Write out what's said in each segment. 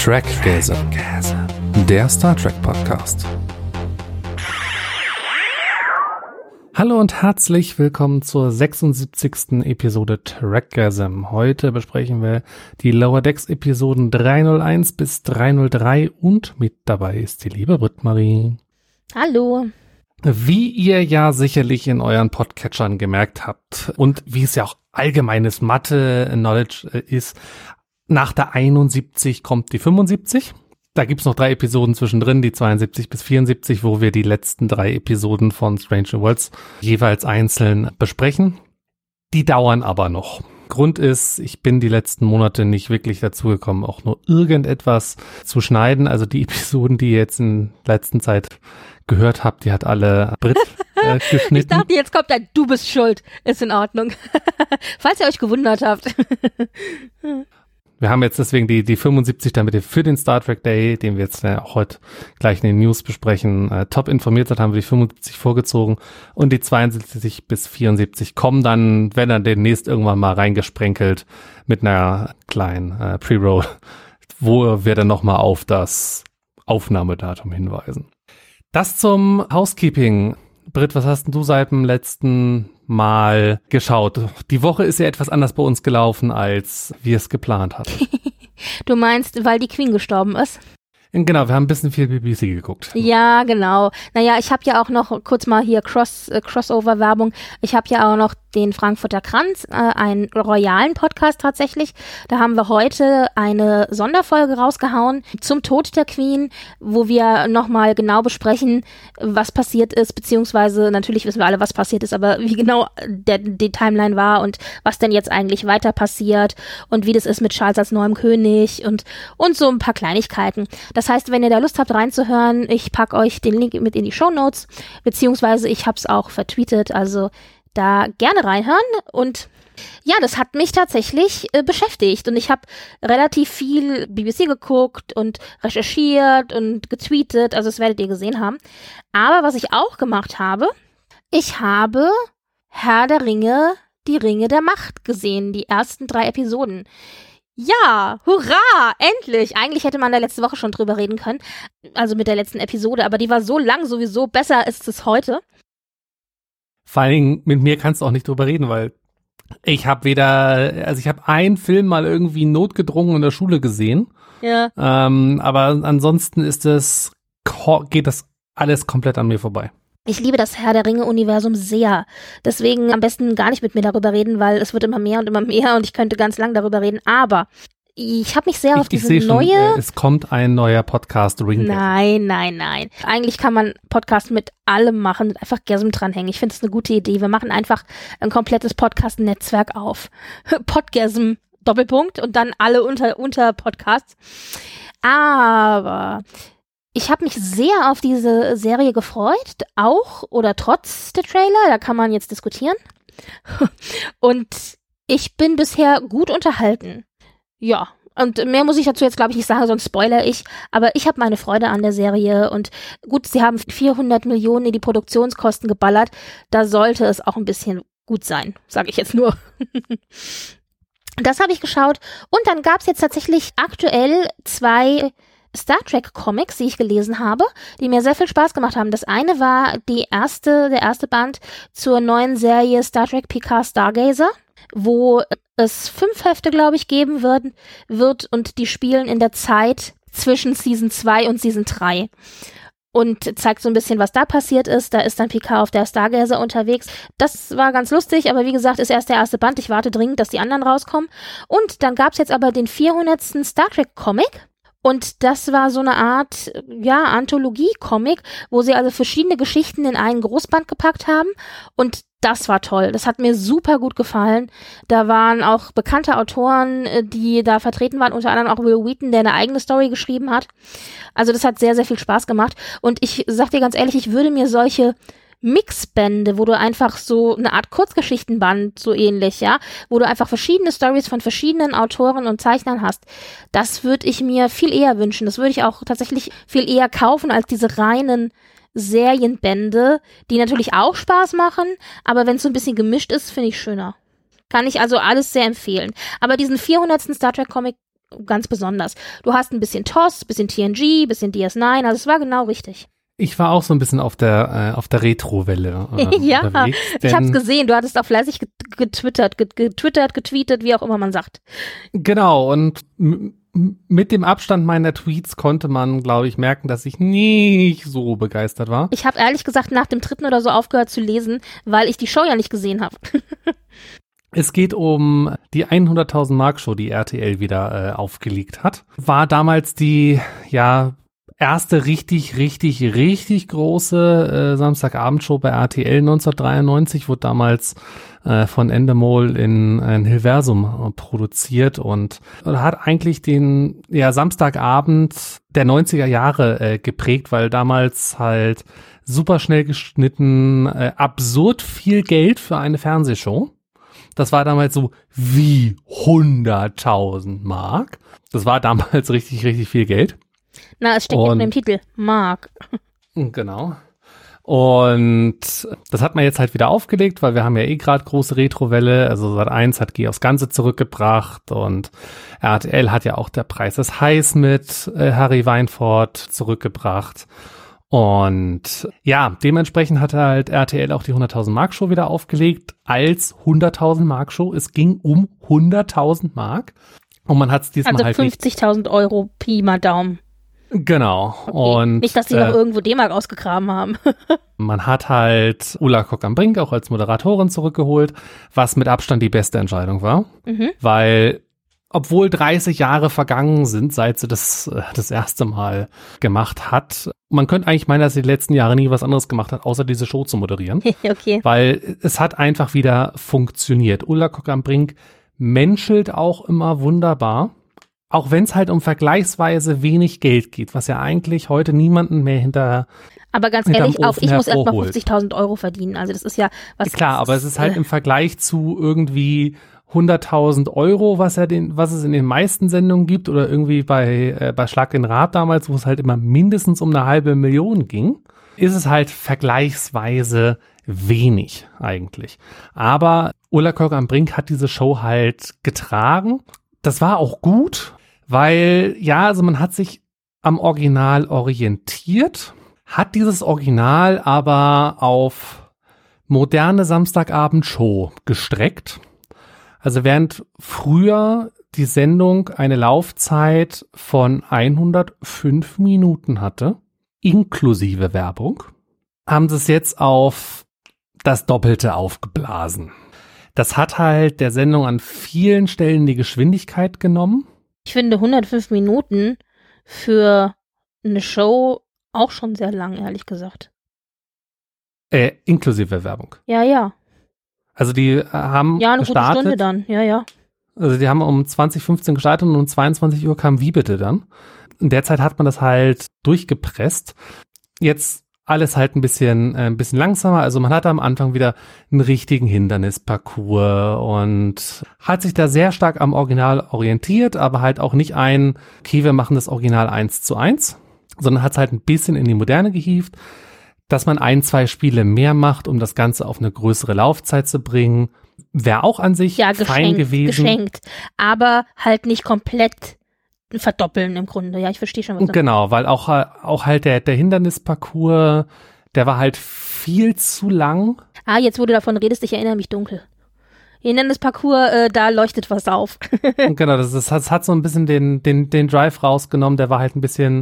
Trackgasm, der Star Trek Podcast. Hallo und herzlich willkommen zur 76. Episode Trackgasm. Heute besprechen wir die Lower Decks Episoden 301 bis 303 und mit dabei ist die liebe Britt-Marie. Hallo. Wie ihr ja sicherlich in euren Podcatchern gemerkt habt und wie es ja auch allgemeines Mathe-Knowledge ist, nach der 71 kommt die 75. Da gibt's noch 3 Episoden zwischendrin, die 72 bis 74, wo wir die letzten 3 Episoden von Strange New Worlds jeweils einzeln besprechen. Die dauern aber noch. Grund ist, ich bin die letzten Monate nicht wirklich dazu gekommen, auch nur irgendetwas zu schneiden. Also die Episoden, die ihr jetzt in letzter Zeit gehört habt, die hat alle Britt geschnitten. Ich dachte, jetzt kommt ein Du bist schuld. Ist in Ordnung. Falls ihr euch gewundert habt. Wir haben jetzt deswegen die 75 damit für den Star Trek Day, den wir jetzt auch heute gleich in den News besprechen, top informiert sind, haben wir die 75 vorgezogen und die 72 bis 74 kommen dann, wenn dann demnächst irgendwann mal reingesprenkelt mit einer kleinen Pre-Roll, wo wir dann nochmal auf das Aufnahmedatum hinweisen. Das zum Housekeeping. Britt, was hast denn du seit dem letzten Mal geschaut? Die Woche ist ja etwas anders bei uns gelaufen, als wir es geplant hatten. Du meinst, weil die Queen gestorben ist? Genau, wir haben ein bisschen viel BBC geguckt. Ja, genau. Naja, ich habe ja auch noch kurz mal hier Crossover-Werbung. Ich habe ja auch noch den Frankfurter Kranz, einen royalen Podcast tatsächlich. Da haben wir heute eine Sonderfolge rausgehauen zum Tod der Queen, wo wir nochmal genau besprechen, was passiert ist, beziehungsweise natürlich wissen wir alle, was passiert ist, aber wie genau die Timeline war und was denn jetzt eigentlich weiter passiert und wie das ist mit Charles als neuem König und so ein paar Kleinigkeiten. Das heißt, wenn ihr da Lust habt reinzuhören, ich packe euch den Link mit in die Shownotes, beziehungsweise ich habe es auch vertweetet, also da gerne reinhören. Und ja, das hat mich tatsächlich beschäftigt und ich habe relativ viel BBC geguckt und recherchiert und getweetet, also das werdet ihr gesehen haben. Aber was ich auch gemacht habe, ich habe Herr der Ringe, die Ringe der Macht gesehen, die ersten 3 Episoden. Ja, hurra, endlich. Eigentlich hätte man da letzte Woche schon drüber reden können, also mit der letzten Episode, aber die war so lang sowieso, besser ist es heute. Vor allen Dingen, mit mir kannst du auch nicht drüber reden, weil ich habe ich habe einen Film mal irgendwie notgedrungen in der Schule gesehen, Ja. aber ansonsten geht das alles komplett an mir vorbei. Ich liebe das Herr der Ringe-Universum sehr. Deswegen am besten gar nicht mit mir darüber reden, weil es wird immer mehr und ich könnte ganz lang darüber reden. Aber ich habe mich sehr auf diese neue... Schon, es kommt ein neuer Podcast, Ring. Nein. Eigentlich kann man Podcast mit allem machen, einfach Gasm dranhängen. Ich finde es eine gute Idee. Wir machen einfach ein komplettes Podcast-Netzwerk auf. Podgasm, Doppelpunkt und dann alle unter Podcasts. Aber... ich habe mich sehr auf diese Serie gefreut, auch oder trotz der Trailer, da kann man jetzt diskutieren. Und ich bin bisher gut unterhalten. Ja, und mehr muss ich dazu jetzt, glaube ich, nicht sagen, sonst spoilere ich. Aber ich habe meine Freude an der Serie und gut, sie haben 400 Millionen in die Produktionskosten geballert. Da sollte es auch ein bisschen gut sein, sage ich jetzt nur. Das habe ich geschaut und dann gab es jetzt tatsächlich aktuell 2 Star Trek Comics, die ich gelesen habe, die mir sehr viel Spaß gemacht haben. Das eine war der erste Band zur neuen Serie Star Trek Picard Stargazer, wo es 5 Hefte, glaube ich, geben wird und die spielen in der Zeit zwischen Season 2 und Season 3. Und zeigt so ein bisschen, was da passiert ist. Da ist dann Picard auf der Stargazer unterwegs. Das war ganz lustig, aber wie gesagt, ist erst der erste Band. Ich warte dringend, dass die anderen rauskommen. Und dann gab's jetzt aber den 400. Star Trek Comic. Und das war so eine Art, ja, Anthologie-Comic, wo sie also verschiedene Geschichten in einen Großband gepackt haben. Und das war toll. Das hat mir super gut gefallen. Da waren auch bekannte Autoren, die da vertreten waren, unter anderem auch Will Wheaton, der eine eigene Story geschrieben hat. Also das hat sehr, sehr viel Spaß gemacht. Und ich sag dir ganz ehrlich, ich würde mir solche Mixbände, wo du einfach so eine Art Kurzgeschichtenband, so ähnlich, ja, wo du einfach verschiedene Stories von verschiedenen Autoren und Zeichnern hast, das würde ich mir viel eher wünschen. Das würde ich auch tatsächlich viel eher kaufen als diese reinen Serienbände, die natürlich auch Spaß machen, aber wenn es so ein bisschen gemischt ist, finde ich schöner. Kann ich also alles sehr empfehlen. Aber diesen 400. Star Trek Comic ganz besonders. Du hast ein bisschen TOS, bisschen TNG, bisschen DS9, also es war genau richtig. Ich war auch so ein bisschen auf der Retro-Welle Ja, unterwegs. ich hab's gesehen, du hattest auch fleißig getweetet, wie auch immer man sagt. Genau, und mit dem Abstand meiner Tweets konnte man, glaube ich, merken, dass ich nicht so begeistert war. Ich habe ehrlich gesagt nach dem 3. oder so aufgehört zu lesen, weil ich die Show ja nicht gesehen habe. Es geht um die 100.000 Mark Show, die RTL wieder aufgelegt hat. War damals die, erste richtig große Samstagabendshow bei RTL 1993, wurde damals von Endemol in Hilversum produziert und hat eigentlich den Samstagabend der 90er Jahre geprägt, weil damals halt super schnell geschnitten, absurd viel Geld für eine Fernsehshow. Das war damals so wie 100.000 Mark. Das war damals richtig viel Geld. Na, es steckt in dem Titel, Mark. Genau. Und das hat man jetzt halt wieder aufgelegt, weil wir haben ja gerade große Retrowelle. Also Sat.1 hat Geh aufs Ganze zurückgebracht und RTL hat ja auch Der Preis ist heiß mit Harry Weinfurt zurückgebracht. Und ja, dementsprechend hat halt RTL auch die 100.000 Mark Show wieder aufgelegt als 100.000 Mark Show. Es ging um 100.000 Mark und man hat es diesmal halt nicht. Also 50.000 Euro Pi mal Daumen. Genau. Okay. Und nicht, dass sie noch irgendwo D-Mark ausgegraben haben. Man hat halt Ulla Kock am Brink auch als Moderatorin zurückgeholt, was mit Abstand die beste Entscheidung war, weil obwohl 30 Jahre vergangen sind, seit sie das erste Mal gemacht hat, man könnte eigentlich meinen, dass sie die letzten Jahre nie was anderes gemacht hat, außer diese Show zu moderieren. Okay. Weil es hat einfach wieder funktioniert. Ulla Kock am Brink menschelt auch immer wunderbar. Auch wenn es halt um vergleichsweise wenig Geld geht, was ja eigentlich heute niemanden mehr hinter. Aber ganz ehrlich, auch ich muss erstmal 50.000 Euro verdienen. Also das ist ja was. Klar, aber es ist halt im Vergleich zu irgendwie 100.000 Euro, was es in den meisten Sendungen gibt oder irgendwie bei Schlag den Raab damals, wo es halt immer mindestens um 500.000 ging, ist es halt vergleichsweise wenig eigentlich. Aber Ulla Kock am Brink hat diese Show halt getragen. Das war auch gut, weil, also man hat sich am Original orientiert, hat dieses Original aber auf moderne Samstagabend-Show gestreckt. Also während früher die Sendung eine Laufzeit von 105 Minuten hatte, inklusive Werbung, haben sie es jetzt auf das Doppelte aufgeblasen. Das hat halt der Sendung an vielen Stellen die Geschwindigkeit genommen. Ich finde 105 Minuten für eine Show auch schon sehr lang, ehrlich gesagt. Inklusive Werbung. Ja. Also die haben eine gestartet. Gute Stunde dann, ja. Also die haben um 20:15 gestartet und um 22 Uhr kam Wie bitte dann. In der Zeit hat man das halt durchgepresst. Jetzt alles halt ein bisschen langsamer. Also man hatte am Anfang wieder einen richtigen Hindernisparcours und hat sich da sehr stark am Original orientiert, aber halt auch nicht okay, wir machen das Original 1:1, sondern hat es halt ein bisschen in die Moderne gehievt, dass man 1-2 Spiele mehr macht, um das Ganze auf eine größere Laufzeit zu bringen. Wäre auch an sich fein gewesen. Geschenkt, aber halt nicht komplett verdoppeln im Grunde. Ja, ich verstehe schon, was du Genau, weil auch halt der Hindernisparcours, der war halt viel zu lang. Jetzt, wo du davon redest, ich erinnere mich dunkel. Hindernisparcours, da leuchtet was auf. Genau, das hat so ein bisschen den Drive rausgenommen, der war halt ein bisschen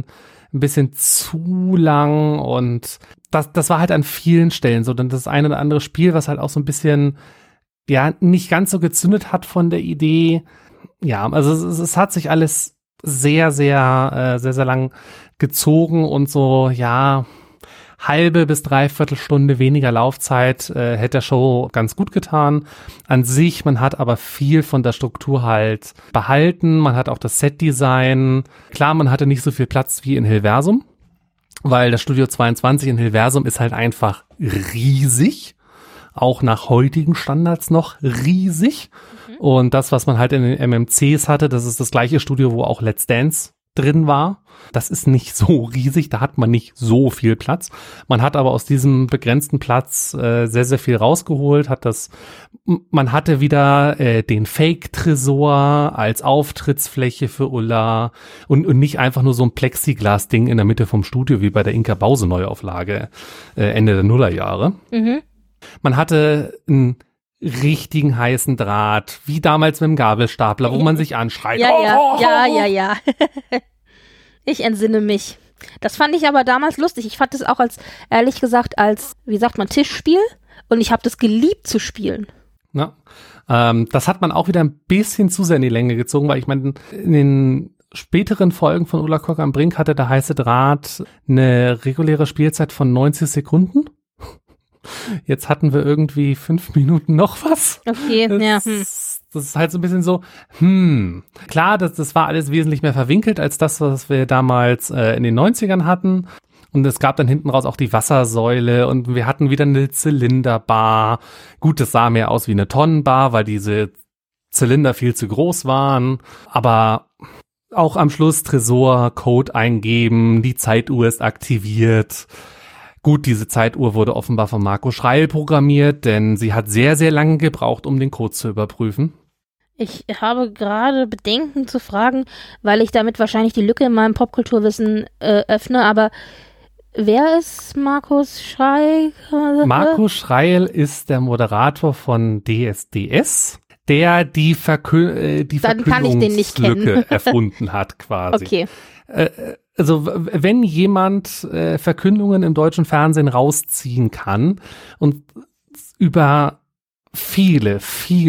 zu lang und das war halt an vielen Stellen so. Dann das eine oder andere Spiel, was halt auch so ein bisschen, nicht ganz so gezündet hat von der Idee. Ja, also es hat sich alles sehr lang gezogen und so, halbe bis dreiviertel Stunde weniger Laufzeit hätte der Show ganz gut getan. An sich, man hat aber viel von der Struktur halt behalten. Man hat auch das Setdesign. Klar, man hatte nicht so viel Platz wie in Hilversum, weil das Studio 22 in Hilversum ist halt einfach riesig. Auch nach heutigen Standards noch riesig. Und das, was man halt in den MMCs hatte, das ist das gleiche Studio, wo auch Let's Dance drin war. Das ist nicht so riesig, da hat man nicht so viel Platz. Man hat aber aus diesem begrenzten Platz sehr, sehr viel rausgeholt. Man hatte wieder den Fake-Tresor als Auftrittsfläche für Ulla und nicht einfach nur so ein Plexiglas-Ding in der Mitte vom Studio wie bei der Inka Bause Neuauflage Ende der Nullerjahre. Mhm. Man hatte einen richtigen heißen Draht, wie damals mit dem Gabelstapler, wo man sich anschreit. Ja. Ich entsinne mich. Das fand ich aber damals lustig. Ich fand es auch ehrlich gesagt, wie sagt man, Tischspiel. Und ich habe das geliebt zu spielen. Ja, das hat man auch wieder ein bisschen zu sehr in die Länge gezogen, weil ich meine, in den späteren Folgen von Ulla Kock am Brink hatte der heiße Draht eine reguläre Spielzeit von 90 Sekunden. Jetzt hatten wir irgendwie 5 Minuten noch was. Okay, Das ist halt so ein bisschen so, klar, das war alles wesentlich mehr verwinkelt als das, was wir damals in den 90ern hatten. Und es gab dann hinten raus auch die Wassersäule und wir hatten wieder eine Zylinderbar. Gut, das sah mehr aus wie eine Tonnenbar, weil diese Zylinder viel zu groß waren. Aber auch am Schluss Tresor, Code eingeben, die Zeituhr ist aktiviert. Gut, diese Zeituhr wurde offenbar von Marco Schreil programmiert, denn sie hat sehr, sehr lange gebraucht, um den Code zu überprüfen. Ich habe gerade Bedenken zu fragen, weil ich damit wahrscheinlich die Lücke in meinem Popkulturwissen öffne, aber wer ist Markus Schreil? Marco Schreil ist der Moderator von DSDS, der die Verkündungslücke erfunden hat quasi. Okay. Also wenn jemand Verkündungen im deutschen Fernsehen rausziehen kann und über viele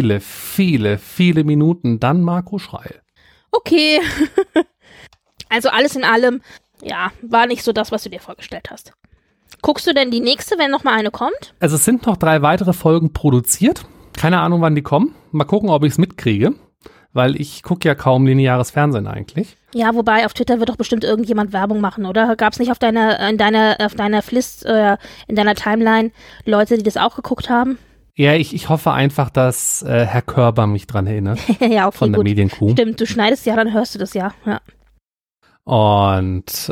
Minuten, dann Marco Schreil. Okay. Also alles in allem, ja, war nicht so das, was du dir vorgestellt hast. Guckst du denn die nächste, wenn noch mal eine kommt? Also es sind noch 3 weitere Folgen produziert. Keine Ahnung, wann die kommen. Mal gucken, ob ich es mitkriege. Weil ich gucke ja kaum lineares Fernsehen eigentlich. Ja, wobei auf Twitter wird doch bestimmt irgendjemand Werbung machen, oder? Gab es nicht auf deiner Flist, in deiner Timeline Leute, die das auch geguckt haben? Ja, ich hoffe einfach, dass Herr Körber mich dran erinnert. Ja, okay, von der gut. Medienkuh. Stimmt, du schneidest ja, dann hörst du das ja. Und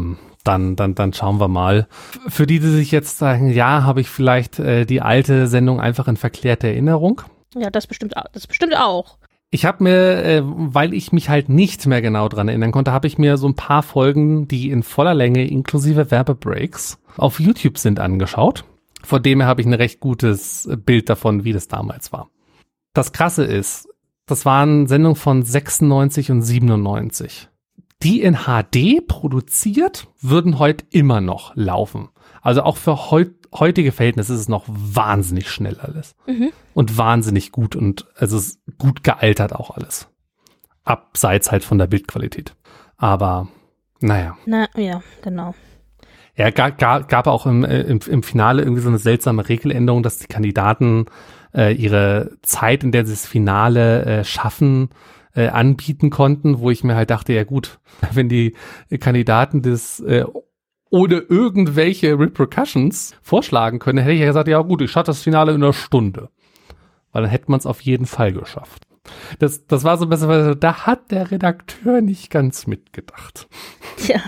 dann schauen wir mal. Für die sich jetzt sagen, ja, habe ich vielleicht die alte Sendung einfach in verklärter Erinnerung. Ja, das bestimmt auch. Ich habe mir, weil ich mich halt nicht mehr genau dran erinnern konnte, habe ich mir so ein paar Folgen, die in voller Länge inklusive Werbebreaks auf YouTube sind, angeschaut. Von dem her habe ich ein recht gutes Bild davon, wie das damals war. Das Krasse ist, das waren Sendungen von 96 und 97. Die in HD produziert, würden heute immer noch laufen. Also auch für heutige Verhältnisse ist es noch wahnsinnig schnell alles. Mhm. Und wahnsinnig gut und also es ist gut gealtert auch alles. Abseits halt von der Bildqualität. Aber naja. Na ja, genau. Ja, gab auch im Finale irgendwie so eine seltsame Regeländerung, dass die Kandidaten ihre Zeit, in der sie das Finale schaffen, anbieten konnten, wo ich mir halt dachte, ja gut, wenn die Kandidaten das ohne irgendwelche Repercussions vorschlagen können, hätte ich ja gesagt, ja gut, ich schaffe das Finale in einer Stunde. Weil dann hätte man es auf jeden Fall geschafft. Das war so ein bisschen, da hat der Redakteur nicht ganz mitgedacht. Tja.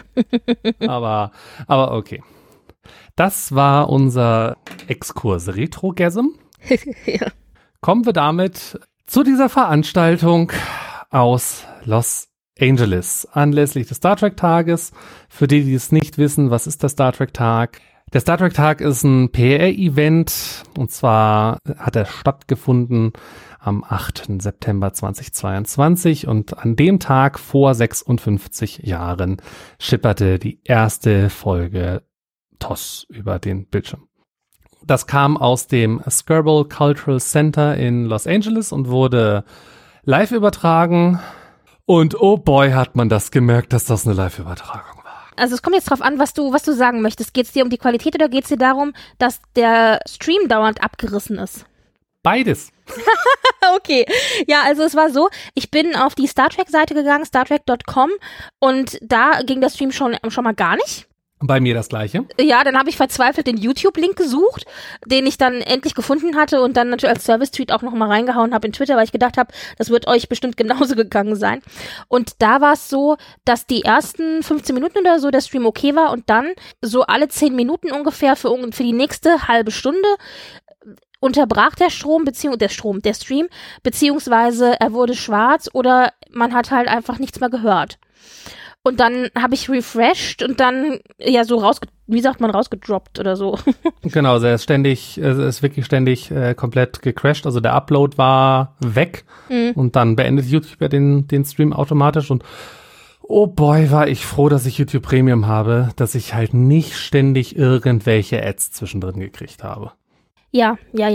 aber okay. Das war unser Exkurs Retrogasm. Ja. Kommen wir damit zu dieser Veranstaltung aus Los Angeles anlässlich des Star Trek Tages. Für die es nicht wissen, was ist der Star Trek Tag? Der Star Trek Tag ist ein PR-Event und zwar hat er stattgefunden am 8. September 2022 und an dem Tag vor 56 Jahren schipperte die erste Folge TOS über den Bildschirm. Das kam aus dem Skirball Cultural Center in Los Angeles und wurde live übertragen. Und oh boy, hat man das gemerkt, dass das eine Live-Übertragung war. Also es kommt jetzt drauf an, was du sagen möchtest. Geht es dir um die Qualität oder geht es dir darum, dass der Stream dauernd abgerissen ist? Beides. Okay. Ja, also es war so, ich bin auf die Star Trek-Seite gegangen, startrek.com, und da ging der Stream schon mal gar nicht. Bei mir das Gleiche. Ja, dann habe ich verzweifelt den YouTube-Link gesucht, den ich dann endlich gefunden hatte und dann natürlich als Service-Tweet auch nochmal reingehauen habe in Twitter, weil ich gedacht habe, das wird euch bestimmt genauso gegangen sein. Und da war es so, dass die ersten 15 Minuten oder so der Stream okay war und dann so alle 10 Minuten ungefähr für die nächste halbe Stunde unterbrach der Stream, beziehungsweise er wurde schwarz oder man hat halt einfach nichts mehr gehört. Und dann habe ich refreshed und dann ja so rausgedroppt oder so. Genau, er ist wirklich ständig komplett gecrashed. Also der Upload war weg und dann beendet YouTube ja den Stream automatisch und oh boy, war ich froh, dass ich YouTube Premium habe, dass ich halt nicht ständig irgendwelche Ads zwischendrin gekriegt habe. Ja.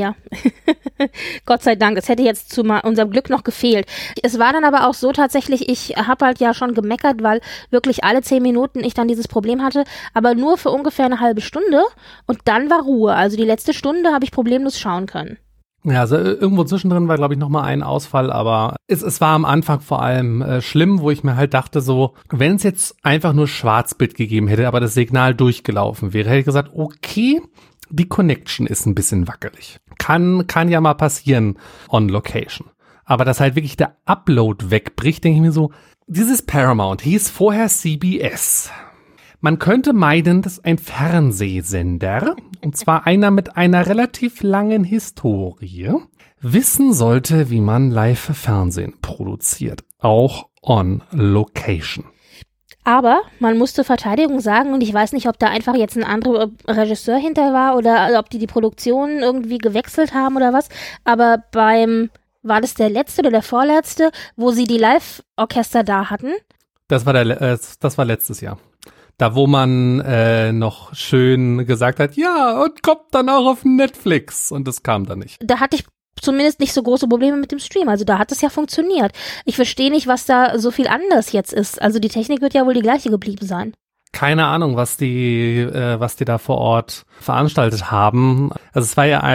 Gott sei Dank, es hätte jetzt zu unserem Glück noch gefehlt. Es war dann aber auch so tatsächlich, ich habe halt ja schon gemeckert, weil wirklich alle 10 Minuten ich dann dieses Problem hatte, aber nur für ungefähr eine halbe Stunde und dann war Ruhe. Also die letzte Stunde habe ich problemlos schauen können. Ja, also irgendwo zwischendrin war, glaube ich, nochmal ein Ausfall, aber es war am Anfang vor allem schlimm, wo ich mir halt dachte so, wenn es jetzt einfach nur Schwarzbild gegeben hätte, aber das Signal durchgelaufen wäre, hätte ich gesagt, okay, die Connection ist ein bisschen wackelig. Kann ja mal passieren on Location. Aber dass halt wirklich der Upload wegbricht, denke ich mir so, dieses Paramount hieß vorher CBS. Man könnte meinen, dass ein Fernsehsender, und zwar einer mit einer relativ langen Historie, wissen sollte, wie man Live-Fernsehen produziert. Auch on Location. Aber man musste Verteidigung sagen und ich weiß nicht, ob da einfach jetzt ein anderer Regisseur hinter war oder ob die Produktion irgendwie gewechselt haben oder was. Aber war das der letzte oder der vorletzte, wo sie die Live-Orchester da hatten? Das war letztes Jahr. Da, wo man noch schön gesagt hat, ja, und kommt dann auch auf Netflix. Und das kam dann nicht. Da hatte ich zumindest nicht so große Probleme mit dem Stream. Also da hat es ja funktioniert. Ich verstehe nicht, was da so viel anders jetzt ist. Also die Technik wird ja wohl die gleiche geblieben sein. Keine Ahnung, was die da vor Ort veranstaltet haben. Also es war ja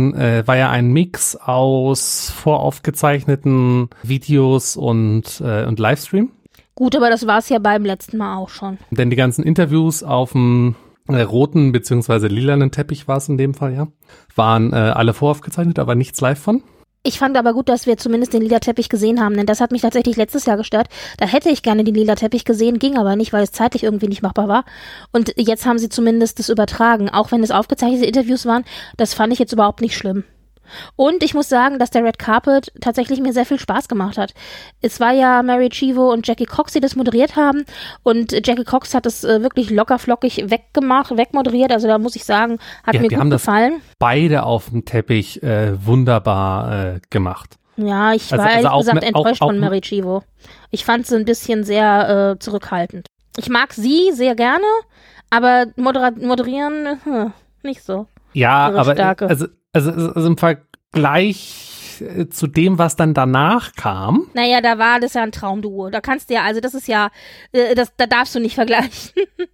ein Mix aus voraufgezeichneten Videos und Livestream. Gut, aber das war es ja beim letzten Mal auch schon. Denn die ganzen Interviews auf dem roten bzw. lilanen Teppich war es in dem Fall, ja, waren alle voraufgezeichnet, aber nichts live von. Ich fand aber gut, dass wir zumindest den lila Teppich gesehen haben, denn das hat mich tatsächlich letztes Jahr gestört. Da hätte ich gerne den lila Teppich gesehen, ging aber nicht, weil es zeitlich irgendwie nicht machbar war. Und jetzt haben sie zumindest das übertragen, auch wenn es aufgezeichnete Interviews waren. Das fand ich jetzt überhaupt nicht schlimm. Und ich muss sagen, dass der Red Carpet tatsächlich mir sehr viel Spaß gemacht hat. Es war ja Mary Chivo und Jackie Cox, die das moderiert haben. Und Jackie Cox hat das wirklich lockerflockig wegmoderiert. Also da muss ich sagen, hat mir gut gefallen. Beide auf dem Teppich wunderbar gemacht. Ja, ich war ehrlich gesagt enttäuscht von Mary Chivo. Ich fand sie ein bisschen sehr zurückhaltend. Ich mag sie sehr gerne, aber moderieren nicht so. Ja, aber also im Vergleich zu dem, was dann danach kam. Naja, da war das ja ein Traumduo. Da kannst du ja, also das ist ja, da darfst du nicht vergleichen.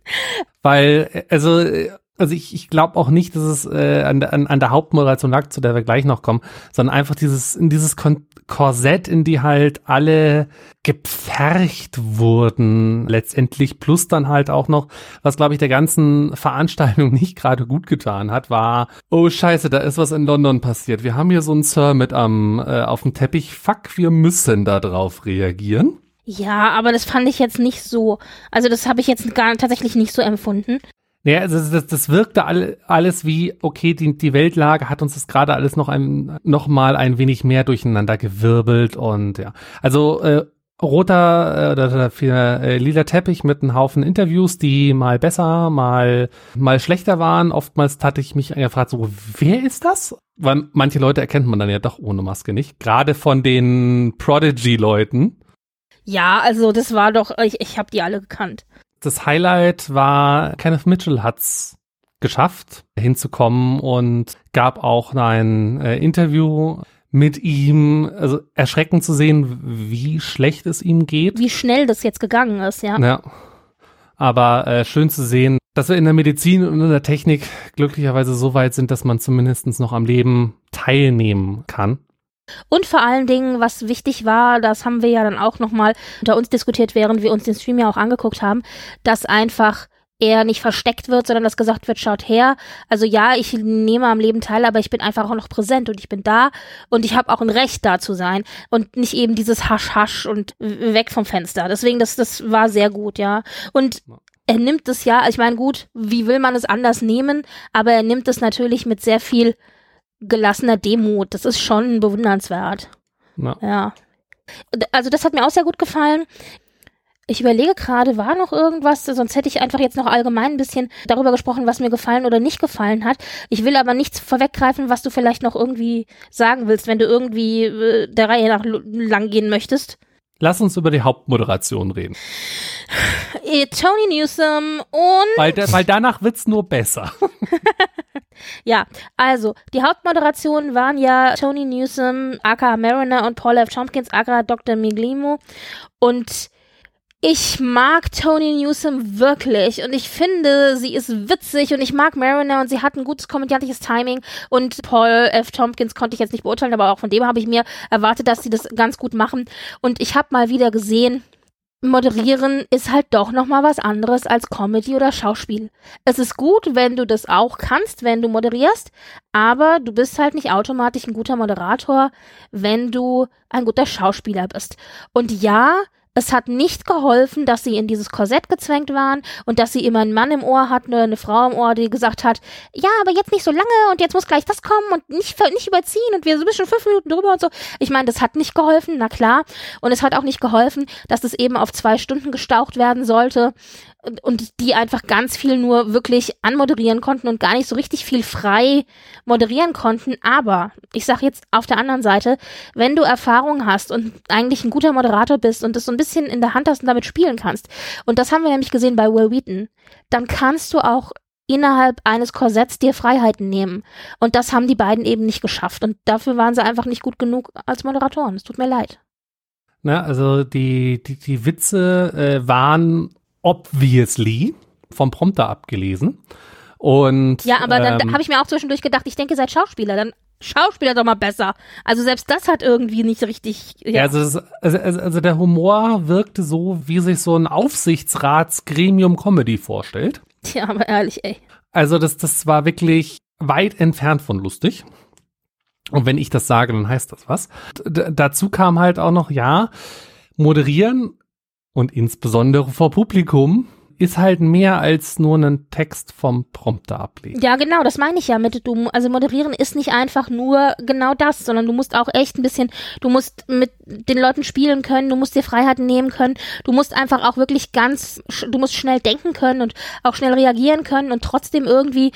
Weil, also ich glaube auch nicht, dass es an der Hauptmoderation lag, zu der wir gleich noch kommen, sondern einfach in dieses Korsett, in die halt alle gepfercht wurden letztendlich, plus dann halt auch noch, was glaube ich der ganzen Veranstaltung nicht gerade gut getan hat, war, oh scheiße, da ist was in London passiert. Wir haben hier so einen Sir mit auf dem Teppich, fuck, wir müssen da drauf reagieren. Ja, aber das fand ich jetzt nicht so, also das habe ich jetzt tatsächlich nicht so empfunden. Ja, also das wirkte alles wie, okay, die Weltlage hat uns das gerade alles noch mal ein wenig mehr durcheinander gewirbelt und ja. Also roter oder lila Teppich mit einem Haufen Interviews, die mal besser, mal schlechter waren. Oftmals hatte ich mich gefragt, so, wer ist das? Weil manche Leute erkennt man dann ja doch ohne Maske nicht. Gerade von den Prodigy-Leuten. Ja, also das war doch, ich habe die alle gekannt. Das Highlight war, Kenneth Mitchell hat's geschafft, hinzukommen und gab auch ein Interview mit ihm. Also erschreckend zu sehen, wie schlecht es ihm geht. Wie schnell das jetzt gegangen ist, ja. Ja, aber schön zu sehen, dass wir in der Medizin und in der Technik glücklicherweise so weit sind, dass man zumindest noch am Leben teilnehmen kann. Und vor allen Dingen, was wichtig war, das haben wir ja dann auch nochmal unter uns diskutiert, während wir uns den Stream ja auch angeguckt haben, dass einfach er nicht versteckt wird, sondern dass gesagt wird, schaut her, also ja, ich nehme am Leben teil, aber ich bin einfach auch noch präsent und ich bin da und ich habe auch ein Recht da zu sein und nicht eben dieses Hasch und weg vom Fenster. Deswegen, das war sehr gut, ja. Und er nimmt es ja, ich meine, gut, wie will man es anders nehmen, aber er nimmt es natürlich mit sehr viel gelassener Demut. Das ist schon bewundernswert. Ja. Also das hat mir auch sehr gut gefallen. Ich überlege gerade, war noch irgendwas, sonst hätte ich einfach jetzt noch allgemein ein bisschen darüber gesprochen, was mir gefallen oder nicht gefallen hat. Ich will aber nichts vorweggreifen, was du vielleicht noch irgendwie sagen willst, wenn du irgendwie der Reihe nach lang gehen möchtest. Lass uns über die Hauptmoderation reden. Tony Newsom und... Weil danach wird's nur besser. Ja, also, die Hauptmoderationen waren ja Tony Newsom, aka Mariner und Paul F. Tompkins, aka Dr. Miglimo. Und ich mag Tony Newsom wirklich und ich finde, sie ist witzig und ich mag Mariner und sie hat ein gutes komödiantisches Timing und Paul F. Tompkins konnte ich jetzt nicht beurteilen, aber auch von dem habe ich mir erwartet, dass sie das ganz gut machen und ich habe mal wieder gesehen, Moderieren ist halt doch nochmal was anderes als Comedy oder Schauspiel. Es ist gut, wenn du das auch kannst, wenn du moderierst, aber du bist halt nicht automatisch ein guter Moderator, wenn du ein guter Schauspieler bist. Und ja, es hat nicht geholfen, dass sie in dieses Korsett gezwängt waren und dass sie immer einen Mann im Ohr hatten oder eine Frau im Ohr, die gesagt hat, ja, aber jetzt nicht so lange und jetzt muss gleich das kommen und nicht überziehen und wir sind schon 5 Minuten drüber und so. Ich meine, das hat nicht geholfen, na klar. Und es hat auch nicht geholfen, dass es eben auf 2 Stunden gestaucht werden sollte und die einfach ganz viel nur wirklich anmoderieren konnten und gar nicht so richtig viel frei moderieren konnten. Aber ich sag jetzt auf der anderen Seite, wenn du Erfahrung hast und eigentlich ein guter Moderator bist und das so ein bisschen in der Hand hast und damit spielen kannst, und das haben wir nämlich gesehen bei Will Wheaton, dann kannst du auch innerhalb eines Korsetts dir Freiheiten nehmen. Und das haben die beiden eben nicht geschafft. Und dafür waren sie einfach nicht gut genug als Moderatoren. Es tut mir leid. Na, also die Witze waren obviously vom Prompter abgelesen. Und ja, aber dann habe ich mir auch zwischendurch gedacht, ich denke, ihr seid Schauspieler, dann Schauspieler doch mal besser. Also selbst das hat irgendwie nicht richtig... Ja. Also der Humor wirkte so, wie sich so ein Aufsichtsratsgremium Comedy vorstellt. Ja, aber ehrlich, ey. Also das war wirklich weit entfernt von lustig. Und wenn ich das sage, dann heißt das was. Dazu kam halt auch noch, ja, moderieren und insbesondere vor Publikum ist halt mehr als nur einen Text vom Prompter ablegen. Ja, genau, das meine ich ja mit, also moderieren ist nicht einfach nur genau das, sondern du musst auch echt ein bisschen, du musst mit den Leuten spielen können, du musst dir Freiheiten nehmen können, du musst einfach auch wirklich du musst schnell denken können und auch schnell reagieren können und trotzdem irgendwie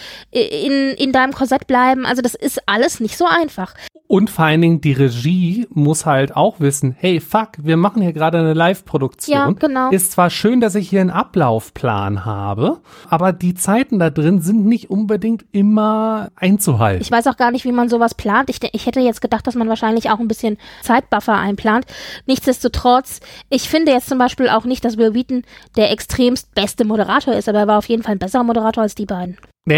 in deinem Korsett bleiben, also das ist alles nicht so einfach. Und vor allen Dingen die Regie muss halt auch wissen, hey, fuck, wir machen hier gerade eine Live-Produktion. Ja, genau. Ist zwar schön, dass ich hier einen Ablaufplan habe, aber die Zeiten da drin sind nicht unbedingt immer einzuhalten. Ich weiß auch gar nicht, wie man sowas plant. Ich hätte jetzt gedacht, dass man wahrscheinlich auch ein bisschen Zeitbuffer einplant. Nichtsdestotrotz, ich finde jetzt zum Beispiel auch nicht, dass Will Wheaton der extremst beste Moderator ist, aber er war auf jeden Fall ein besserer Moderator als die beiden.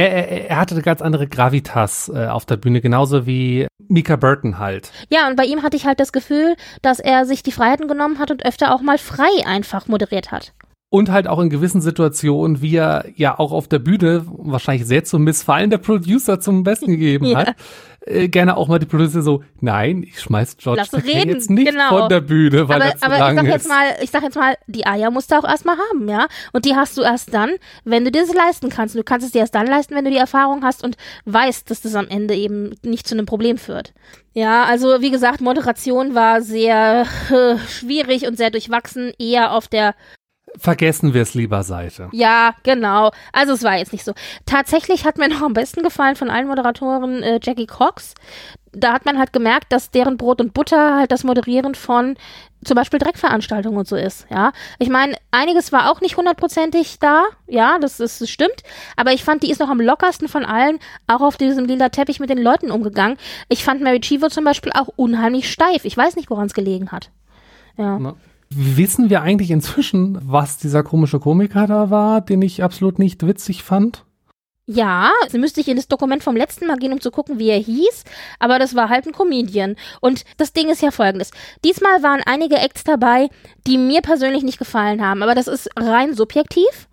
Er hatte eine ganz andere Gravitas auf der Bühne, genauso wie Mika Burton halt. Ja, und bei ihm hatte ich halt das Gefühl, dass er sich die Freiheiten genommen hat und öfter auch mal frei einfach moderiert hat. Und halt auch in gewissen Situationen, wie er ja auch auf der Bühne wahrscheinlich sehr zum Missfallen der Producer zum Besten gegeben hat, gerne auch mal die Producer so, nein, ich schmeiß George Takei jetzt nicht von der Bühne, weil er zu lang ist. Ich sag jetzt mal, die Eier musst du auch erstmal haben, ja? Und die hast du erst dann, wenn du dir das leisten kannst. Und du kannst es dir erst dann leisten, wenn du die Erfahrung hast und weißt, dass das am Ende eben nicht zu einem Problem führt. Ja, also wie gesagt, Moderation war sehr schwierig und sehr durchwachsen, eher auf der vergessen wir es lieber Seite. Ja, genau. Also es war jetzt nicht so. Tatsächlich hat mir noch am besten gefallen von allen Moderatoren Jackie Cox. Da hat man halt gemerkt, dass deren Brot und Butter halt das Moderieren von zum Beispiel Dreckveranstaltungen und so ist, ja. Ich meine, einiges war auch nicht 100%ig da, ja, das stimmt, aber ich fand, die ist noch am lockersten von allen, auch auf diesem lila Teppich mit den Leuten umgegangen. Ich fand Mary Chivo zum Beispiel auch unheimlich steif. Ich weiß nicht, woran es gelegen hat. Ja. Na. Wissen wir eigentlich inzwischen, was dieser komische Komiker da war, den ich absolut nicht witzig fand? Ja, also müsste ich in das Dokument vom letzten Mal gehen, um zu gucken, wie er hieß, aber das war halt ein Comedian. Und das Ding ist ja folgendes. Diesmal waren einige Acts dabei, die mir persönlich nicht gefallen haben, aber das ist rein subjektiv.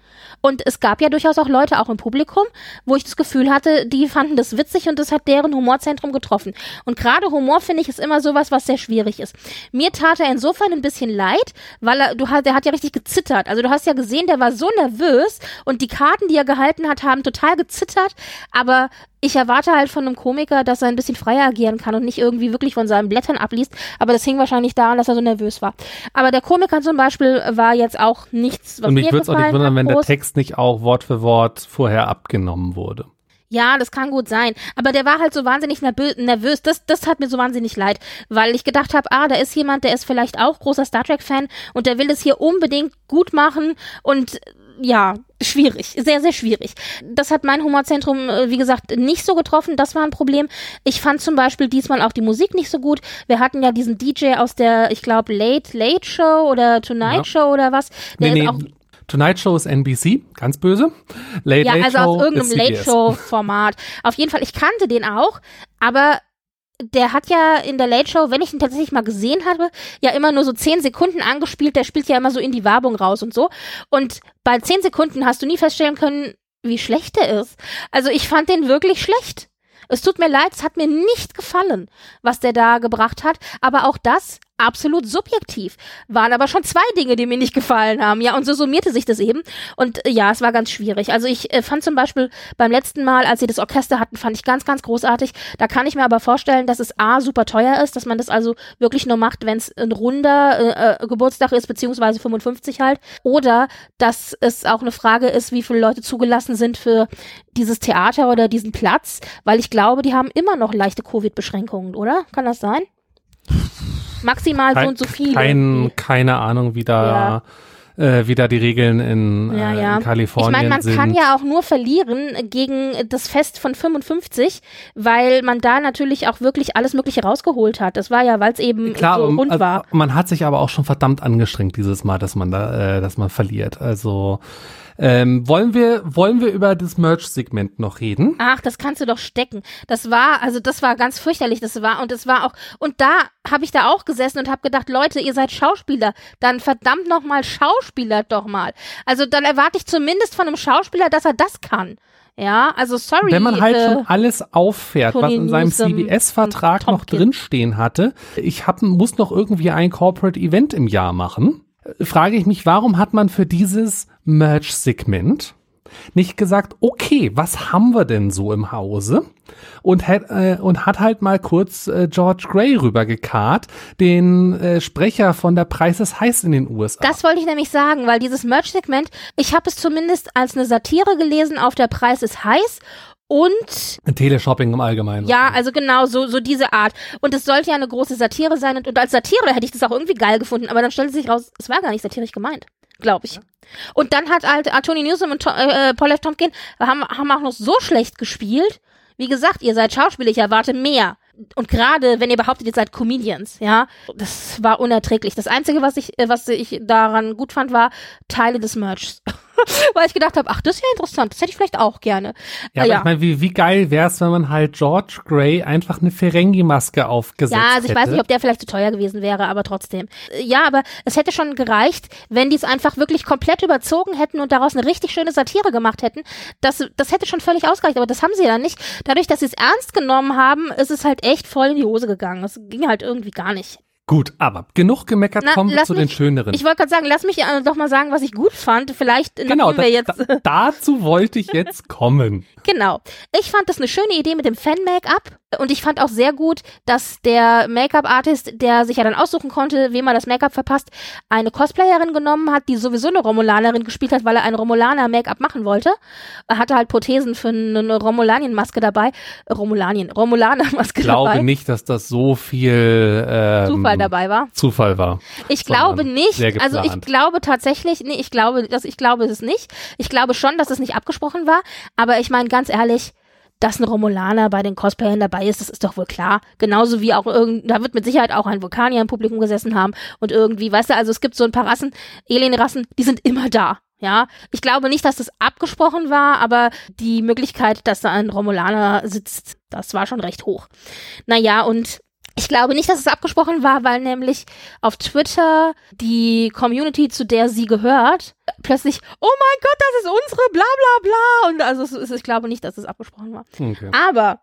Und es gab ja durchaus auch Leute, auch im Publikum, wo ich das Gefühl hatte, die fanden das witzig und das hat deren Humorzentrum getroffen. Und gerade Humor, finde ich, ist immer sowas, was sehr schwierig ist. Mir tat er insofern ein bisschen leid, weil der hat ja richtig gezittert. Also du hast ja gesehen, der war so nervös und die Karten, die er gehalten hat, haben total gezittert, aber ich erwarte halt von einem Komiker, dass er ein bisschen freier agieren kann und nicht irgendwie wirklich von seinen Blättern abliest, aber das hing wahrscheinlich daran, dass er so nervös war. Aber der Komiker zum Beispiel war jetzt auch nichts, was und mir mich würde es auch nicht wundern, wenn der groß. Text nicht auch Wort für Wort vorher abgenommen wurde. Ja, das kann gut sein. Aber der war halt so wahnsinnig nervös. Das hat mir so wahnsinnig leid, weil ich gedacht habe, da ist jemand, der ist vielleicht auch großer Star Trek-Fan und der will es hier unbedingt gut machen und ja, schwierig, sehr, sehr schwierig. Das hat mein Humorzentrum, wie gesagt, nicht so getroffen. Das war ein Problem. Ich fand zum Beispiel diesmal auch die Musik nicht so gut. Wir hatten ja diesen DJ aus der, ich glaube, Late Show oder Tonight Show oder was. Der ist auch Tonight Show ist NBC, ganz böse. Late also Show aus irgendeinem ist Late Show Format. Auf jeden Fall, ich kannte den auch, aber der hat ja in der Late Show, wenn ich ihn tatsächlich mal gesehen habe, ja immer nur so 10 Sekunden angespielt. Der spielt ja immer so in die Werbung raus und so. Und bei 10 Sekunden hast du nie feststellen können, wie schlecht der ist. Also ich fand den wirklich schlecht. Es tut mir leid, es hat mir nicht gefallen, was der da gebracht hat. Aber auch das absolut subjektiv. Waren aber schon 2 Dinge, die mir nicht gefallen haben. Ja, und so summierte sich das eben. Und ja, es war ganz schwierig. Also ich fand zum Beispiel beim letzten Mal, als sie das Orchester hatten, fand ich ganz, ganz großartig. Da kann ich mir aber vorstellen, dass es super teuer ist, dass man das also wirklich nur macht, wenn es ein runder Geburtstag ist, beziehungsweise 55 halt. Oder dass es auch eine Frage ist, wie viele Leute zugelassen sind für dieses Theater oder diesen Platz. Weil ich glaube, die haben immer noch leichte Covid-Beschränkungen, oder? Kann das sein? Maximal so und so viele. Keine Ahnung, wie da die Regeln in Kalifornien sind. Ich meine, man kann ja auch nur verlieren gegen das Fest von 55, weil man da natürlich auch wirklich alles Mögliche rausgeholt hat. Das war ja, weil es eben so rund war. Man hat sich aber auch schon verdammt angestrengt dieses Mal, dass man verliert. Also wollen wir über das Merch-Segment noch reden? Ach, das kannst du doch stecken. Das war ganz fürchterlich. Und da habe ich da auch gesessen und habe gedacht, Leute, ihr seid Schauspieler, dann verdammt nochmal Schauspieler doch mal. Also dann erwarte ich zumindest von einem Schauspieler, dass er das kann. Ja, also sorry. Wenn man halt schon alles auffährt, was in seinem CBS-Vertrag noch drinstehen hatte, muss noch irgendwie ein Corporate Event im Jahr machen, frage ich mich, warum hat man für dieses Merch-Segment nicht gesagt, okay, was haben wir denn so im Hause? Und hat halt mal kurz George Gray rübergekarrt, den Sprecher von der Preis ist heiß in den USA. Das wollte ich nämlich sagen, weil dieses Merch-Segment, ich habe es zumindest als eine Satire gelesen auf der Preis ist heiß. Und Teleshopping im Allgemeinen. Ja, also genau, so diese Art. Und es sollte ja eine große Satire sein. Und als Satire hätte ich das auch irgendwie geil gefunden. Aber dann stellte sich raus, es war gar nicht satirisch gemeint, glaube ich. Ja. Und dann hat halt Tony Newsom und Paul F. Tompkins haben auch noch so schlecht gespielt. Wie gesagt, ihr seid Schauspieler, ich erwarte mehr. Und gerade, wenn ihr behauptet, ihr seid Comedians, ja, das war unerträglich. Das Einzige, was ich daran gut fand, war Teile des Merchs. Weil ich gedacht habe, ach, das ist ja interessant, das hätte ich vielleicht auch gerne. Ja, aber ich meine, wie geil wär's, wenn man halt George Gray einfach eine Ferengi-Maske aufgesetzt hätte. Ja, also ich weiß nicht, ob der vielleicht zu teuer gewesen wäre, aber trotzdem. Ja, aber es hätte schon gereicht, wenn die es einfach wirklich komplett überzogen hätten und daraus eine richtig schöne Satire gemacht hätten. Das hätte schon völlig ausgereicht, aber das haben sie ja nicht. Dadurch, dass sie es ernst genommen haben, ist es halt echt voll in die Hose gegangen. Das ging halt irgendwie gar nicht. Gut, aber genug gemeckert, kommen wir zu den schöneren. Ich wollte gerade sagen, lass mich doch mal sagen, was ich gut fand. Vielleicht wir jetzt. Dazu wollte ich jetzt kommen. Genau. Ich fand das eine schöne Idee mit dem Fan-Make-up. Und ich fand auch sehr gut, dass der Make-up-Artist, der sich ja dann aussuchen konnte, wem er das Make-up verpasst, eine Cosplayerin genommen hat, die sowieso eine Romulanerin gespielt hat, weil er ein Romulaner-Make-up machen wollte. Er hatte halt Prothesen für eine Romulanien-Maske dabei. Romulaner-Maske dabei. Ich glaube nicht, dass das so viel Zufall dabei war. Zufall war. Ich glaube nicht. Also ich glaube tatsächlich, ich glaube es nicht. Ich glaube schon, dass es nicht abgesprochen war. Aber ich meine, ganz ehrlich, dass ein Romulaner bei den Cosplayern dabei ist, das ist doch wohl klar. Genauso wie auch da wird mit Sicherheit auch ein Vulkanier im Publikum gesessen haben und irgendwie, weißt du, also es gibt so ein paar Rassen, Alienrassen, die sind immer da. Ja, ich glaube nicht, dass das abgesprochen war, aber die Möglichkeit, dass da ein Romulaner sitzt, das war schon recht hoch. Naja, und Ich glaube nicht, dass es abgesprochen war, weil nämlich auf Twitter die Community, zu der sie gehört, plötzlich, oh mein Gott, das ist unsere, bla bla bla. Und also ich glaube nicht, dass es abgesprochen war. Okay. Aber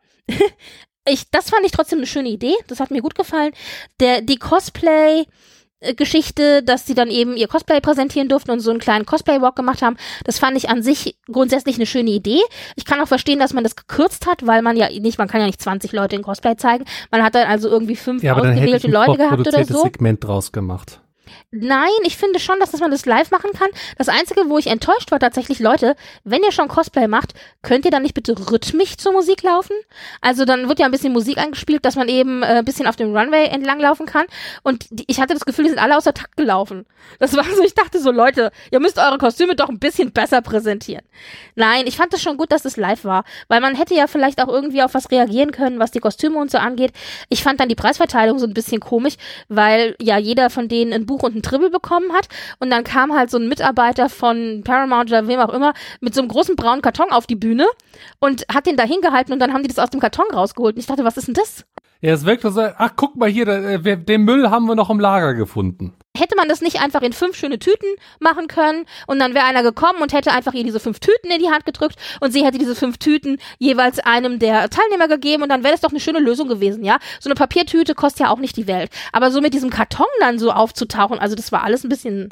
das fand ich trotzdem eine schöne Idee. Das hat mir gut gefallen. Die Cosplay-Geschichte, dass sie dann eben ihr Cosplay präsentieren durften und so einen kleinen Cosplay-Walk gemacht haben, das fand ich an sich grundsätzlich eine schöne Idee. Ich kann auch verstehen, dass man das gekürzt hat, weil man kann ja nicht 20 Leute in Cosplay zeigen. Man hat dann also irgendwie 5 ausgewählte Leute gehabt oder so. Segment draus gemacht. Nein, ich finde schon, dass man das live machen kann. Das Einzige, wo ich enttäuscht war, tatsächlich, Leute, wenn ihr schon Cosplay macht, könnt ihr dann nicht bitte rhythmisch zur Musik laufen? Also dann wird ja ein bisschen Musik eingespielt, dass man eben ein bisschen auf dem Runway entlang laufen kann. Und ich hatte das Gefühl, die sind alle außer Takt gelaufen. Das war so, ich dachte so, Leute, ihr müsst eure Kostüme doch ein bisschen besser präsentieren. Nein, ich fand es schon gut, dass es live war, weil man hätte ja vielleicht auch irgendwie auf was reagieren können, was die Kostüme und so angeht. Ich fand dann die Preisverteilung so ein bisschen komisch, weil ja jeder von denen ein Buch und ein Tribbel bekommen hat und dann kam halt so ein Mitarbeiter von Paramount oder wem auch immer mit so einem großen braunen Karton auf die Bühne und hat den da hingehalten und dann haben die das aus dem Karton rausgeholt und ich dachte, was ist denn das? Ja, es wirkt so, ach guck mal hier, den Müll haben wir noch im Lager gefunden. Hätte man das nicht einfach in 5 schöne Tüten machen können und dann wäre einer gekommen und hätte einfach ihr diese 5 Tüten in die Hand gedrückt und sie hätte diese 5 Tüten jeweils einem der Teilnehmer gegeben und dann wäre das doch eine schöne Lösung gewesen, ja? So eine Papiertüte kostet ja auch nicht die Welt. Aber so mit diesem Karton dann so aufzutauchen, also das war alles ein bisschen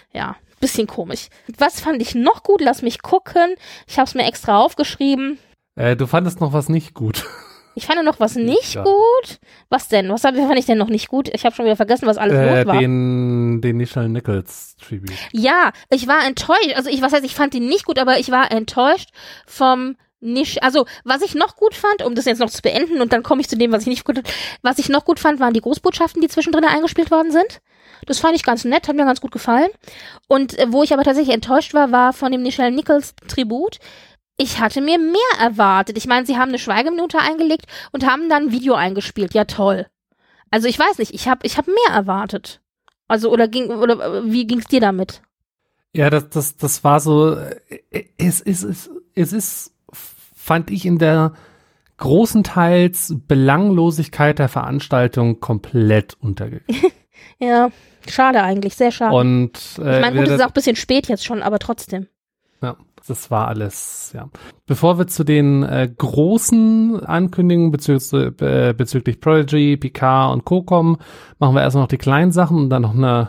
komisch. Was fand ich noch gut? Lass mich gucken. Ich habe es mir extra aufgeschrieben. Du fandest noch was nicht gut. Ich fand noch was nicht gut. Was denn? Was fand ich denn noch nicht gut? Ich habe schon wieder vergessen, was alles los war. Den Nichelle Nichols Tribute. Ja, ich war enttäuscht. Also ich fand ihn nicht gut, aber ich war enttäuscht vom also, was ich noch gut fand, um das jetzt noch zu beenden und dann komme ich zu dem, was ich nicht gut fand. Was ich noch gut fand, waren die Grußbotschaften, die zwischendrin eingespielt worden sind. Das fand ich ganz nett, hat mir ganz gut gefallen. Und wo ich aber tatsächlich enttäuscht war von dem Nichelle Nichols Tribut. Ich hatte mir mehr erwartet. Ich meine, sie haben eine Schweigeminute eingelegt und haben dann ein Video eingespielt. Ja, toll. Also ich weiß nicht, ich hab mehr erwartet. Also wie ging's dir damit? Ja, das war so, es ist, fand ich in der großenteils Belanglosigkeit der Veranstaltung komplett untergegangen. Ja, schade eigentlich, sehr schade. Und ich meine, gut, es ist auch ein bisschen spät jetzt schon, aber trotzdem. Ja, das war alles, ja. Bevor wir zu den großen Ankündigungen bezüglich Prodigy, Picard und Co. kommen, machen wir erstmal noch die kleinen Sachen und dann noch eine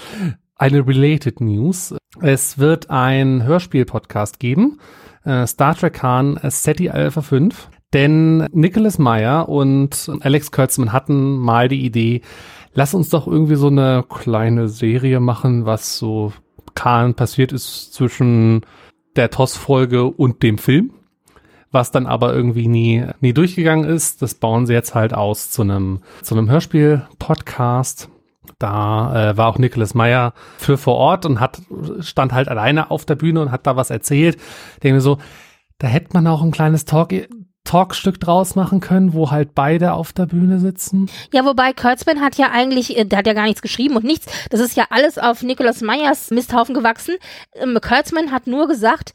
related News. Es wird ein Hörspiel-Podcast geben, Star Trek Khan Ceti Alpha 5, denn Nicholas Meyer und Alex Kurtzman hatten mal die Idee, lass uns doch irgendwie so eine kleine Serie machen, was so Khan passiert ist zwischen der TOS-Folge und dem Film, was dann aber irgendwie nie durchgegangen ist. Das bauen sie jetzt halt aus zu einem Hörspiel-Podcast. Da war auch Nicholas Meyer für vor Ort und stand halt alleine auf der Bühne und hat da was erzählt. Ich denke mir so, da hätte man auch ein kleines Talkstück draus machen können, wo halt beide auf der Bühne sitzen. Ja, wobei Kurtzman hat ja eigentlich, der hat ja gar nichts geschrieben und nichts. Das ist ja alles auf Nicholas Meyers Misthaufen gewachsen. Kurtzman hat nur gesagt,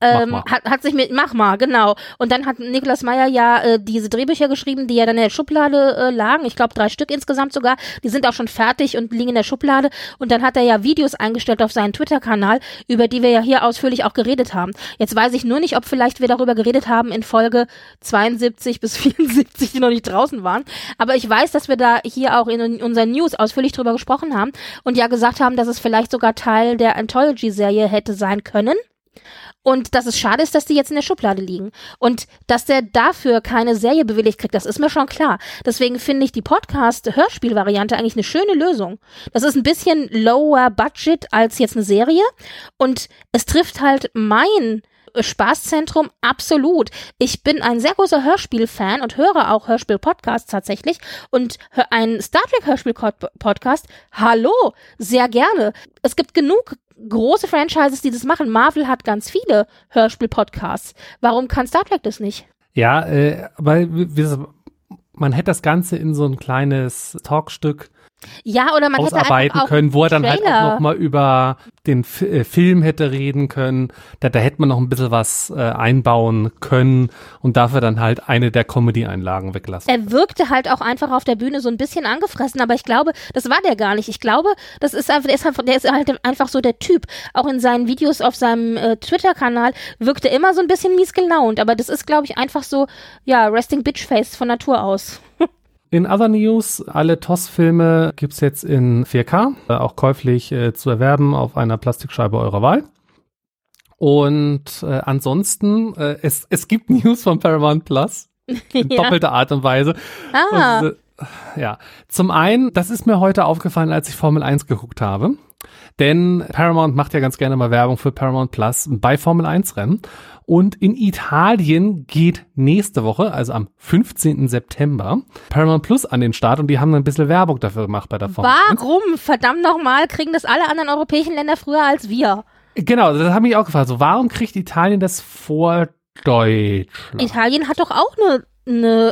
mach mal, genau. Und dann hat Nicholas Meyer ja diese Drehbücher geschrieben, die ja dann in der Schublade lagen. Ich glaube 3 Stück insgesamt sogar. Die sind auch schon fertig und liegen in der Schublade. Und dann hat er ja Videos eingestellt auf seinen Twitter-Kanal, über die wir ja hier ausführlich auch geredet haben. Jetzt weiß ich nur nicht, ob vielleicht wir darüber geredet haben in Folge 72 bis 74, die noch nicht draußen waren. Aber ich weiß, dass wir da hier auch in unseren News ausführlich drüber gesprochen haben und ja gesagt haben, dass es vielleicht sogar Teil der Anthology-Serie hätte sein können. Und dass es schade ist, dass die jetzt in der Schublade liegen. Und dass der dafür keine Serie bewilligt kriegt, das ist mir schon klar. Deswegen finde ich die Podcast-Hörspiel-Variante eigentlich eine schöne Lösung. Das ist ein bisschen lower budget als jetzt eine Serie. Und es trifft halt mein Spaßzentrum absolut. Ich bin ein sehr großer Hörspiel-Fan und höre auch Hörspiel-Podcasts tatsächlich. Und ein Star Trek-Hörspiel-Podcast, hallo, sehr gerne. Es gibt genug große Franchises, die das machen. Marvel hat ganz viele Hörspiel-Podcasts. Warum kann Star Trek das nicht? Ja, aber man hätte das Ganze in so ein kleines Talkstück Ja, oder man hätte ausarbeiten einfach auch können, wo er dann halt Trailer. auch nochmal über den Film hätte reden können. Da hätte man noch ein bisschen was einbauen können und dafür dann halt eine der Comedy-Einlagen weglassen. Er wirkte halt auch einfach auf der Bühne so ein bisschen angefressen, aber ich glaube, das war der gar nicht. Ich glaube, das ist einfach, der ist halt einfach so der Typ. Auch in seinen Videos auf seinem Twitter-Kanal wirkte immer so ein bisschen mies gelaunt, aber das ist, glaube ich, einfach so, ja, Resting Bitch Face von Natur aus. In Other News, alle TOS-Filme gibt's jetzt in 4K, auch käuflich zu erwerben auf einer Plastikscheibe eurer Wahl. Und ansonsten, es gibt News von Paramount Plus in doppelter Art und Weise. Und, ja, zum einen, das ist mir heute aufgefallen, als ich Formel 1 geguckt habe. Denn Paramount macht ja ganz gerne mal Werbung für Paramount Plus bei Formel 1 Rennen. Und in Italien geht nächste Woche, also am 15. September, Paramount Plus an den Start und die haben ein bisschen Werbung dafür gemacht bei der Formel 1. Warum, verdammt nochmal, kriegen das alle anderen europäischen Länder früher als wir? Genau, das habe ich auch gefragt. So, warum kriegt Italien das vor Deutschland? Italien hat doch auch eine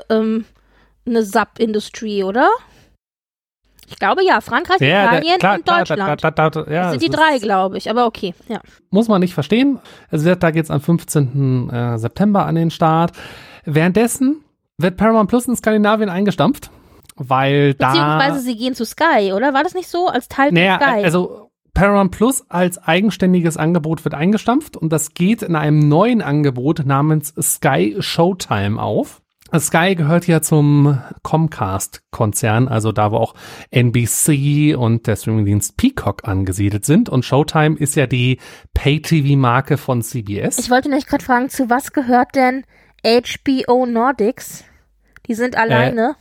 Sub-Industrie, oder? Ich glaube ja, Frankreich, Italien und Deutschland. Das sind die drei, glaube ich, aber okay, ja. Muss man nicht verstehen. Also da geht's am 15. September an den Start. Währenddessen wird Paramount Plus in Skandinavien eingestampft, weil Beziehungsweise sie gehen zu Sky, oder? War das nicht so? Als Teil von Sky? Also Paramount Plus als eigenständiges Angebot wird eingestampft und das geht in einem neuen Angebot namens Sky Showtime auf. Sky gehört ja zum Comcast-Konzern, also da, wo auch NBC und der Streamingdienst Peacock angesiedelt sind. Und Showtime ist ja die Pay-TV-Marke von CBS. Ich wollte nämlich gerade fragen, zu was gehört denn HBO Nordics? Die sind alleine.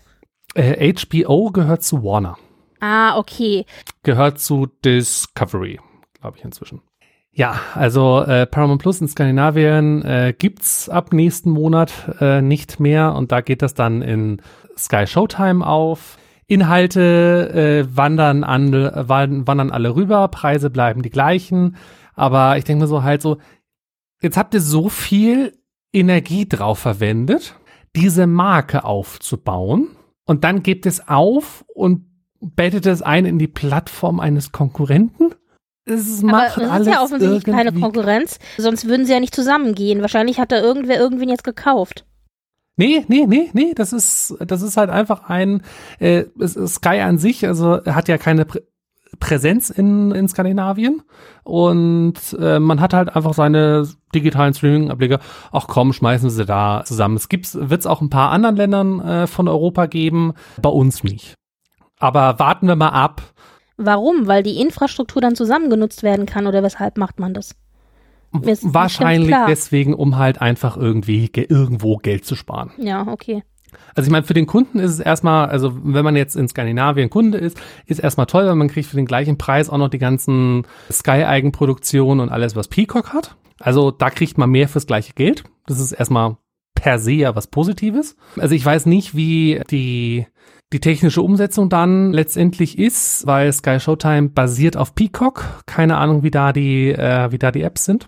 HBO gehört zu Warner. Ah, okay. Gehört zu Discovery, glaube ich inzwischen. Ja, also Paramount Plus in Skandinavien gibt's ab nächsten Monat nicht mehr und da geht das dann in Sky Showtime auf. Inhalte wandern alle rüber, Preise bleiben die gleichen, aber ich denke mir so halt so, jetzt habt ihr so viel Energie drauf verwendet, diese Marke aufzubauen und dann gebt es auf und bettet es ein in die Plattform eines Konkurrenten? Aber das ist ja offensichtlich keine Konkurrenz, sonst würden sie ja nicht zusammengehen. Wahrscheinlich hat da irgendwen jetzt gekauft. Nee, das ist halt einfach Sky an sich, also hat ja keine Präsenz in Skandinavien und man hat halt einfach seine digitalen Streaming-Ableger, ach komm, schmeißen sie da zusammen. Wird's auch ein paar anderen Ländern von Europa geben, bei uns nicht. Aber warten wir mal ab. Warum? Weil die Infrastruktur dann zusammengenutzt werden kann oder weshalb macht man das? Wahrscheinlich deswegen, um halt einfach irgendwo Geld zu sparen. Ja, okay. Also ich meine, für den Kunden ist es erstmal, also wenn man jetzt in Skandinavien Kunde ist erstmal toll, weil man kriegt für den gleichen Preis auch noch die ganzen Sky-Eigenproduktionen und alles, was Peacock hat. Also da kriegt man mehr fürs gleiche Geld. Das ist erstmal per se ja was Positives. Also ich weiß nicht, wie die technische Umsetzung dann letztendlich ist, weil Sky Showtime basiert auf Peacock. Keine Ahnung, wie da die Apps sind.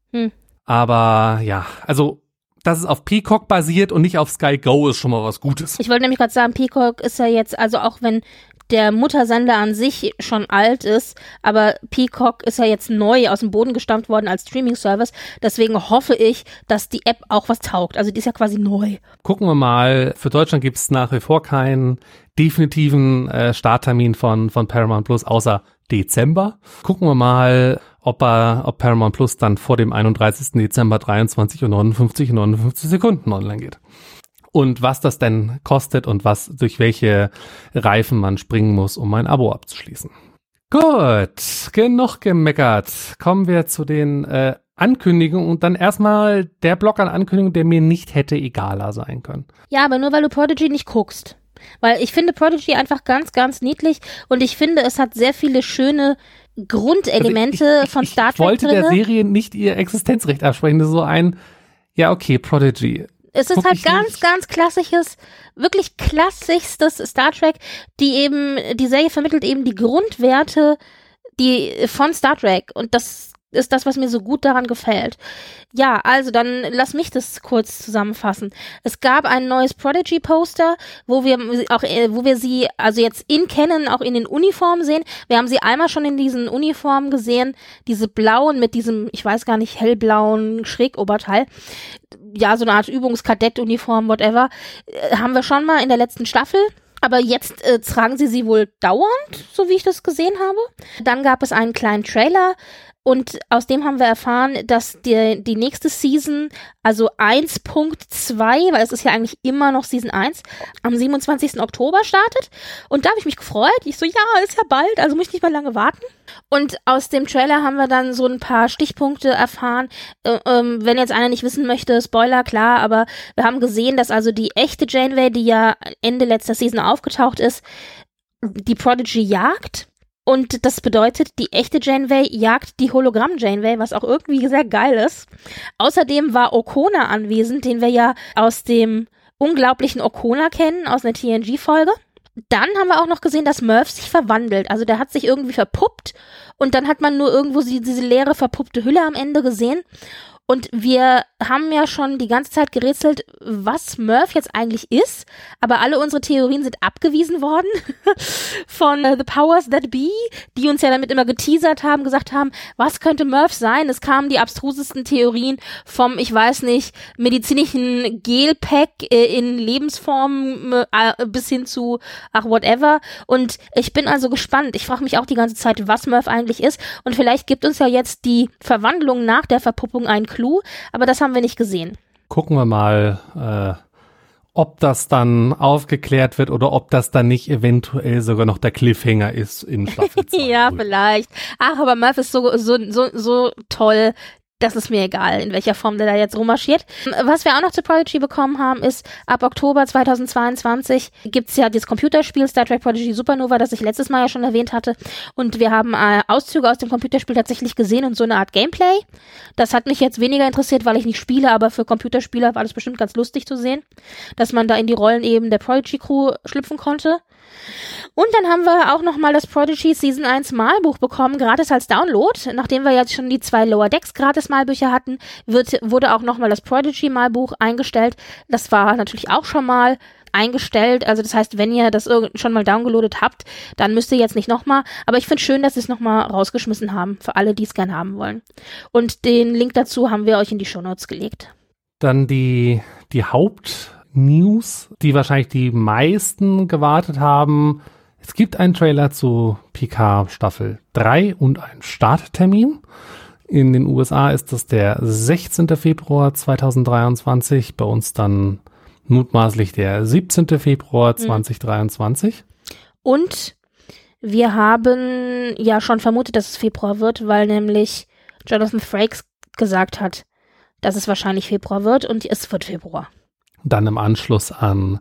Aber ja, also dass es auf Peacock basiert und nicht auf Sky Go ist schon mal was Gutes. Ich wollte nämlich gerade sagen, Peacock ist ja jetzt, also auch wenn der Muttersender an sich schon alt ist, aber Peacock ist ja jetzt neu aus dem Boden gestampft worden als Streaming-Service. Deswegen hoffe ich, dass die App auch was taugt. Also die ist ja quasi neu. Gucken wir mal. Für Deutschland gibt es nach wie vor keinen definitiven Starttermin von Paramount Plus, außer Dezember. Gucken wir mal, ob Paramount Plus dann vor dem 31. Dezember 23:59 Sekunden online geht. Und was das denn kostet und durch welche Reifen man springen muss, um ein Abo abzuschließen. Gut, genug gemeckert. Kommen wir zu den Ankündigungen und dann erstmal der Block an Ankündigungen, der mir nicht hätte egaler sein können. Ja, aber nur weil du Prodigy nicht guckst. Weil ich finde Prodigy einfach ganz, ganz niedlich und ich finde, es hat sehr viele schöne Grundelemente von Star Trek. Ich wollte der Serie nicht ihr Existenzrecht absprechen. Das ist so ein, ja okay, Prodigy. Es ist halt ganz, ganz klassisches, wirklich klassischstes Star Trek, die Serie vermittelt eben die Grundwerte, von Star Trek und das ist das, was mir so gut daran gefällt. Ja, also dann lass mich das kurz zusammenfassen. Es gab ein neues Prodigy-Poster, wo wir sie also jetzt in Canon auch in den Uniformen sehen. Wir haben sie einmal schon in diesen Uniformen gesehen, diese blauen mit diesem, ich weiß gar nicht, hellblauen Schrägoberteil. Ja, so eine Art Übungskadett-Uniform, whatever. Haben wir schon mal in der letzten Staffel. Aber jetzt tragen sie wohl dauernd, so wie ich das gesehen habe. Dann gab es einen kleinen Trailer und aus dem haben wir erfahren, dass die nächste Season, also 1.2, weil es ist ja eigentlich immer noch Season 1, am 27. Oktober startet. Und da habe ich mich gefreut. Ich so, ja, ist ja bald, also muss ich nicht mehr lange warten. Und aus dem Trailer haben wir dann so ein paar Stichpunkte erfahren. Wenn jetzt einer nicht wissen möchte, Spoiler, klar, aber wir haben gesehen, dass also die echte Janeway, die ja Ende letzter Season aufgetaucht ist, die Prodigy jagt. Und das bedeutet, die echte Janeway jagt die Hologramm-Janeway, was auch irgendwie sehr geil ist. Außerdem war Okona anwesend, den wir ja aus dem unglaublichen Okona kennen, aus einer TNG-Folge. Dann haben wir auch noch gesehen, dass Murph sich verwandelt. Also der hat sich irgendwie verpuppt und dann hat man nur irgendwo diese leere, verpuppte Hülle am Ende gesehen. Und wir haben ja schon die ganze Zeit gerätselt, was Murph jetzt eigentlich ist, aber alle unsere Theorien sind abgewiesen worden von The Powers That Be, die uns ja damit immer geteasert haben, gesagt haben, was könnte Murph sein? Es kamen die abstrusesten Theorien vom, ich weiß nicht, medizinischen Gelpack in Lebensform bis hin zu, ach, whatever. Und ich bin also gespannt. Ich frage mich auch die ganze Zeit, was Murph eigentlich ist. Und vielleicht gibt uns ja jetzt die Verwandlung nach der Verpuppung einen Clou, aber das haben wir nicht gesehen. Gucken wir mal, ob das dann aufgeklärt wird oder ob das dann nicht eventuell sogar noch der Cliffhanger ist in Staffel 2. Ja, vielleicht. Ach, aber Murph ist so toll. Das ist mir egal, in welcher Form der da jetzt rummarschiert. Was wir auch noch zu Prodigy bekommen haben, ist, ab Oktober 2022 gibt's ja das Computerspiel Star Trek Prodigy Supernova, das ich letztes Mal ja schon erwähnt hatte. Und wir haben Auszüge aus dem Computerspiel tatsächlich gesehen und so eine Art Gameplay. Das hat mich jetzt weniger interessiert, weil ich nicht spiele, aber für Computerspieler war das bestimmt ganz lustig zu sehen, dass man da in die Rollen eben der Prodigy-Crew schlüpfen konnte. Und dann haben wir auch nochmal das Prodigy Season 1 Malbuch bekommen, gratis als Download. Nachdem wir jetzt schon die 2 Lower Decks gratis Malbücher hatten, wurde auch nochmal das Prodigy Malbuch eingestellt. Das war natürlich auch schon mal eingestellt. Also das heißt, wenn ihr das schon mal downgeloadet habt, dann müsst ihr jetzt nicht nochmal. Aber ich finde schön, dass sie es nochmal rausgeschmissen haben, für alle, die es gern haben wollen. Und den Link dazu haben wir euch in die Shownotes gelegt. Dann die Hauptnews, die wahrscheinlich die meisten gewartet haben. Es gibt einen Trailer zu Picard Staffel 3 und einen Starttermin. In den USA ist das der 16. Februar 2023, bei uns dann mutmaßlich der 17. Februar 2023. Und wir haben ja schon vermutet, dass es Februar wird, weil nämlich Jonathan Frakes gesagt hat, dass es wahrscheinlich Februar wird und es wird Februar. Dann im Anschluss an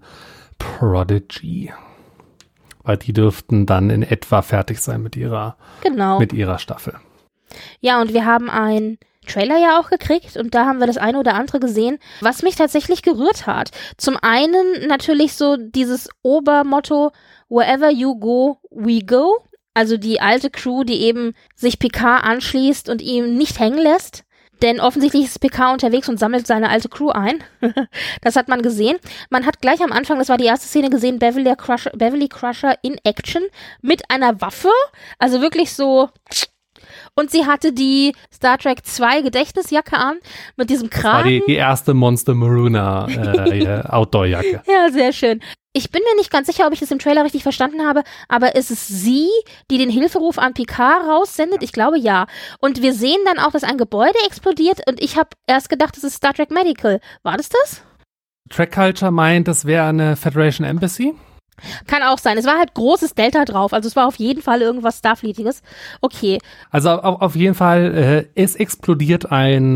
Prodigy. Weil die dürften dann in etwa fertig sein mit ihrer Staffel. Ja, und wir haben einen Trailer ja auch gekriegt und da haben wir das eine oder andere gesehen, was mich tatsächlich gerührt hat. Zum einen natürlich so dieses Obermotto, wherever you go, we go. Also die alte Crew, die eben sich Picard anschließt und ihm nicht hängen lässt. Denn offensichtlich ist Picard unterwegs und sammelt seine alte Crew ein. Das hat man gesehen. Man hat gleich am Anfang, das war die erste Szene, gesehen, Beverly Crusher in Action mit einer Waffe. Also wirklich so. Und sie hatte die Star Trek 2 Gedächtnisjacke an mit diesem Kragen. Das war die erste Monster Maruna Outdoor-Jacke. Ja, sehr schön. Ich bin mir nicht ganz sicher, ob ich das im Trailer richtig verstanden habe, aber ist es sie, die den Hilferuf an Picard raussendet? Ich glaube, ja. Und wir sehen dann auch, dass ein Gebäude explodiert und ich habe erst gedacht, das ist Star Trek Medical. War das das? Track Culture meint, das wäre eine Federation Embassy. Kann auch sein. Es war halt großes Delta drauf, also es war auf jeden Fall irgendwas Starfleetiges. Okay. Also auf jeden Fall, es explodiert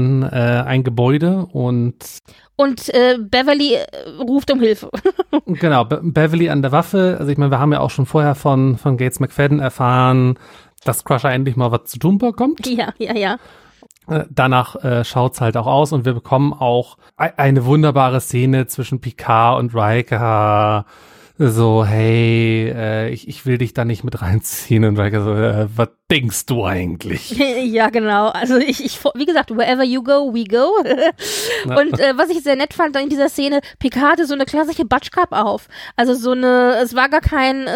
ein Gebäude und Beverly ruft um Hilfe. Genau, Beverly an der Waffe. Also ich meine, wir haben ja auch schon vorher von Gates McFadden erfahren, dass Crusher endlich mal was zu tun bekommt. Ja. Danach schaut's halt auch aus und wir bekommen auch eine wunderbare Szene zwischen Picard und Riker. so, hey, ich will dich da nicht mit reinziehen und Riker so, was denkst du eigentlich? Ja, genau. Also wie gesagt, wherever you go, we go. Und was ich sehr nett fand in dieser Szene, Picard hatte so eine klassische Butchcup auf. Also es war gar kein,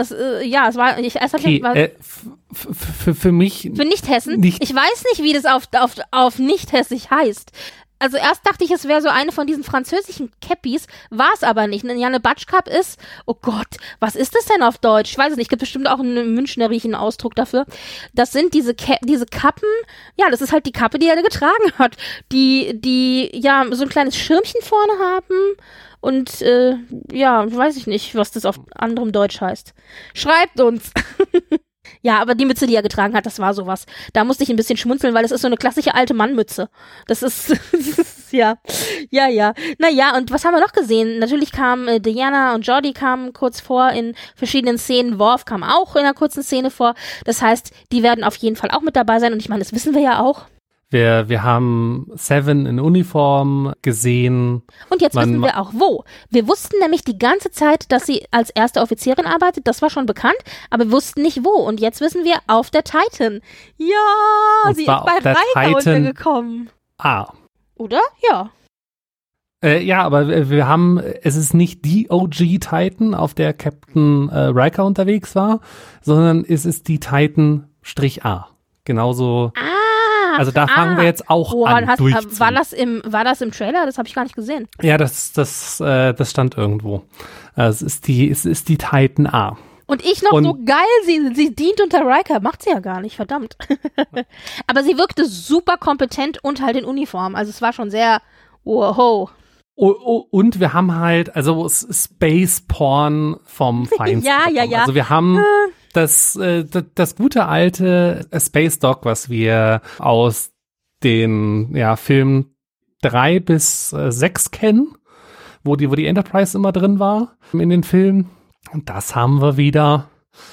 für mich. Für Nicht-Hessen? Ich weiß nicht, wie das auf Nicht-Hessisch heißt. Also erst dachte ich, es wäre so eine von diesen französischen Cappies, war es aber nicht. Ja, eine Batschkap ist, oh Gott, was ist das denn auf Deutsch? Ich weiß es nicht, es gibt bestimmt auch einen münchnerischen Ausdruck dafür. Das sind diese Kappen, ja, das ist halt die Kappe, die er getragen hat, die ja so ein kleines Schirmchen vorne haben und ja, weiß ich nicht, was das auf anderem Deutsch heißt. Schreibt uns! Ja, aber die Mütze, die er getragen hat, das war sowas. Da musste ich ein bisschen schmunzeln, weil das ist so eine klassische alte Mannmütze. Das ist, ja. Naja, und was haben wir noch gesehen? Natürlich kamen Diana und Geordi kamen kurz vor in verschiedenen Szenen. Worf kam auch in einer kurzen Szene vor. Das heißt, die werden auf jeden Fall auch mit dabei sein. Und ich meine, das wissen wir ja auch. Wir haben Seven in Uniform gesehen. Und jetzt wissen wir auch wo. Wir wussten nämlich die ganze Zeit, dass sie als erste Offizierin arbeitet. Das war schon bekannt, aber wir wussten nicht wo. Und jetzt wissen wir, auf der Titan. Ja, sie ist bei Riker untergekommen. Oder? Ja. Ja, aber es ist nicht die OG Titan, auf der Captain Riker unterwegs war, sondern es ist die Titan-A. Genauso. Also da fangen wir jetzt auch an durchzuziehen. War das im Trailer? Das habe ich gar nicht gesehen. Ja, das stand irgendwo. Es ist die Titan A. Und ich noch so geil, sie dient unter Riker. Macht sie ja gar nicht, verdammt. Aber sie wirkte super kompetent und halt in Uniform. Also es war schon sehr wow. Und wir haben halt, also Space Porn vom Feinsten. Ja. Also wir haben das gute alte Space Dog, was wir aus den Filmen 3 bis 6 kennen, wo die Enterprise immer drin war in den Filmen. Und das haben wir wieder.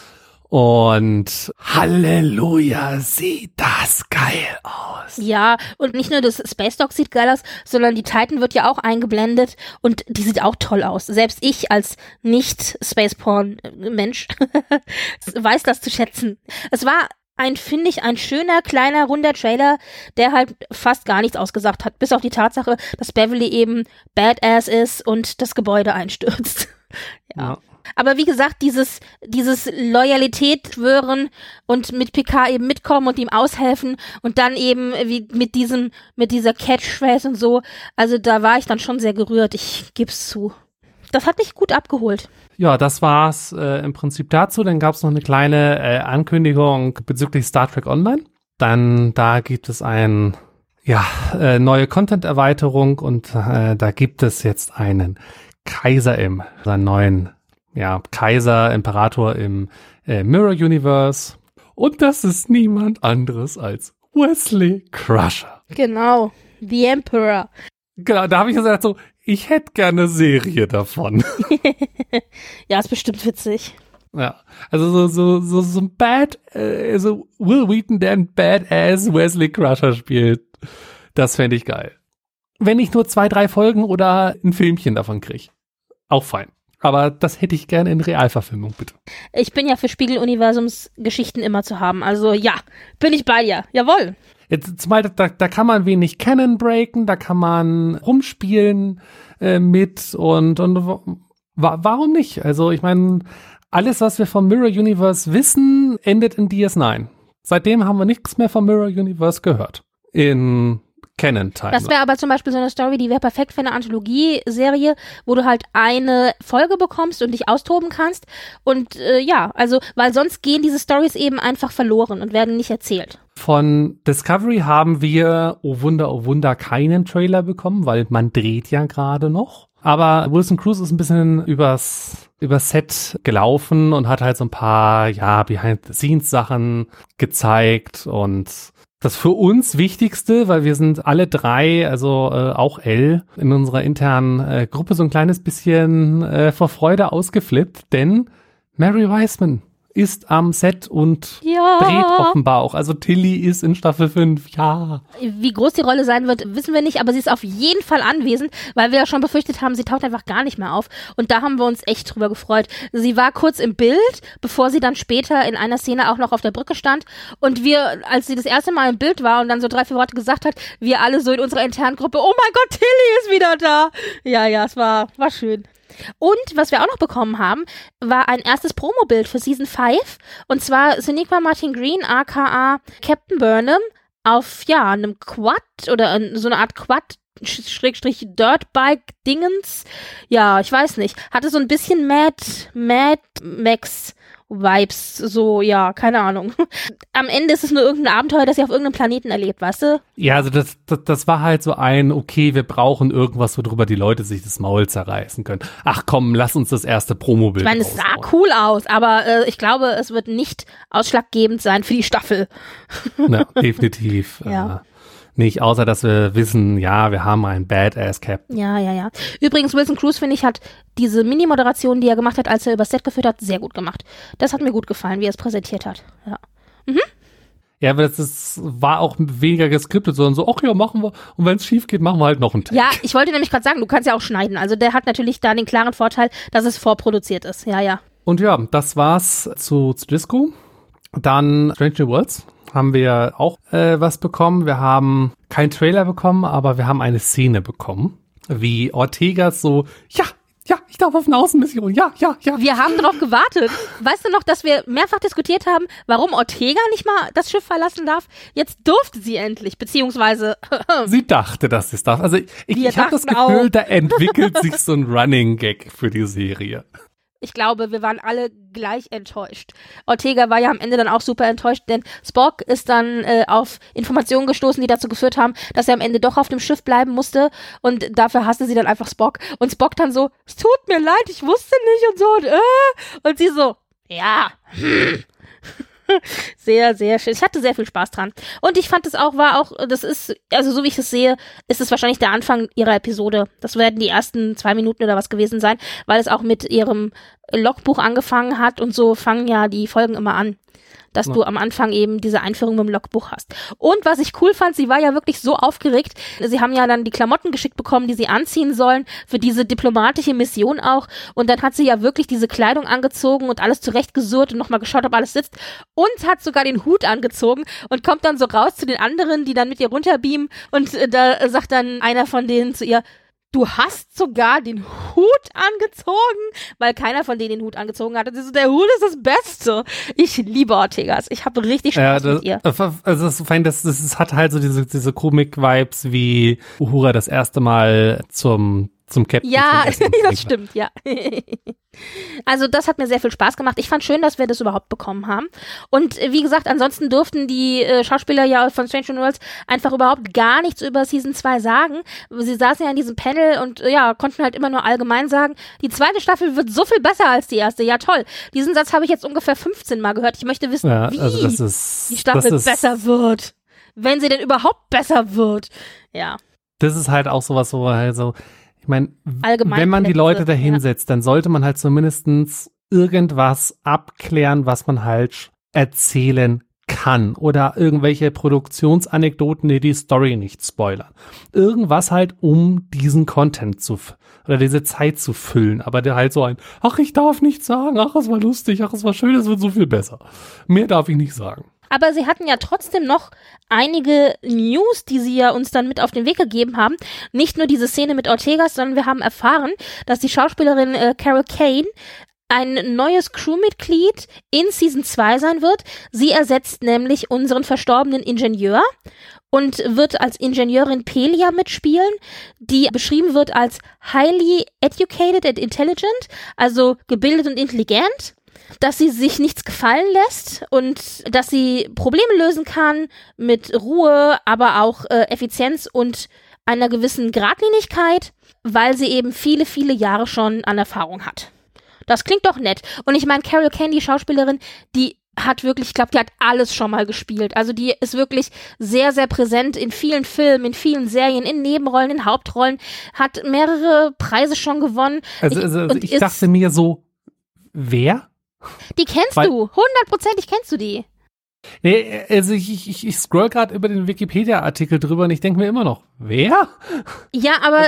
Und Halleluja, sieht das geil aus. Ja, und nicht nur das Space Dog sieht geil aus, sondern die Titan wird ja auch eingeblendet und die sieht auch toll aus. Selbst ich als Nicht-Space-Porn-Mensch weiß das zu schätzen. Es war finde ich, ein schöner, kleiner, runder Trailer, der halt fast gar nichts ausgesagt hat, bis auf die Tatsache, dass Beverly eben Badass ist und das Gebäude einstürzt. Ja. Aber wie gesagt, dieses Loyalität schwören und mit Picard eben mitkommen und ihm aushelfen und dann eben wie mit dieser Catchphrase und so, also da war ich dann schon sehr gerührt, ich geb's zu. Das hat mich gut abgeholt. Ja, das war's im Prinzip dazu. Dann gab's noch eine kleine Ankündigung bezüglich Star Trek Online. Dann da gibt es neue Content-Erweiterung und da gibt es jetzt einen Kaiser seinen neuen Kaiser, Imperator im Mirror Universe. Und das ist niemand anderes als Wesley Crusher. Genau, The Emperor. Genau, da habe ich gesagt so, ich hätte gerne eine Serie davon. Ja, ist bestimmt witzig. Ja, also so ein Will Wheaton, der ein Badass Wesley Crusher spielt, das fände ich geil. Wenn ich nur 2, 3 Folgen oder ein Filmchen davon kriege, auch fein. Aber das hätte ich gerne in Realverfilmung, bitte. Ich bin ja für Spiegel-Universums-Geschichten immer zu haben. Also ja, bin ich bei dir. Jawohl. Jetzt zumal da kann man wenig Canon breaken, da kann man rumspielen mit und warum nicht? Also ich meine, alles, was wir vom Mirror Universe wissen, endet in DS9. Seitdem haben wir nichts mehr vom Mirror Universe gehört. In Canon-Time. Das wäre aber zum Beispiel so eine Story, die wäre perfekt für eine Anthologie-Serie, wo du halt eine Folge bekommst und dich austoben kannst. Und weil sonst gehen diese Stories eben einfach verloren und werden nicht erzählt. Von Discovery haben wir, oh Wunder, keinen Trailer bekommen, weil man dreht ja gerade noch. Aber Wilson Cruz ist ein bisschen übers Set gelaufen und hat halt so ein paar, Behind-the-Scenes-Sachen gezeigt und das für uns Wichtigste, weil wir sind alle 3, also auch Elle, in unserer internen Gruppe so ein kleines bisschen vor Freude ausgeflippt, denn Mary Wiseman ist am Set und dreht offenbar auch. Also Tilly ist in Staffel 5, ja. Wie groß die Rolle sein wird, wissen wir nicht, aber sie ist auf jeden Fall anwesend, weil wir ja schon befürchtet haben, sie taucht einfach gar nicht mehr auf. Und da haben wir uns echt drüber gefreut. Sie war kurz im Bild, bevor sie dann später in einer Szene auch noch auf der Brücke stand. Und wir, als sie das erste Mal im Bild war und dann so 3, 4 Worte gesagt hat, wir alle so in unserer internen Gruppe, oh mein Gott, Tilly ist wieder da. Ja, es war schön. Und was wir auch noch bekommen haben, war ein erstes Promobild für Season 5. Und zwar Sonequa Martin Green, aka Captain Burnham, auf, einem Quad oder so eine Art Quad-Dirtbike-Dingens. Ja, ich weiß nicht. Hatte so ein bisschen Mad Max Vibes, so, keine Ahnung. Am Ende ist es nur irgendein Abenteuer, das ihr auf irgendeinem Planeten erlebt, weißt du? Ja, also das war halt so okay, wir brauchen irgendwas, worüber die Leute sich das Maul zerreißen können. Ach komm, lass uns das erste Promobild Ich meine, es sah cool aus, aber ich glaube, es wird nicht ausschlaggebend sein für die Staffel. Na, definitiv. Ja. Nicht, außer dass wir wissen, wir haben einen Badass-Captain. Ja. Übrigens, Wilson Cruz, finde ich, hat diese Mini-Moderation, die er gemacht hat, als er übers Set geführt hat, sehr gut gemacht. Das hat mir gut gefallen, wie er es präsentiert hat. Ja. Ja, aber das war auch weniger geskriptet, sondern so, machen wir. Und wenn es schief geht, machen wir halt noch einen Take. Ja, ich wollte nämlich gerade sagen, du kannst ja auch schneiden. Also der hat natürlich da den klaren Vorteil, dass es vorproduziert ist. Ja. Und das war's zu Disco. Dann Strange New Worlds haben wir auch was bekommen. Wir haben keinen Trailer bekommen, aber wir haben eine Szene bekommen, wie Ortega so, ich darf auf eine Außenmission, ja. Wir haben drauf gewartet. Weißt du noch, dass wir mehrfach diskutiert haben, warum Ortega nicht mal das Schiff verlassen darf? Jetzt durfte sie endlich, beziehungsweise sie dachte, dass sie es darf. Also ich habe das Gefühl, da entwickelt sich so ein Running Gag für die Serie. Ich glaube, wir waren alle gleich enttäuscht. Ortega war ja am Ende dann auch super enttäuscht, denn Spock ist dann auf Informationen gestoßen, die dazu geführt haben, dass er am Ende doch auf dem Schiff bleiben musste und dafür hasste sie dann einfach Spock. Und Spock dann so, es tut mir leid, ich wusste nicht und so und sie so, Sehr, sehr schön. Ich hatte sehr viel Spaß dran. Und ich fand es auch, das ist, also so wie ich es sehe, ist es wahrscheinlich der Anfang ihrer Episode. Das werden die ersten 2 Minuten oder was gewesen sein, weil es auch mit ihrem Logbuch angefangen hat und so fangen ja die Folgen immer an. Dass du am Anfang eben diese Einführung mit dem Logbuch hast. Und was ich cool fand, sie war ja wirklich so aufgeregt. Sie haben ja dann die Klamotten geschickt bekommen, die sie anziehen sollen, für diese diplomatische Mission auch. Und dann hat sie ja wirklich diese Kleidung angezogen und alles zurechtgesurrt und nochmal geschaut, ob alles sitzt. Und hat sogar den Hut angezogen und kommt dann so raus zu den anderen, die dann mit ihr runterbeamen. Und da sagt dann einer von denen zu ihr, du hast sogar den Hut angezogen, weil keiner von denen den Hut angezogen hat. Und sie so, der Hut ist das Beste. Ich liebe Ortegas. Ich habe richtig Spaß mit ihr. Also das hat halt so diese Komik-Vibes, wie Uhura das erste Mal zum Captain. Ja, das stimmt, ja. Also das hat mir sehr viel Spaß gemacht. Ich fand schön, dass wir das überhaupt bekommen haben. Und wie gesagt, ansonsten durften die Schauspieler ja von Strange New Worlds einfach überhaupt gar nichts über Season 2 sagen. Sie saßen ja in diesem Panel und konnten halt immer nur allgemein sagen, die 2. Staffel wird so viel besser als die erste. Ja, toll. Diesen Satz habe ich jetzt ungefähr 15 Mal gehört. Ich möchte wissen, wie die Staffel besser wird. Wenn sie denn überhaupt besser wird. Ja. Das ist halt auch sowas, wo halt so, ich meine, wenn man die Leute da hinsetzt, dann sollte man halt zumindest irgendwas abklären, was man halt erzählen kann. Oder irgendwelche Produktionsanekdoten, die Story nicht spoilern. Irgendwas halt, um diesen Content oder diese Zeit zu füllen. Aber der halt so ich darf nichts sagen, es war lustig, es war schön, es wird so viel besser. Mehr darf ich nicht sagen. Aber sie hatten ja trotzdem noch einige News, die sie ja uns dann mit auf den Weg gegeben haben. Nicht nur diese Szene mit Ortegas, sondern wir haben erfahren, dass die Schauspielerin Carol Kane ein neues Crewmitglied in Season 2 sein wird. Sie ersetzt nämlich unseren verstorbenen Ingenieur und wird als Ingenieurin Pelia mitspielen, die beschrieben wird als highly educated and intelligent, also gebildet und intelligent. Dass sie sich nichts gefallen lässt und dass sie Probleme lösen kann mit Ruhe, aber auch Effizienz und einer gewissen Geradlinigkeit, weil sie eben viele, viele Jahre schon an Erfahrung hat. Das klingt doch nett. Und ich meine, Carol Kane, die Schauspielerin, die hat wirklich, ich glaube, die hat alles schon mal gespielt. Also die ist wirklich sehr, sehr präsent in vielen Filmen, in vielen Serien, in Nebenrollen, in Hauptrollen, hat mehrere Preise schon gewonnen. Also ich dachte mir so, wer? Die kennst du. 100%ig kennst du die. Nee, also ich scroll gerade über den Wikipedia-Artikel drüber und ich denke mir immer noch, wer? Ja, aber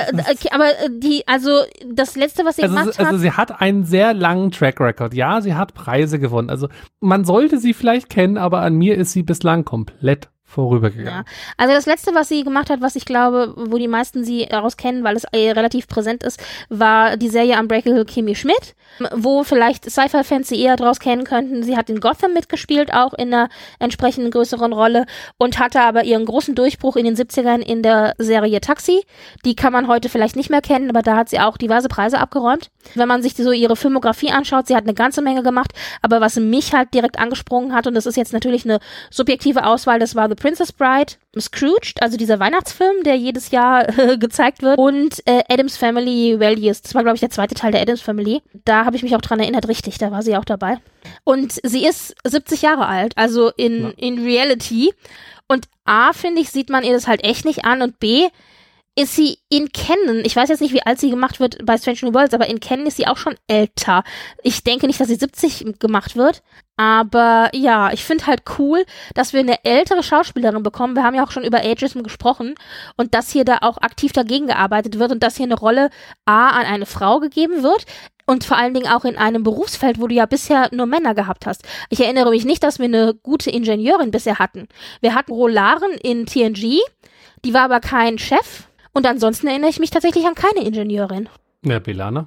das letzte, was sie gemacht hat. Also sie hat einen sehr langen Track Record. Ja, sie hat Preise gewonnen. Also man sollte sie vielleicht kennen, aber an mir ist sie bislang komplett vorübergegangen. Ja. Also das letzte, was sie gemacht hat, was ich glaube, wo die meisten sie daraus kennen, weil es relativ präsent ist, war die Serie Unbreakable Kimmy Schmidt, wo vielleicht Sci-Fi-Fans sie eher daraus kennen könnten. Sie hat in Gotham mitgespielt, auch in einer entsprechenden größeren Rolle und hatte aber ihren großen Durchbruch in den 70ern in der Serie Taxi. Die kann man heute vielleicht nicht mehr kennen, aber da hat sie auch diverse Preise abgeräumt. Wenn man sich so ihre Filmografie anschaut, sie hat eine ganze Menge gemacht, aber was mich halt direkt angesprungen hat, und das ist jetzt natürlich eine subjektive Auswahl, das war The Princess Bride, Scrooged, also dieser Weihnachtsfilm, der jedes Jahr gezeigt wird, und Addams Family Values. Das war, glaube ich, der zweite Teil der Addams Family. Da habe ich mich auch dran erinnert, richtig, da war sie auch dabei. Und sie ist 70 Jahre alt, also in Reality. Und A, finde ich, sieht man ihr das halt echt nicht an, und B, ist sie in Kennen, ich weiß jetzt nicht, wie alt sie gemacht wird bei Strange New Worlds, aber in Kennen ist sie auch schon älter. Ich denke nicht, dass sie 70 gemacht wird, aber ja, ich finde halt cool, dass wir eine ältere Schauspielerin bekommen. Wir haben ja auch schon über Ageism gesprochen und dass hier da auch aktiv dagegen gearbeitet wird und dass hier eine Rolle A an eine Frau gegeben wird und vor allen Dingen auch in einem Berufsfeld, wo du ja bisher nur Männer gehabt hast. Ich erinnere mich nicht, dass wir eine gute Ingenieurin bisher hatten. Wir hatten Rolaren in TNG, die war aber kein Chef. Und ansonsten erinnere ich mich tatsächlich an keine Ingenieurin. Ja, B'Elanna.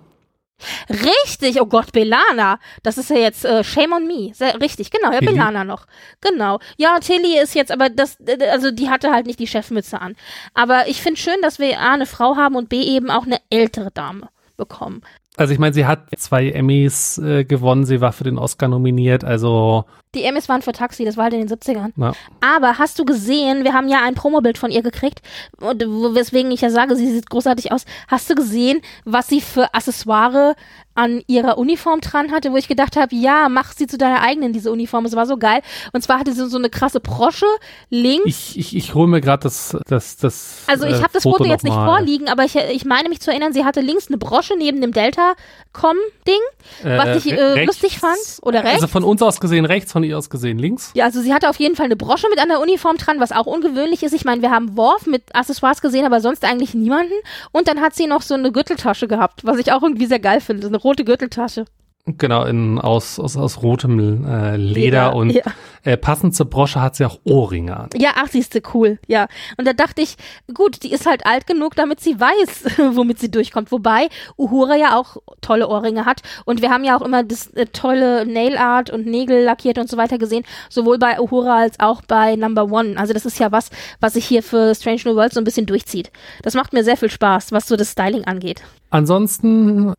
Richtig, oh Gott, B'Elanna. Das ist ja jetzt Shame on me. Sehr, richtig, genau, ja, B'Elanna noch. Genau. Ja, Tilly ist jetzt, aber also die hatte halt nicht die Chefmütze an. Aber ich finde schön, dass wir A, eine Frau haben und B, eben auch eine ältere Dame bekommen. Also ich meine, sie hat 2 Emmys gewonnen, sie war für den Oscar nominiert, also... Die Emmys waren für Taxi, das war halt in den 70ern. Ja. Aber hast du gesehen, wir haben ja ein Promobild von ihr gekriegt, weswegen ich ja sage, sie sieht großartig aus. Hast du gesehen, was sie für Accessoire an ihrer Uniform dran hatte, wo ich gedacht habe, ja, mach sie zu deiner eigenen, diese Uniform. Es war so geil. Und zwar hatte sie so eine krasse Brosche links. Ich hole mir gerade das Also ich habe das Foto jetzt nicht vorliegen, aber ich meine mich zu erinnern, sie hatte links eine Brosche neben dem Delta-Com-Ding, was ich lustig fand. Oder rechts. Also von uns aus gesehen rechts, von ihr aus gesehen links. Ja, also sie hatte auf jeden Fall eine Brosche mit an der Uniform dran, was auch ungewöhnlich ist. Ich meine, wir haben Worf mit Accessoires gesehen, aber sonst eigentlich niemanden. Und dann hat sie noch so eine Gürteltasche gehabt, was ich auch irgendwie sehr geil finde. Eine rote Gürteltasche. Genau, aus rotem Leder und passend zur Brosche hat sie auch Ohrringe an. Ja, ach, siehste, cool, ja. Und da dachte ich, gut, die ist halt alt genug, damit sie weiß, womit sie durchkommt. Wobei Uhura ja auch tolle Ohrringe hat und wir haben ja auch immer das tolle Nail Art und Nägel lackiert und so weiter gesehen, sowohl bei Uhura als auch bei Number One. Also das ist ja was sich hier für Strange New Worlds so ein bisschen durchzieht. Das macht mir sehr viel Spaß, was so das Styling angeht. Ansonsten,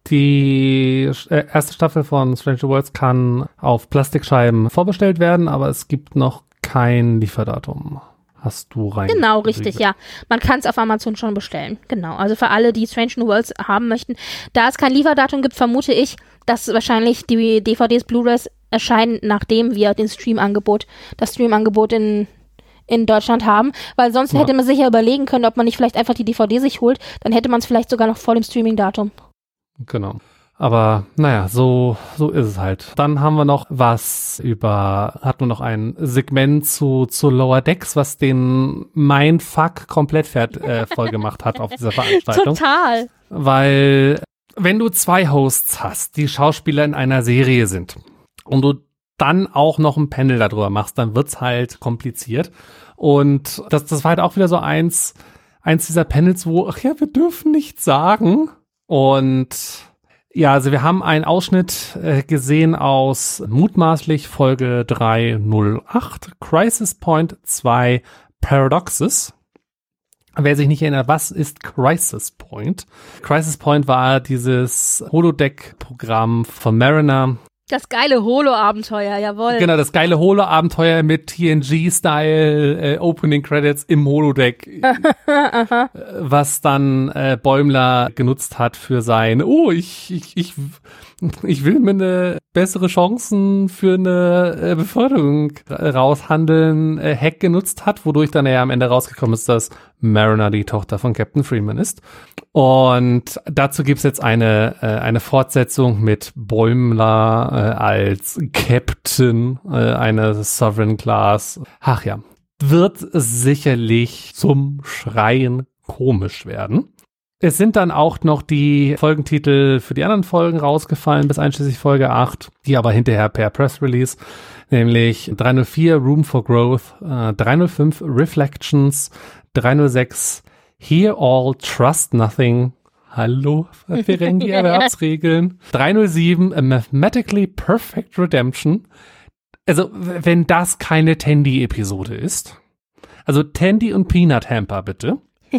die erste Staffel von Strange New Worlds kann auf Plastikscheiben vorbestellt werden, aber es gibt noch kein Lieferdatum. Hast du rein? Genau, richtig, ja. Man kann es auf Amazon schon bestellen. Genau, also für alle, die Strange New Worlds haben möchten. Da es kein Lieferdatum gibt, vermute ich, dass wahrscheinlich die DVDs, Blu-rays erscheinen, nachdem wir das Streamangebot in Deutschland haben, weil sonst hätte man sich ja überlegen können, ob man nicht vielleicht einfach die DVD sich holt, dann hätte man es vielleicht sogar noch vor dem Streaming-Datum. Genau. Aber naja, so ist es halt. Dann haben wir noch hatten wir noch ein Segment zu Lower Decks, was den Mindfuck komplett voll gemacht hat auf dieser Veranstaltung. Total. Weil, wenn du 2 Hosts hast, die Schauspieler in einer Serie sind und du dann auch noch ein Panel darüber machst, dann wird's halt kompliziert. Und das war halt auch wieder so eins dieser Panels, wo, ach ja, wir dürfen nichts sagen. Und ja, also wir haben einen Ausschnitt gesehen aus mutmaßlich Folge 308, Crisis Point 2 Paradoxes. Wer sich nicht erinnert, was ist Crisis Point? Crisis Point war dieses Holodeck-Programm von Mariner. Das geile Holo-Abenteuer, jawohl. Genau, das geile Holo-Abenteuer mit TNG-Style Opening Credits im Holodeck. was dann Bäumler genutzt hat für sein, ich will mir eine bessere Chancen für eine Beförderung raushandeln, Hack genutzt hat, wodurch dann ja am Ende rausgekommen ist, dass Mariner die Tochter von Captain Freeman ist. Und dazu gibt's jetzt eine Fortsetzung mit Bäumler als Captain eines Sovereign Class. Ach ja, wird sicherlich zum Schreien komisch werden. Es sind dann auch noch die Folgentitel für die anderen Folgen rausgefallen, bis einschließlich Folge 8, die aber hinterher per Press Release, nämlich 304 Room for Growth, 305 Reflections, 306 Hear All, Trust Nothing, hallo, Ferengi-Erwerbsregeln, 307 A Mathematically Perfect Redemption. Also, wenn das keine Tandy-Episode ist. Also Tandy und Peanut Hamper, bitte.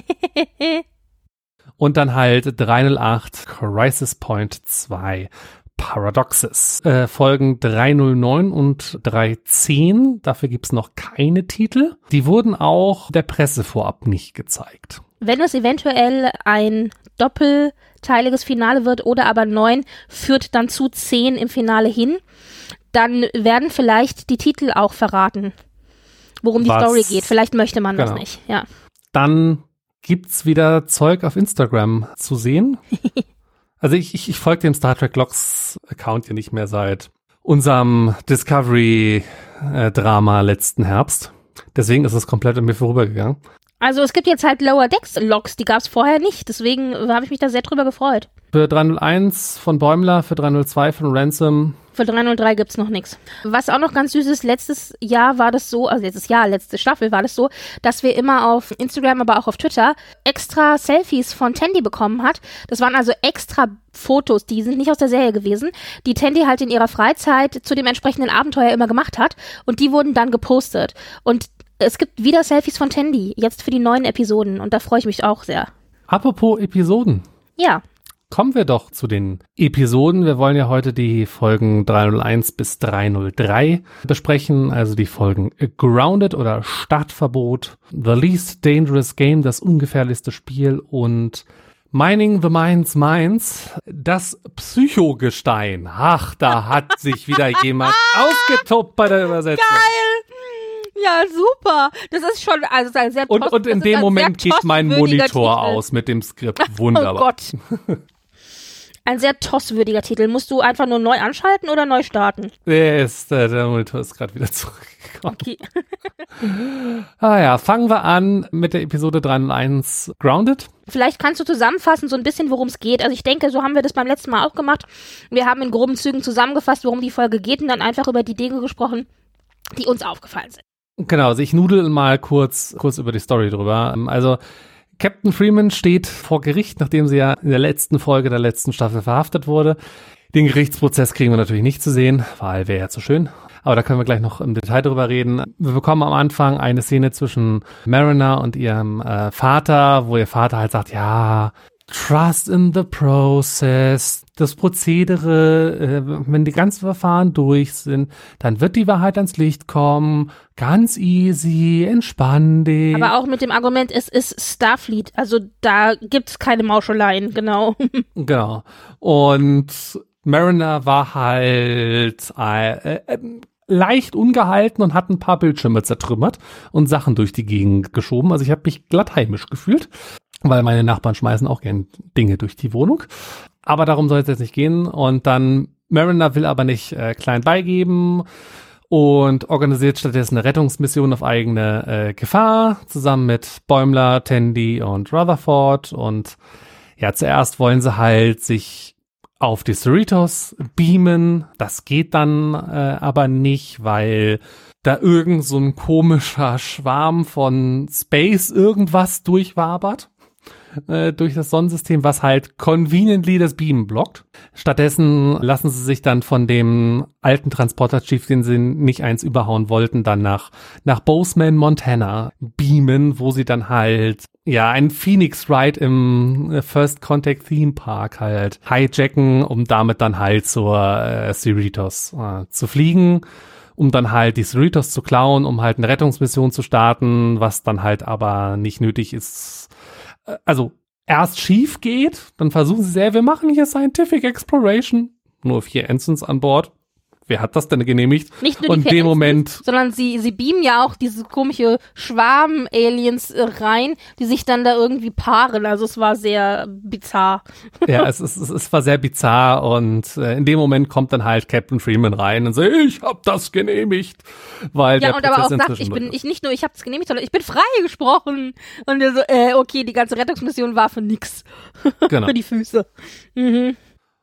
Und dann halt 308 Crisis Point 2 Paradoxes. Folgen 309 und 310, dafür gibt's noch keine Titel. Die wurden auch der Presse vorab nicht gezeigt. Wenn es eventuell ein doppelteiliges Finale wird oder aber 9 führt dann zu 10 im Finale hin, dann werden vielleicht die Titel auch verraten, worum die Story geht. Vielleicht möchte man das nicht, ja. Dann gibt's wieder Zeug auf Instagram zu sehen. Also ich folge dem Star Trek Logs Account ja nicht mehr seit unserem Discovery-Drama letzten Herbst. Deswegen ist es komplett an mir vorübergegangen. Also es gibt jetzt halt Lower Decks Logs, die gab's vorher nicht. Deswegen habe ich mich da sehr drüber gefreut. Für 301 von Bäumler, für 302 von Ransom. Für 303 gibt's noch nichts. Was auch noch ganz süß ist, letztes Jahr war das so, also letzte Staffel war das so, dass wir immer auf Instagram, aber auch auf Twitter extra Selfies von Tandy bekommen hat. Das waren also extra Fotos, die sind nicht aus der Serie gewesen, die Tandy halt in ihrer Freizeit zu dem entsprechenden Abenteuer immer gemacht hat und die wurden dann gepostet. Und es gibt wieder Selfies von Tandy, jetzt für die neuen Episoden und da freue ich mich auch sehr. Apropos Episoden. Ja. Kommen wir doch zu den Episoden. Wir wollen ja heute die Folgen 301 bis 303 besprechen, also die Folgen Grounded oder Startverbot, The Least Dangerous Game, das ungefährlichste Spiel und Mining the Minds, das Psychogestein. Ach, da hat sich wieder jemand ausgetobt bei der Übersetzung. Geil! Ja, super. Das ist schon also ein sehr Und in dem Moment geht mein Monitor aus mit dem Skript. Wunderbar. Oh Gott. Ein sehr tosswürdiger Titel. Musst du einfach nur neu anschalten oder neu starten? Der Monitor ist gerade wieder zurückgekommen. Okay. Fangen wir an mit der Episode 301 Grounded. Vielleicht kannst du zusammenfassen so ein bisschen, worum es geht. Also ich denke, so haben wir das beim letzten Mal auch gemacht. Wir haben in groben Zügen zusammengefasst, worum die Folge geht und dann einfach über die Dinge gesprochen, die uns aufgefallen sind. Genau, also ich nudel mal kurz über die Story drüber. Also Captain Freeman steht vor Gericht, nachdem sie ja in der letzten Folge der letzten Staffel verhaftet wurde. Den Gerichtsprozess kriegen wir natürlich nicht zu sehen, weil wäre ja zu schön. Aber da können wir gleich noch im Detail drüber reden. Wir bekommen am Anfang eine Szene zwischen Mariner und ihrem Vater, wo ihr Vater halt sagt, ja, Trust in the process. Das Prozedere, wenn die ganzen Verfahren durch sind, dann wird die Wahrheit ans Licht kommen. Ganz easy, entspann dich. Aber auch mit dem Argument, es ist Starfleet. Also da gibt's keine Mauscheleien, genau. Genau. Und Mariner war halt leicht ungehalten und hat ein paar Bildschirme zertrümmert und Sachen durch die Gegend geschoben. Also ich habe mich glatt heimisch gefühlt. Weil meine Nachbarn schmeißen auch gern Dinge durch die Wohnung. Aber darum soll es jetzt nicht gehen. Und dann Mariner will aber nicht klein beigeben und organisiert stattdessen eine Rettungsmission auf eigene Gefahr, zusammen mit Bäumler, Tandy und Rutherford. Und ja, zuerst wollen sie halt sich auf die Cerritos beamen. Das geht dann aber nicht, weil da irgend so ein komischer Schwarm von Space irgendwas durchwabert. Durch das Sonnensystem, was halt conveniently das Beamen blockt. Stattdessen lassen sie sich dann von dem alten Transporter-Chief, den sie nicht eins überhauen wollten, dann nach Bozeman, Montana beamen, wo sie dann halt ja einen Phoenix Ride im First Contact Theme Park halt hijacken, um damit dann halt zur Cerritos zu fliegen, um dann halt die Cerritos zu klauen, um halt eine Rettungsmission zu starten, was dann halt aber nicht nötig ist. Also erst schief geht, dann versuchen sie sehr, wir machen hier Scientific Exploration. nur 4 Ensigns an Bord. Wer hat das denn genehmigt? Nicht nur und die in dem Moment, sondern sie beamen ja auch diese komische Schwarm-Aliens rein, die sich dann da irgendwie paaren. Also es war sehr bizarr. Ja, es war sehr bizarr und in dem Moment kommt dann halt Captain Freeman rein und sagt, ich hab das genehmigt, weil ja, der und Prozess aber auch sagt, inzwischen ich hab's genehmigt, sondern ich bin freigesprochen. Und er so, okay, die ganze Rettungsmission war für nix. Genau. Für die Füße. Mhm.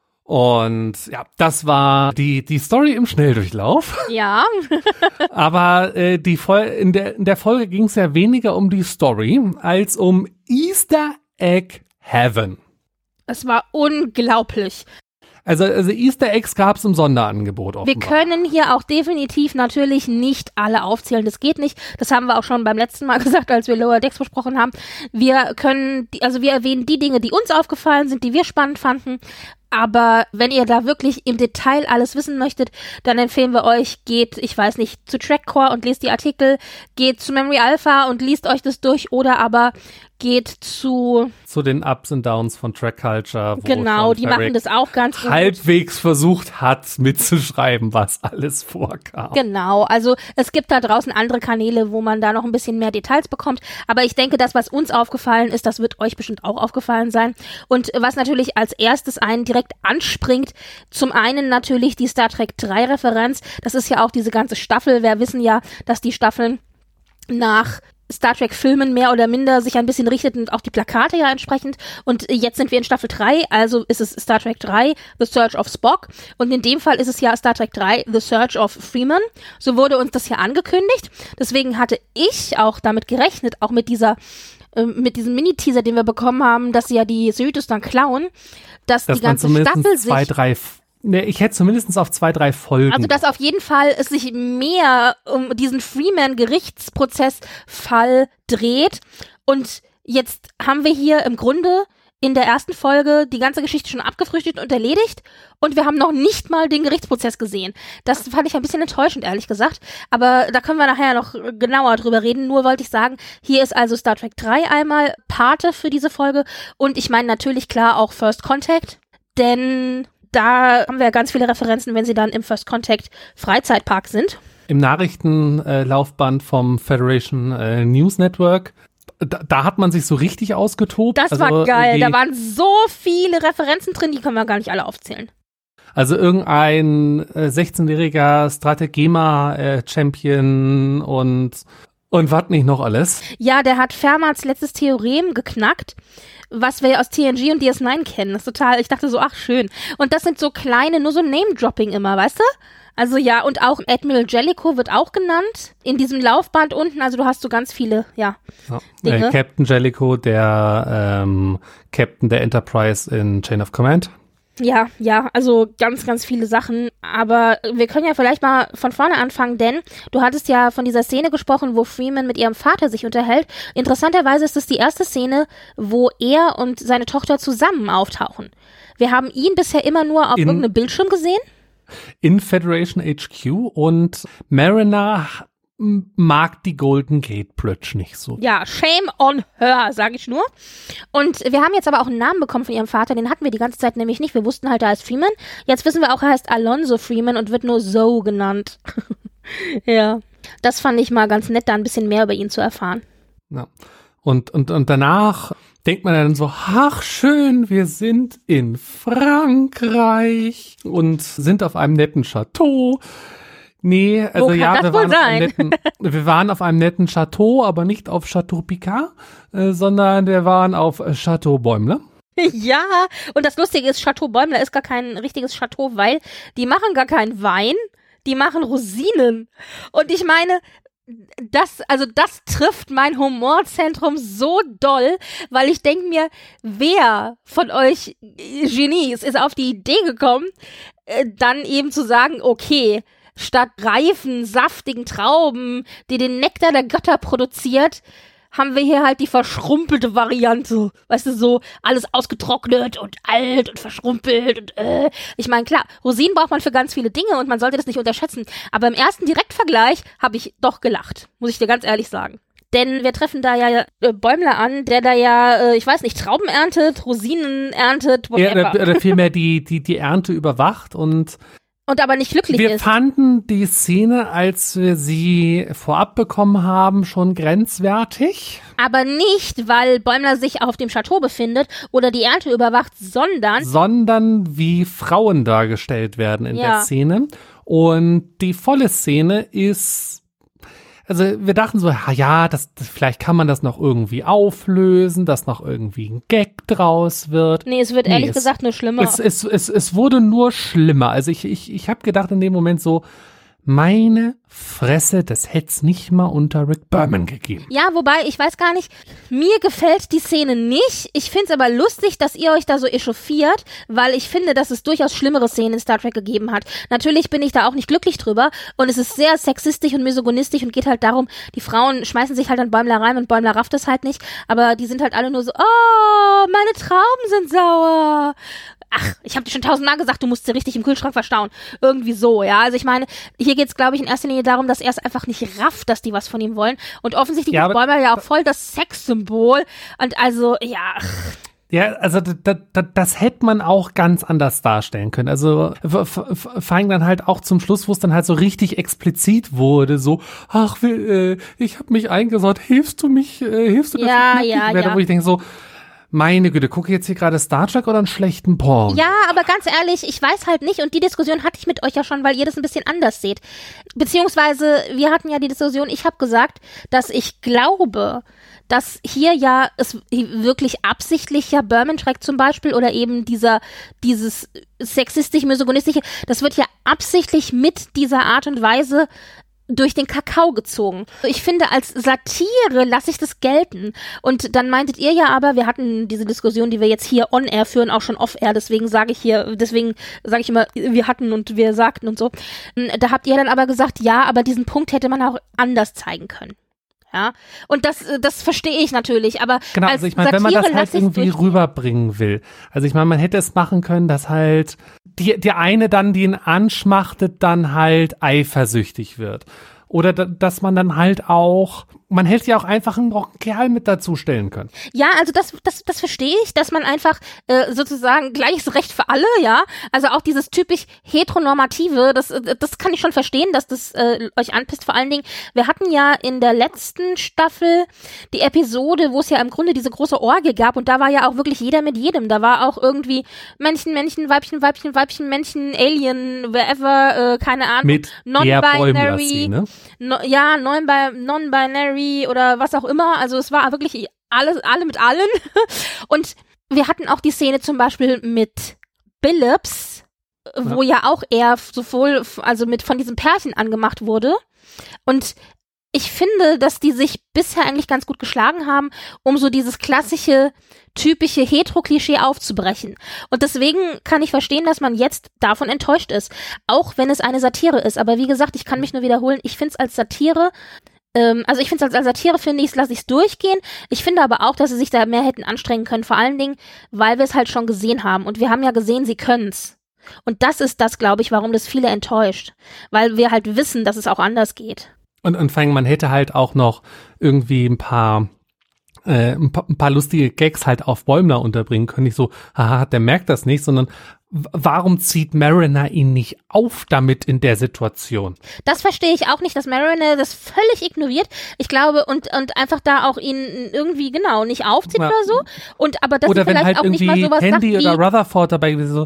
Und ja, das war die Story im Schnelldurchlauf. Ja. Aber in der Folge ging es ja weniger um die Story als um Easter Egg Heaven. Es war unglaublich. Also Easter Eggs gab es im Sonderangebot offenbar. Wir können hier auch definitiv natürlich nicht alle aufzählen. Das geht nicht. Das haben wir auch schon beim letzten Mal gesagt, als wir Lower Decks besprochen haben. Wir erwähnen die Dinge, die uns aufgefallen sind, die wir spannend fanden. Aber wenn ihr da wirklich im Detail alles wissen möchtet, dann empfehlen wir euch, geht, ich weiß nicht, zu Trackcore und lest die Artikel, geht zu Memory Alpha und liest euch das durch oder aber geht zu den Ups und Downs von Track Culture. Wo genau, die machen das auch ganz gut. Halbwegs versucht hat, mitzuschreiben, was alles vorkam. Genau, also es gibt da draußen andere Kanäle, wo man da noch ein bisschen mehr Details bekommt. Aber ich denke, das, was uns aufgefallen ist, das wird euch bestimmt auch aufgefallen sein. Und was natürlich als erstes einen direkt anspringt, zum einen natürlich die Star Trek 3 Referenz. Das ist ja auch diese ganze Staffel. Wir wissen ja, dass die Staffeln nach Star Trek Filmen mehr oder minder sich ein bisschen richtet und auch die Plakate ja entsprechend. Und jetzt sind wir in Staffel 3, also ist es Star Trek 3, The Search of Spock. Und in dem Fall ist es ja Star Trek 3, The Search of Freeman. So wurde uns das ja angekündigt. Deswegen hatte ich auch damit gerechnet, auch mit diesem Mini-Teaser, den wir bekommen haben, dass sie ja die Cerritos dann klauen, dass die ganze Staffel ich hätte zumindest auf 2, 3 Folgen. Also, dass auf jeden Fall es sich mehr um diesen Freeman-Gerichtsprozess-Fall dreht. Und jetzt haben wir hier im Grunde in der ersten Folge die ganze Geschichte schon abgefrühstückt und erledigt. Und wir haben noch nicht mal den Gerichtsprozess gesehen. Das fand ich ein bisschen enttäuschend, ehrlich gesagt. Aber da können wir nachher noch genauer drüber reden. Nur wollte ich sagen, hier ist also Star Trek 3 einmal Pate für diese Folge. Und ich meine natürlich klar auch First Contact. Denn da haben wir ja ganz viele Referenzen, wenn sie dann im First Contact Freizeitpark sind. Im Nachrichtenlaufband vom Federation News Network, da hat man sich so richtig ausgetobt. Das war geil, da waren so viele Referenzen drin, die können wir gar nicht alle aufzählen. Also irgendein 16-jähriger Strategema-Champion und was nicht noch alles. Ja, der hat Fermats letztes Theorem geknackt, was wir aus TNG und DS9 kennen. Das ist total, ich dachte so, ach schön. Und das sind so kleine, nur so Name-Dropping immer, weißt du? Also ja, und auch Admiral Jellicoe wird auch genannt in diesem Laufband unten. Also du hast so ganz viele, Dinge. Captain Jellicoe, der Captain der Enterprise in Chain of Command. Ja, also ganz, ganz viele Sachen. Aber wir können ja vielleicht mal von vorne anfangen, denn du hattest ja von dieser Szene gesprochen, wo Freeman mit ihrem Vater sich unterhält. Interessanterweise ist es die erste Szene, wo er und seine Tochter zusammen auftauchen. Wir haben ihn bisher immer nur auf irgendeinem Bildschirm gesehen. In Federation HQ und Mariner mag die Golden Gate Bridge nicht so. Ja, shame on her, sage ich nur. Und wir haben jetzt aber auch einen Namen bekommen von ihrem Vater, den hatten wir die ganze Zeit nämlich nicht. Wir wussten halt, er heißt Freeman. Jetzt wissen wir auch, er heißt Alonzo Freeman und wird nur Zoe genannt. Ja, das fand ich mal ganz nett, da ein bisschen mehr über ihn zu erfahren. Ja. Und danach denkt man dann so, ach schön, wir sind in Frankreich und sind auf einem netten Chateau. Nee, also ja, wir waren auf einem netten Chateau, aber nicht auf Chateau Picard, sondern wir waren auf Chateau Bäumler. Ja, und das Lustige ist, Chateau Bäumler ist gar kein richtiges Chateau, weil die machen gar keinen Wein, die machen Rosinen. Und ich meine, das trifft mein Humorzentrum so doll, weil ich denke mir, wer von euch Genies ist auf die Idee gekommen, dann eben zu sagen, okay, statt reifen, saftigen Trauben, die den Nektar der Götter produziert, haben wir hier halt die verschrumpelte Variante. Weißt du, so alles ausgetrocknet und alt und verschrumpelt und Ich meine, klar, Rosinen braucht man für ganz viele Dinge und man sollte das nicht unterschätzen. Aber im ersten Direktvergleich habe ich doch gelacht, muss ich dir ganz ehrlich sagen. Denn wir treffen da ja Bäumler an, der da ja, ich weiß nicht, Trauben erntet, Rosinen erntet, whatever. Ja, oder vielmehr die Ernte überwacht und aber nicht glücklich wir ist. fanden die Szene, als wir sie vorab bekommen haben, schon grenzwertig. Aber nicht, weil Bäumler sich auf dem Chateau befindet oder die Ernte überwacht, sondern wie Frauen dargestellt werden in der Szene. Und die volle Szene ist, also wir dachten so, ja, vielleicht kann man das noch irgendwie auflösen, dass noch irgendwie ein Gag draus wird. Nee, es wird ehrlich gesagt nur schlimmer. Es wurde nur schlimmer. Also ich habe gedacht in dem Moment so, meine Fresse, das hätte es nicht mal unter Rick Berman gegeben. Ja, wobei, ich weiß gar nicht, mir gefällt die Szene nicht. Ich finde es aber lustig, dass ihr euch da so echauffiert, weil ich finde, dass es durchaus schlimmere Szenen in Star Trek gegeben hat. Natürlich bin ich da auch nicht glücklich drüber und es ist sehr sexistisch und misogynistisch und geht halt darum, die Frauen schmeißen sich halt an Bäumler rein und Bäumler rafft es halt nicht, aber die sind halt alle nur so, oh, meine Trauben sind sauer. Ach, ich habe dir schon 1000-mal gesagt, du musst sie richtig im Kühlschrank verstauen. Irgendwie so, ja. Also ich meine, hier geht's, glaube ich, in erster Linie darum, dass er es einfach nicht rafft, dass die was von ihm wollen. Und offensichtlich ist Bäumler ja auch voll das Sexsymbol. Und also, ja. Ja, also das hätte man auch ganz anders darstellen können. Also vor allem dann halt auch zum Schluss, wo es dann halt so richtig explizit wurde, so, ach, ich habe mich eingesaut, hilfst du, dass ich werde, wo ich denke so, meine Güte, gucke ich jetzt hier gerade Star Trek oder einen schlechten Porn? Ja, aber ganz ehrlich, ich weiß halt nicht und die Diskussion hatte ich mit euch ja schon, weil ihr das ein bisschen anders seht. Beziehungsweise, wir hatten ja die Diskussion, ich habe gesagt, dass ich glaube, dass hier ja es wirklich absichtlich ja Berman-Track zum Beispiel oder eben dieses sexistisch-misogynistische, das wird ja absichtlich mit dieser Art und Weise durch den Kakao gezogen. Ich finde, als Satire lasse ich das gelten. Und dann meintet ihr ja aber, wir hatten diese Diskussion, die wir jetzt hier on-air führen, auch schon off-air, deswegen sage ich immer, wir hatten und wir sagten und so. Da habt ihr dann aber gesagt, ja, aber diesen Punkt hätte man auch anders zeigen können. Ja, und das verstehe ich natürlich, aber genau, also ich meine, wenn man das halt irgendwie rüberbringen will. Also ich meine, man hätte es machen können, dass halt die eine dann, die ihn anschmachtet, dann halt eifersüchtig wird. Oder dass man dann halt auch, man hätte ja auch einfach einen Kerl mit dazu stellen können. Ja, also das verstehe ich, dass man einfach sozusagen gleiches Recht für alle, ja. Also auch dieses typisch heteronormative, das kann ich schon verstehen, dass das euch anpisst. Vor allen Dingen, wir hatten ja in der letzten Staffel die Episode, wo es ja im Grunde diese große Orgie gab und da war ja auch wirklich jeder mit jedem. Da war auch irgendwie Männchen, Weibchen, Männchen, Alien, wherever, keine Ahnung. Mit Non-Binary. Non-Binary oder was auch immer. Also es war wirklich alle mit allen. Und wir hatten auch die Szene zum Beispiel mit Billups, wo ja auch er sowohl, also von diesem Pärchen angemacht wurde. Und ich finde, dass die sich bisher eigentlich ganz gut geschlagen haben, um so dieses klassische, typische Hetero-Klischee aufzubrechen. Und deswegen kann ich verstehen, dass man jetzt davon enttäuscht ist. Auch wenn es eine Satire ist. Aber wie gesagt, ich kann mich nur wiederholen, ich finde es als Satire, finde ich, lasse ich es durchgehen. Ich finde aber auch, dass sie sich da mehr hätten anstrengen können. Vor allen Dingen, weil wir es halt schon gesehen haben. Und wir haben ja gesehen, sie können's. Und das ist das, glaube ich, warum das viele enttäuscht. Weil wir halt wissen, dass es auch anders geht. Und vor allem, man hätte halt auch noch irgendwie ein paar lustige Gags halt auf Bäumler unterbringen können. Nicht so, haha, der merkt das nicht, sondern warum zieht Mariner ihn nicht auf damit in der Situation? Das verstehe ich auch nicht, dass Mariner das völlig ignoriert. Ich glaube, und einfach da auch ihn irgendwie, genau, nicht aufzieht oder so. Und aber dass oder vielleicht wenn halt auch nicht mal sowas Tandy sagt wie, oder Rutherford dabei so,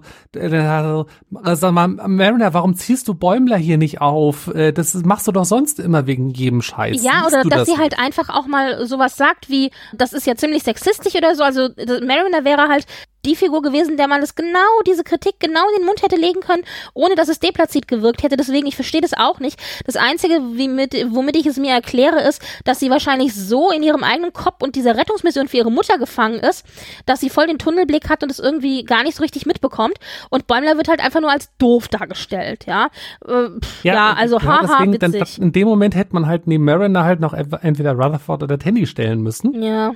sag mal, Mariner, warum ziehst du Bäumler hier nicht auf? Das machst du doch sonst immer wegen jedem Scheiß. Ja, oder dass sie halt einfach auch mal sowas sagt wie, das ist ja ziemlich sexistisch oder so. Also Mariner wäre halt die Figur gewesen, der man diese Kritik genau in den Mund hätte legen können, ohne dass es deplatziert gewirkt hätte. Deswegen, ich verstehe das auch nicht. Das Einzige, womit ich es mir erkläre, ist, dass sie wahrscheinlich so in ihrem eigenen Kopf und dieser Rettungsmission für ihre Mutter gefangen ist, dass sie voll den Tunnelblick hat und es irgendwie gar nicht so richtig mitbekommt. Und Bäumler wird halt einfach nur als doof dargestellt, ja. Also haha, witzig. Dann, in dem Moment hätte man halt neben Mariner halt noch entweder Rutherford oder Tandy stellen müssen. Ja.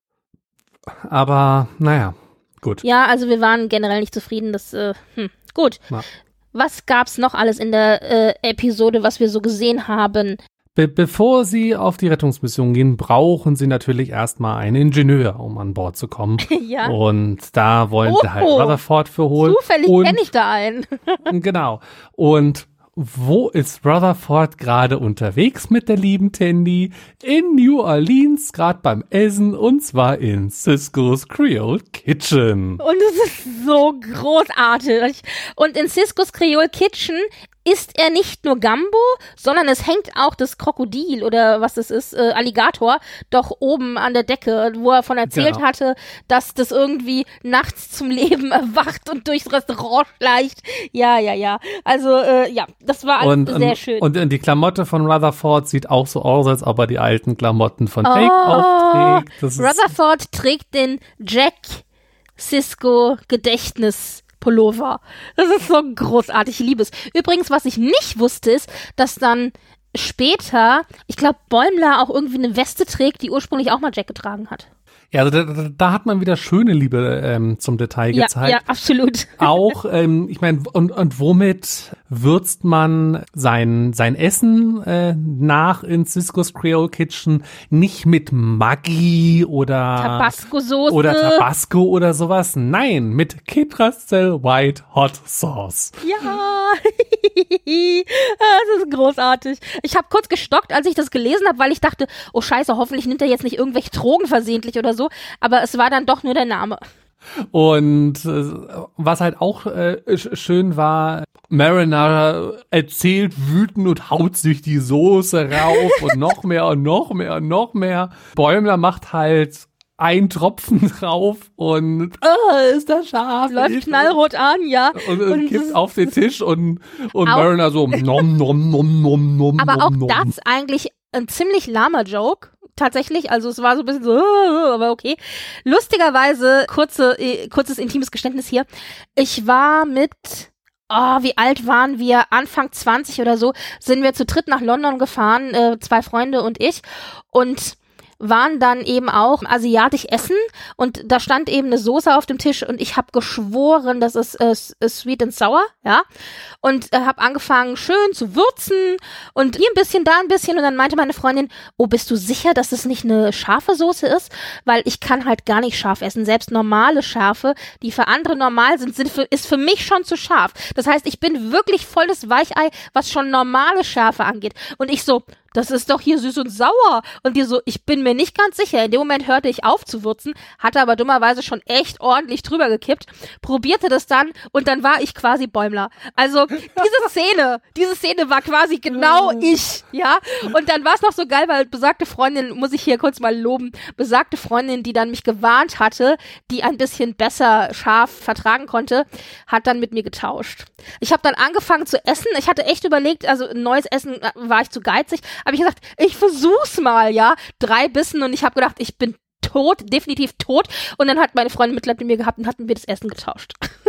Aber, naja. Gut. Ja, also wir waren generell nicht zufrieden. Gut. Na. Was gab's noch alles in der Episode, was wir so gesehen haben? Bevor sie auf die Rettungsmission gehen, brauchen sie natürlich erstmal einen Ingenieur, um an Bord zu kommen. Ja. Und da wollen sie halt Rutherford für holen. Zufällig kenne ich da einen. Genau. Und wo ist Rutherford gerade unterwegs mit der lieben Tandy? In New Orleans, gerade beim Essen, und zwar in Cisco's Creole Kitchen. Und es ist so großartig. Und in Cisco's Creole Kitchen isst er nicht nur Gumbo, sondern es hängt auch das Krokodil oder was das ist, Alligator, doch oben an der Decke, wo er von erzählt hatte, dass das irgendwie nachts zum Leben erwacht und durchs Restaurant schleicht. Ja. Also, ja, das war alles sehr schön. Und die Klamotte von Rutherford sieht auch so aus, als ob er die alten Klamotten von Jake aufträgt. Rutherford trägt den Jack Sisko Gedächtnis-Pullover. Das ist so großartig, ich liebe es. Übrigens, was ich nicht wusste, ist, dass dann später, ich glaube, Bäumler auch irgendwie eine Weste trägt, die ursprünglich auch mal Jack getragen hat. Ja, also da hat man wieder schöne Liebe zum Detail gezeigt. Ja, absolut. Auch, ich meine, und womit würzt man sein Essen nach in Cisco's Creole Kitchen? Nicht mit Maggi oder Tabasco-Soße. Oder Tabasco oder sowas. Nein, mit Ketracel White Hot Sauce. Ja, das ist großartig. Ich habe kurz gestockt, als ich das gelesen habe, weil ich dachte, oh scheiße, hoffentlich nimmt er jetzt nicht irgendwelche Drogen versehentlich oder so. Aber es war dann doch nur der Name. Und was halt auch schön war, Mariner erzählt wütend und haut sich die Soße rauf und noch mehr und noch mehr und noch mehr. Bäumler macht halt einen Tropfen drauf und ist das scharf. Läuft knallrot an, ja. Und kippt auf den Tisch und Mariner so nom nom nom nom nom. Aber auch nom. das eigentlich ein ziemlich lahmer Joke. Tatsächlich, also es war so ein bisschen so, aber okay. Lustigerweise, kurzes intimes Geständnis hier. Ich war mit, wie alt waren wir? Anfang 20 oder so, sind wir zu dritt nach London gefahren, 2 Freunde und ich, und waren dann eben auch asiatisch essen und da stand eben eine Soße auf dem Tisch und ich habe geschworen, das ist sweet and sour, ja, und habe angefangen schön zu würzen und hier ein bisschen, da ein bisschen und dann meinte meine Freundin, oh, bist du sicher, dass es nicht eine scharfe Soße ist? Weil ich kann halt gar nicht scharf essen, selbst normale Schärfe, die für andere normal sind, ist für mich schon zu scharf. Das heißt, ich bin wirklich volles Weichei, was schon normale Schärfe angeht und ich so, das ist doch hier süß und sauer. Und die so, ich bin mir nicht ganz sicher. In dem Moment hörte ich auf zu würzen, hatte aber dummerweise schon echt ordentlich drüber gekippt, probierte das dann und dann war ich quasi Bäumler. Also diese Szene war quasi genau ich, ja. Und dann war es noch so geil, weil besagte Freundin, muss ich hier kurz mal loben, besagte Freundin, die dann mich gewarnt hatte, die ein bisschen besser scharf vertragen konnte, hat dann mit mir getauscht. Ich habe dann angefangen zu essen. Ich hatte echt überlegt, also ein neues Essen war ich zu geizig, habe ich gesagt, ich versuch's mal, ja. 3 Bissen und ich habe gedacht, ich bin tot, definitiv tot. Und dann hat meine Freundin Mitleid mit mir gehabt und hatten wir das Essen getauscht.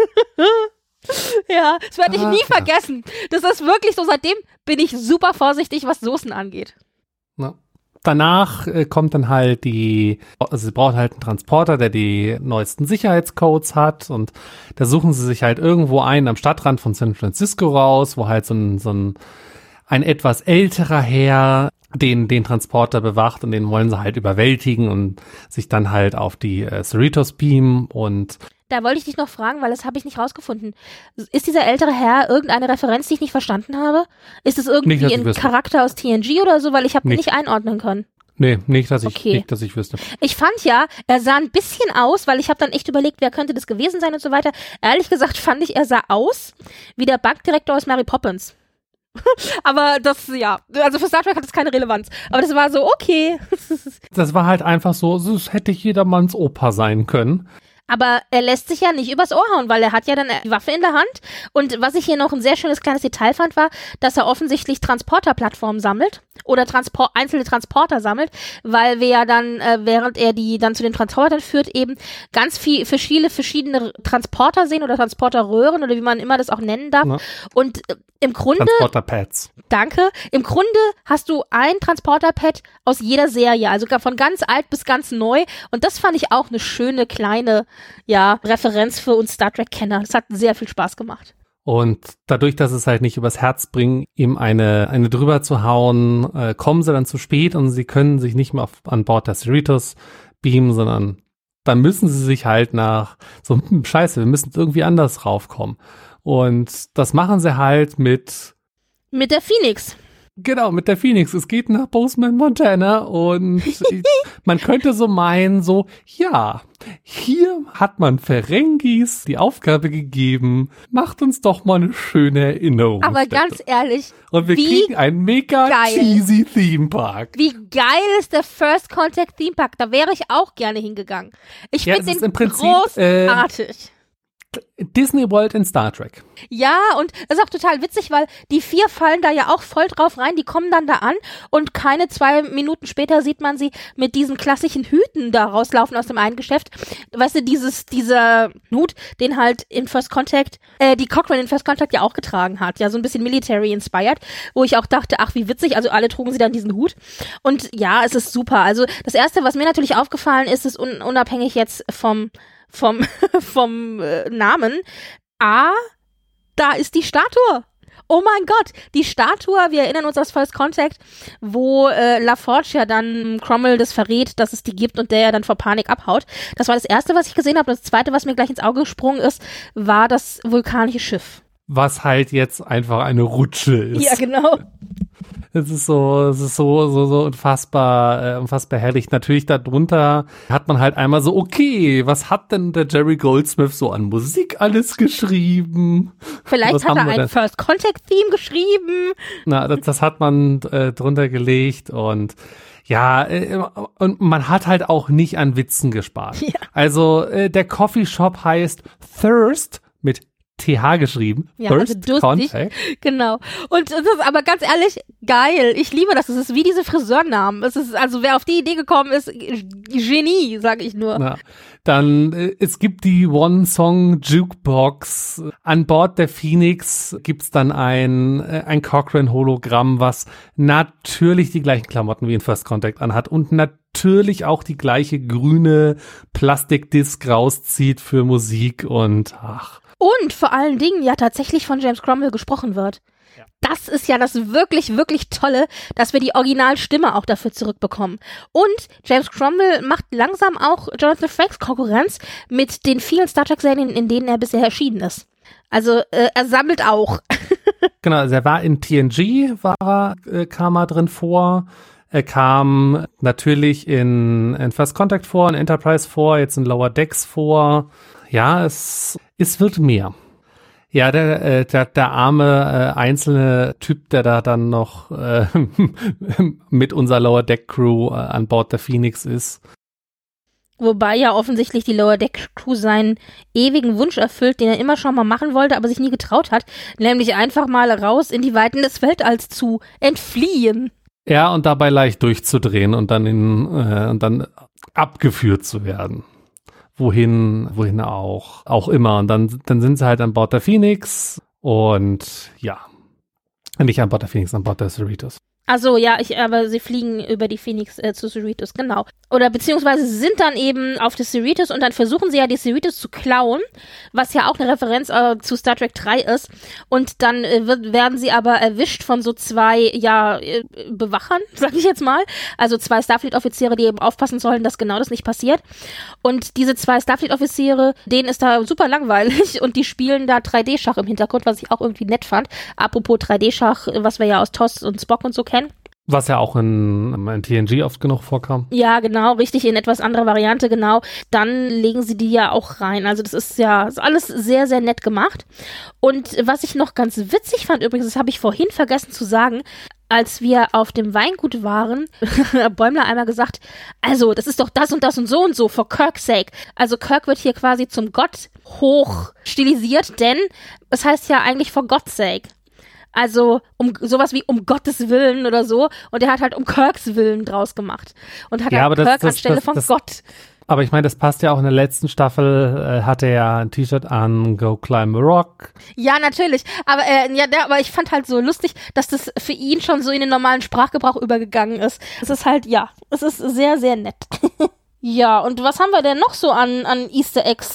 Ja, das werde ich nie vergessen. Das ist wirklich so, seitdem bin ich super vorsichtig, was Soßen angeht. Ja. Danach kommt dann halt sie braucht halt einen Transporter, der die neuesten Sicherheitscodes hat und da suchen sie sich halt irgendwo einen am Stadtrand von San Francisco raus, wo halt so ein etwas älterer Herr den Transporter bewacht und den wollen sie halt überwältigen und sich dann halt auf die Cerritos beamen und da wollte ich dich noch fragen, weil das habe ich nicht rausgefunden. Ist dieser ältere Herr irgendeine Referenz, die ich nicht verstanden habe? Ist es irgendwie nicht, ein Charakter aus TNG oder so? Weil ich habe ihn nicht einordnen können. Nee, nicht, dass ich wüsste. Ich fand ja, er sah ein bisschen aus, weil ich habe dann echt überlegt, wer könnte das gewesen sein und so weiter. Ehrlich gesagt fand ich, er sah aus wie der Bankdirektor aus Mary Poppins. Aber das, ja, also für Star Trek hat das keine Relevanz. Aber das war so, okay. Das war halt einfach so, es hätte jedermanns Opa sein können. Aber er lässt sich ja nicht übers Ohr hauen, weil er hat ja dann die Waffe in der Hand. Und was ich hier noch ein sehr schönes kleines Detail fand, war, dass er offensichtlich Transporterplattformen sammelt oder einzelne Transporter sammelt, weil wir ja dann, während er die dann zu den Transportern führt, eben ganz viele verschiedene Transporter sehen oder Transporterröhren oder wie man immer das auch nennen darf. Ja. Und im Grunde Transporterpads. Danke. Im Grunde hast du ein Transporterpad aus jeder Serie, also von ganz alt bis ganz neu. Und das fand ich auch eine schöne kleine Referenz für uns Star Trek-Kenner. Das hat sehr viel Spaß gemacht. Und dadurch, dass es halt nicht übers Herz bringt, ihm eine drüber zu hauen, kommen sie dann zu spät und sie können sich nicht mehr an Bord der Cerritos beamen, sondern dann müssen sie sich halt nach so, scheiße, wir müssen irgendwie anders raufkommen. Und das machen sie halt mit der Phoenix. Genau, mit der Phoenix. Es geht nach Bozeman, Montana und man könnte so meinen, so, ja, hier hat man Ferengis die Aufgabe gegeben, macht uns doch mal eine schöne Erinnerung. Aber ganz ehrlich, und wir kriegen einen mega cheesy Theme Park. Wie geil ist der First Contact Theme Park? Da wäre ich auch gerne hingegangen. Ich finde den großartig. Disney World in Star Trek. Ja, und das ist auch total witzig, weil die 4 fallen da ja auch voll drauf rein, die kommen dann da an und keine 2 Minuten später sieht man sie mit diesen klassischen Hüten da rauslaufen aus dem einen Geschäft. Weißt du, dieser Hut, den halt in First Contact, die Cochrane in First Contact ja auch getragen hat, ja, so ein bisschen military inspired, wo ich auch dachte, ach, wie witzig, also alle trugen sie dann diesen Hut. Und ja, es ist super. Also das Erste, was mir natürlich aufgefallen ist, ist unabhängig jetzt vom Namen. Da ist die Statue. Oh mein Gott, die Statue, wir erinnern uns aus First Contact, wo LaForge ja dann Cromwell das verrät, dass es die gibt und der ja dann vor Panik abhaut. Das war das Erste, was ich gesehen habe. Das Zweite, was mir gleich ins Auge gesprungen ist, war das vulkanische Schiff. Was halt jetzt einfach eine Rutsche ist. Ja, genau. Es ist so unfassbar herrlich. Natürlich darunter hat man halt einmal so, okay, was hat denn der Jerry Goldsmith so an Musik alles geschrieben? Vielleicht hat er ein First Contact Theme geschrieben. Na, das hat man drunter gelegt und ja, und man hat halt auch nicht an Witzen gespart. Ja. Also der Coffeeshop heißt Thirst mit TH geschrieben. Ja, First also durstig. Genau. Und das ist aber ganz ehrlich, geil. Ich liebe das. Es ist wie diese Friseurnamen. Es ist, also wer auf die Idee gekommen ist, Genie, sage ich nur. Na, dann, es gibt die One-Song-Jukebox. An Bord der Phoenix gibt's dann ein Cochrane-Hologramm, was natürlich die gleichen Klamotten wie in First Contact anhat und natürlich auch die gleiche grüne Plastikdisk rauszieht für Musik und ach. Und vor allen Dingen ja tatsächlich von James Cromwell gesprochen wird. Ja. Das ist ja das wirklich, wirklich Tolle, dass wir die Originalstimme auch dafür zurückbekommen. Und James Cromwell macht langsam auch Jonathan Frakes Konkurrenz mit den vielen Star Trek-Serien, in denen er bisher erschienen ist. Also er sammelt auch. Genau, also er war in TNG, kam er drin vor. Er kam natürlich in First Contact vor, in Enterprise vor, jetzt in Lower Decks vor. Ja, es wird mehr. Ja, der arme einzelne Typ, der da dann noch mit unserer Lower Deck Crew an Bord der Phoenix ist. Wobei ja offensichtlich die Lower Deck Crew seinen ewigen Wunsch erfüllt, den er immer schon mal machen wollte, aber sich nie getraut hat, nämlich einfach mal raus in die Weiten des Weltalls zu entfliehen. Ja, und dabei leicht durchzudrehen und dann abgeführt zu werden. Wohin auch immer. Und dann sind sie halt an Bord der Phoenix und ja, nicht an Bord der Phoenix, an Bord der Cerritos. Also ja, aber sie fliegen über die Phoenix zu Cerritos, genau. Oder beziehungsweise sie sind dann eben auf der Cerritos und dann versuchen sie ja die Cerritos zu klauen, was ja auch eine Referenz zu Star Trek 3 ist. Und dann werden sie aber erwischt von so 2, Bewachern, sag ich jetzt mal. Also 2 Starfleet-Offiziere, die eben aufpassen sollen, dass genau das nicht passiert. Und diese 2 Starfleet-Offiziere, denen ist da super langweilig und die spielen da 3D-Schach im Hintergrund, was ich auch irgendwie nett fand. Apropos 3D-Schach, was wir ja aus TOS und Spock und so kennen. Was ja auch in TNG oft genug vorkam. Ja, genau, richtig, in etwas anderer Variante, genau. Dann legen sie die ja auch rein. Also das ist alles sehr, sehr nett gemacht. Und was ich noch ganz witzig fand übrigens, das habe ich vorhin vergessen zu sagen, als wir auf dem Weingut waren, hat Bäumler einmal gesagt, also das ist doch das und das und so for Kirk's sake. Also Kirk wird hier quasi zum Gott hoch stilisiert, denn es heißt ja eigentlich for God's sake. Also sowas wie um Gottes Willen oder so. Und er hat halt um Kirks Willen draus gemacht. Und hat halt Kirk anstelle von Gott. Aber ich meine, das passt ja auch in der letzten Staffel, hatte er ja ein T-Shirt an, Go Climb a Rock. Ja, natürlich. Aber aber ich fand halt so lustig, dass das für ihn schon so in den normalen Sprachgebrauch übergegangen ist. Es ist halt, es ist sehr, sehr nett. Ja, und was haben wir denn noch so an Easter Eggs?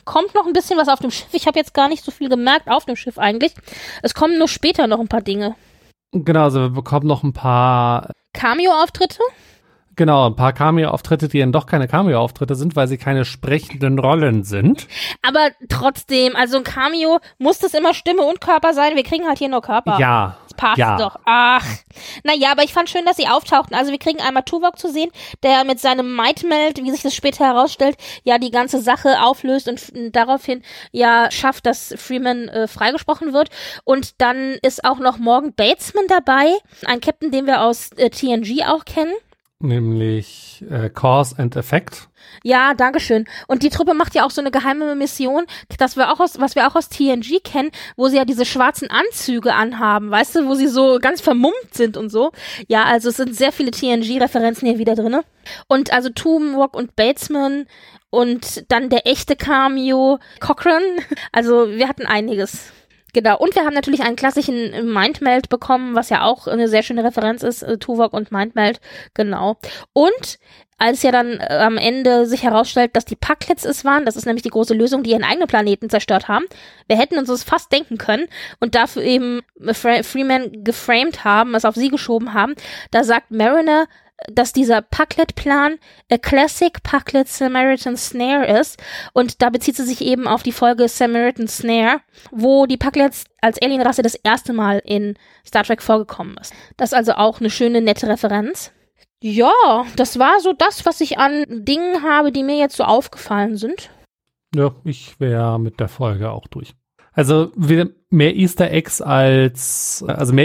kommt noch ein bisschen was auf dem Schiff. Ich habe jetzt gar nicht so viel gemerkt auf dem Schiff eigentlich. Es kommen nur später noch ein paar Dinge. Genau, also wir bekommen noch ein paar Cameo-Auftritte? Genau, ein paar Cameo-Auftritte, die dann doch keine Cameo-Auftritte sind, weil sie keine sprechenden Rollen sind. Aber trotzdem, also ein Cameo, muss das immer Stimme und Körper sein? Wir kriegen halt hier nur Körper. Ja. Das passt doch. Ach. Naja, aber ich fand schön, dass sie auftauchten. Also wir kriegen einmal Tuvok zu sehen, der mit seinem Might-Meld, wie sich das später herausstellt, ja die ganze Sache auflöst und daraufhin ja schafft, dass Freeman freigesprochen wird. Und dann ist auch noch Morgan Batesman dabei, ein Captain, den wir aus TNG auch kennen. Nämlich Cause and Effect. Ja, dankeschön. Und die Truppe macht ja auch so eine geheime Mission, was wir auch aus TNG kennen, wo sie ja diese schwarzen Anzüge anhaben, weißt du, wo sie so ganz vermummt sind und so. Ja, also es sind sehr viele TNG-Referenzen hier wieder drin. Und also Tuvok und Batesman und dann der echte Cameo, Cochrane. Also wir hatten einiges. Genau, und wir haben natürlich einen klassischen Mindmeld bekommen, was ja auch eine sehr schöne Referenz ist, Tuvok und Mindmeld, genau. Und als ja dann am Ende sich herausstellt, dass die Pucklets es waren, das ist nämlich die große Lösung, die ihren eigenen Planeten zerstört haben, wir hätten uns das fast denken können und dafür eben Freeman geframed haben, es auf sie geschoben haben, da sagt Mariner, dass dieser Pucklet-Plan a Classic Pucklet Samaritan Snare ist. Und da bezieht sie sich eben auf die Folge Samaritan Snare, wo die Pucklets als Alienrasse das erste Mal in Star Trek vorgekommen ist. Das ist also auch eine schöne, nette Referenz. Ja, das war so das, was ich an Dingen habe, die mir jetzt so aufgefallen sind. Ja, ich wäre mit der Folge auch durch. Also mehr Easter Eggs als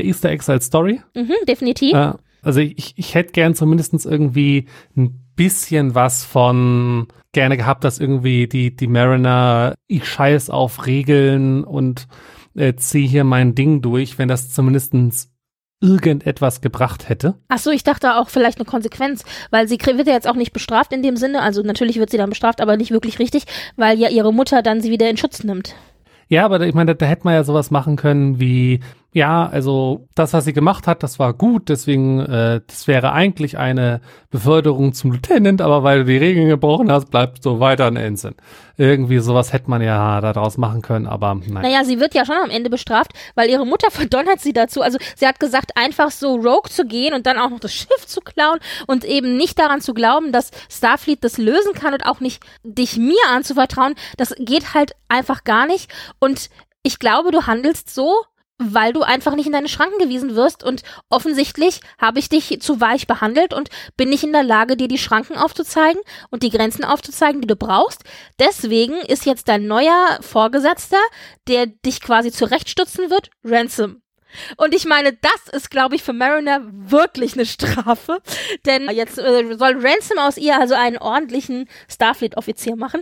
Story. Definitiv. Also ich hätte gern zumindest irgendwie ein bisschen was von gerne gehabt, dass irgendwie die Mariner, ich scheiß auf Regeln und ziehe hier mein Ding durch, wenn das zumindest irgendetwas gebracht hätte. Ach so, ich dachte auch vielleicht eine Konsequenz, weil sie wird ja jetzt auch nicht bestraft in dem Sinne, also natürlich wird sie dann bestraft, aber nicht wirklich richtig, weil ja ihre Mutter dann sie wieder in Schutz nimmt. Ja, aber ich meine, da hätte man ja sowas machen können wie, ja, also das, was sie gemacht hat, das war gut, deswegen, das wäre eigentlich eine Beförderung zum Lieutenant, aber weil du die Regeln gebrochen hast, bleibst du weiter ein Ensign. Irgendwie sowas hätte man ja daraus machen können, aber nein. Naja, sie wird ja schon am Ende bestraft, weil ihre Mutter verdonnert sie dazu. Also sie hat gesagt, einfach so rogue zu gehen und dann auch noch das Schiff zu klauen und eben nicht daran zu glauben, dass Starfleet das lösen kann und auch nicht dich mir anzuvertrauen. Das geht halt einfach gar nicht. Und ich glaube, du handelst so, weil du einfach nicht in deine Schranken gewiesen wirst und offensichtlich habe ich dich zu weich behandelt und bin nicht in der Lage, dir die Schranken aufzuzeigen und die Grenzen aufzuzeigen, die du brauchst. Deswegen ist jetzt dein neuer Vorgesetzter, der dich quasi zurechtstutzen wird, Ransom. Und ich meine, das ist, glaube ich, für Mariner wirklich eine Strafe, denn jetzt soll Ransom aus ihr also einen ordentlichen Starfleet-Offizier machen.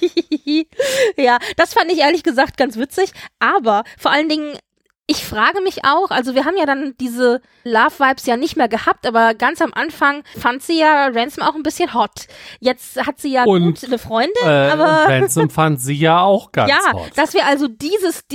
Ja, das fand ich ehrlich gesagt ganz witzig, aber vor allen Dingen ich frage mich auch, also wir haben ja dann diese Love-Vibes ja nicht mehr gehabt, aber ganz am Anfang fand sie ja Ransom auch ein bisschen hot. Jetzt hat sie ja gut eine Freundin, aber Ransom fand sie ja auch ganz hot. Ja, dass wir also dieses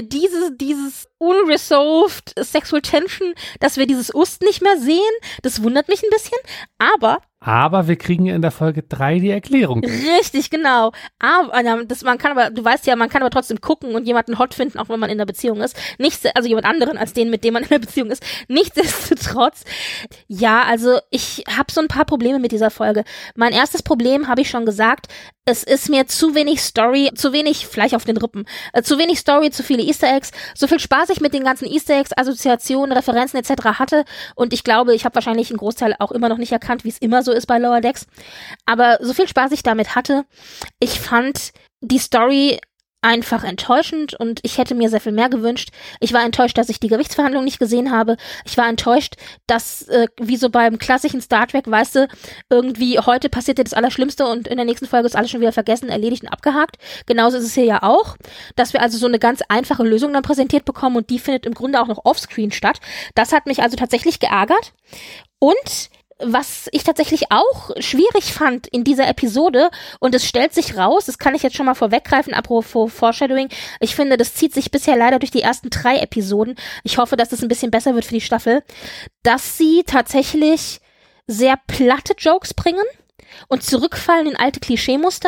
unresolved Sexual Tension, dass wir dieses Ust nicht mehr sehen, das wundert mich ein bisschen, aber wir kriegen in der Folge 3 die Erklärung. Richtig, genau. Aber du weißt ja, man kann aber trotzdem gucken und jemanden hot finden, auch wenn man in einer Beziehung ist. Also jemand anderen als den, mit dem man in einer Beziehung ist. Nichtsdestotrotz, ja, also ich habe so ein paar Probleme mit dieser Folge. Mein erstes Problem habe ich schon gesagt, es ist mir zu wenig Story, zu wenig Fleisch auf den Rippen, zu wenig Story, zu viele Easter Eggs, so viel Spaß ich mit den ganzen Easter Eggs, Assoziationen, Referenzen etc. hatte und ich glaube, ich habe wahrscheinlich einen Großteil auch immer noch nicht erkannt, wie es immer so ist bei Lower Decks, aber so viel Spaß ich damit hatte, ich fand die Story einfach enttäuschend und ich hätte mir sehr viel mehr gewünscht. Ich war enttäuscht, dass ich die Gerichtsverhandlung nicht gesehen habe. Ich war enttäuscht, dass, wie so beim klassischen Star Trek, weißt du, irgendwie heute passiert dir das Allerschlimmste und in der nächsten Folge ist alles schon wieder vergessen, erledigt und abgehakt. Genauso ist es hier ja auch, dass wir also so eine ganz einfache Lösung dann präsentiert bekommen und die findet im Grunde auch noch offscreen statt. Das hat mich also tatsächlich geärgert und was ich tatsächlich auch schwierig fand in dieser Episode, und es stellt sich raus, das kann ich jetzt schon mal vorweggreifen, apropos Foreshadowing, ich finde, das zieht sich bisher leider durch die ersten 3 Episoden, ich hoffe, dass das ein bisschen besser wird für die Staffel, dass sie tatsächlich sehr platte Jokes bringen und zurückfallen in alte Klischeemuster,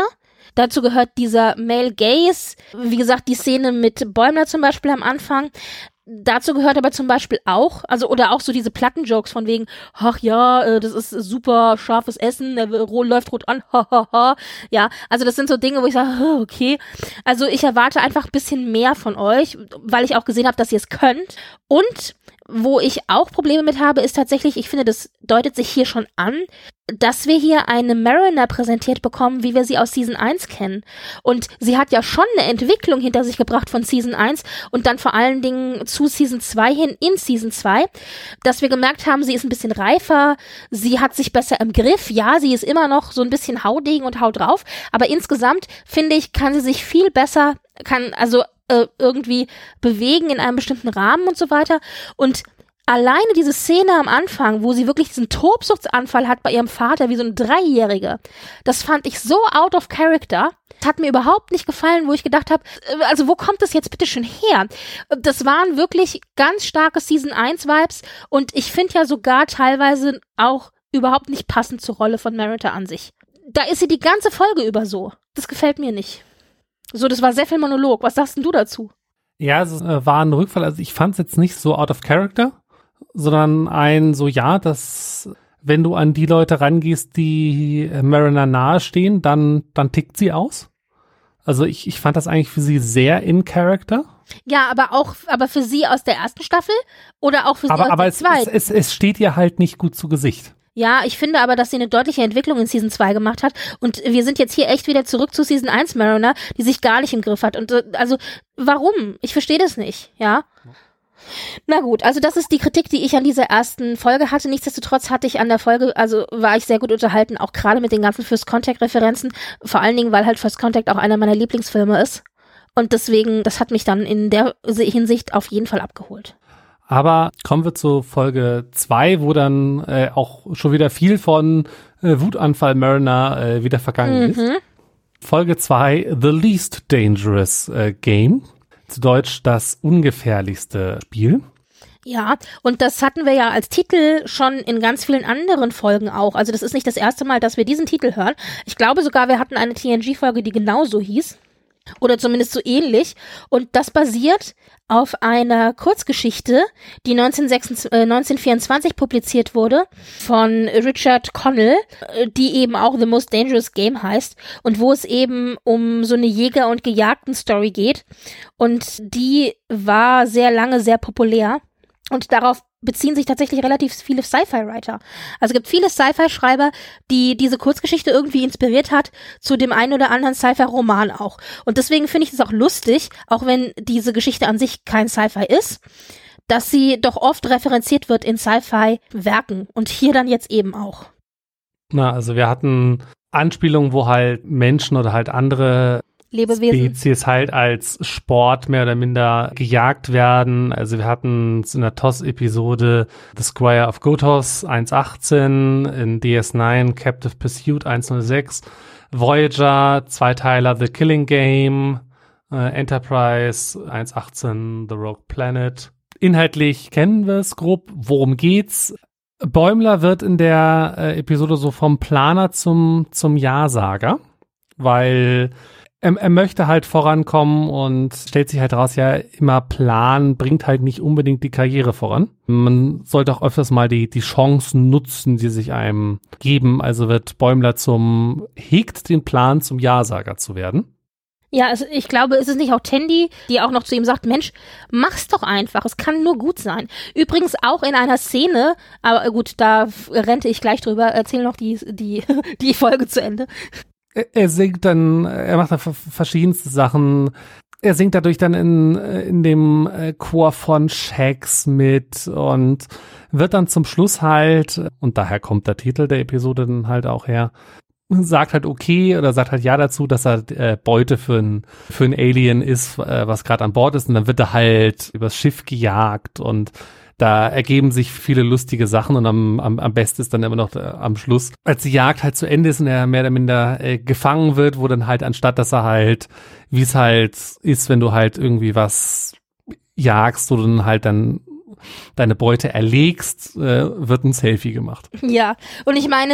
Dazu gehört dieser Male Gaze, wie gesagt, die Szene mit Bäumler zum Beispiel am Anfang. Dazu gehört aber zum Beispiel auch, also oder auch so diese Plattenjokes von wegen, ach ja, das ist super scharfes Essen, der läuft rot an, hahaha. Ja, also das sind so Dinge, wo ich sage, okay. Also ich erwarte einfach ein bisschen mehr von euch, weil ich auch gesehen habe, dass ihr es könnt. Und wo ich auch Probleme mit habe, ist tatsächlich, ich finde, das deutet sich hier schon an, dass wir hier eine Mariner präsentiert bekommen, wie wir sie aus Season 1 kennen. Und sie hat ja schon eine Entwicklung hinter sich gebracht von Season 1 und dann vor allen Dingen zu Season 2 hin in Season 2, dass wir gemerkt haben, sie ist ein bisschen reifer, sie hat sich besser im Griff. Ja, sie ist immer noch so ein bisschen Haudegen und Haut drauf, aber insgesamt, finde ich, kann sie sich viel besser, irgendwie bewegen in einem bestimmten Rahmen und so weiter. Und alleine diese Szene am Anfang, wo sie wirklich diesen Tobsuchtsanfall hat bei ihrem Vater, wie so ein Dreijähriger, das fand ich so out of character. Das hat mir überhaupt nicht gefallen, wo ich gedacht habe, also wo kommt das jetzt bitte schon her? Das waren wirklich ganz starke Season 1 Vibes und ich finde ja sogar teilweise auch überhaupt nicht passend zur Rolle von Marita an sich. Da ist sie die ganze Folge über so. Das gefällt mir nicht. So, das war sehr viel Monolog. Was sagst denn du dazu? Ja, es war ein Rückfall. Also ich fand es jetzt nicht so out of character, sondern dass wenn du an die Leute rangehst, die Mariner nahestehen, dann tickt sie aus. Also ich fand das eigentlich für sie sehr in character. Ja, aber für sie aus der ersten Staffel oder auch für sie aus der zweiten? Aber es steht ihr halt nicht gut zu Gesicht. Ja, ich finde aber, dass sie eine deutliche Entwicklung in Season 2 gemacht hat und wir sind jetzt hier echt wieder zurück zu Season 1 Mariner, die sich gar nicht im Griff hat und also warum? Ich verstehe das nicht, ja. Na gut, also das ist die Kritik, die ich an dieser ersten Folge hatte. Nichtsdestotrotz hatte ich an der Folge, also war ich sehr gut unterhalten, auch gerade mit den ganzen First Contact-Referenzen, vor allen Dingen, weil halt First Contact auch einer meiner Lieblingsfilme ist und deswegen, das hat mich dann in der Hinsicht auf jeden Fall abgeholt. Aber kommen wir zu Folge 2, wo dann auch schon wieder viel von Wutanfall Mariner wieder vergangen ist. Folge 2, The Least Dangerous Game. Zu Deutsch das ungefährlichste Spiel. Ja, und das hatten wir ja als Titel schon in ganz vielen anderen Folgen auch. Also das ist nicht das erste Mal, dass wir diesen Titel hören. Ich glaube sogar, wir hatten eine TNG-Folge, die genauso hieß. Oder zumindest so ähnlich. Und das basiert auf einer Kurzgeschichte, die 1924 publiziert wurde von Richard Connell, die eben auch The Most Dangerous Game heißt und wo es eben um so eine Jäger- und Gejagten-Story geht. Und die war sehr lange sehr populär. Und darauf beziehen sich tatsächlich relativ viele Sci-Fi-Writer. Also es gibt viele Sci-Fi-Schreiber, die diese Kurzgeschichte irgendwie inspiriert hat zu dem einen oder anderen Sci-Fi-Roman auch. Und deswegen finde ich es auch lustig, auch wenn diese Geschichte an sich kein Sci-Fi ist, dass sie doch oft referenziert wird in Sci-Fi-Werken. Und hier dann jetzt eben auch. Na, also wir hatten Anspielungen, wo halt Menschen oder halt andere Lebewesen. Spezies halt als Sport mehr oder minder gejagt werden. Also wir hatten in der TOS-Episode The Squire of Gotos 1.18, in DS9 Captive Pursuit 1.06, Voyager, Zweiteiler The Killing Game, Enterprise 1.18, The Rogue Planet. Inhaltlich kennen wir es grob. Worum geht's? Bäumler wird in der Episode so vom Planer zum Ja-Sager, weil er möchte halt vorankommen und stellt sich halt raus, ja, immer Plan bringt halt nicht unbedingt die Karriere voran. Man sollte auch öfters mal die Chancen nutzen, die sich einem geben. Also wird Bäumler hegt den Plan, zum Ja-Sager zu werden. Ja, also ich glaube, ist es nicht auch Tandy, die auch noch zu ihm sagt, Mensch, mach's doch einfach, es kann nur gut sein. Übrigens auch in einer Szene, aber gut, da rente ich gleich drüber, erzähl noch die Folge zu Ende. Er singt dann, er macht da verschiedenste Sachen. Er singt dadurch dann in dem Chor von Shax mit und wird dann zum Schluss halt, und daher kommt der Titel der Episode dann halt auch her, sagt halt okay oder sagt halt ja dazu, dass er Beute für ein Alien ist, was gerade an Bord ist, und dann wird er halt übers Schiff gejagt und da ergeben sich viele lustige Sachen und am besten ist dann immer noch am Schluss, als die Jagd halt zu Ende ist und er mehr oder minder gefangen wird, wo dann halt anstatt, dass er halt, wie es halt ist, wenn du halt irgendwie was jagst, wo du dann halt dann deine Beute erlegst, wird ein Selfie gemacht. Ja, und ich meine,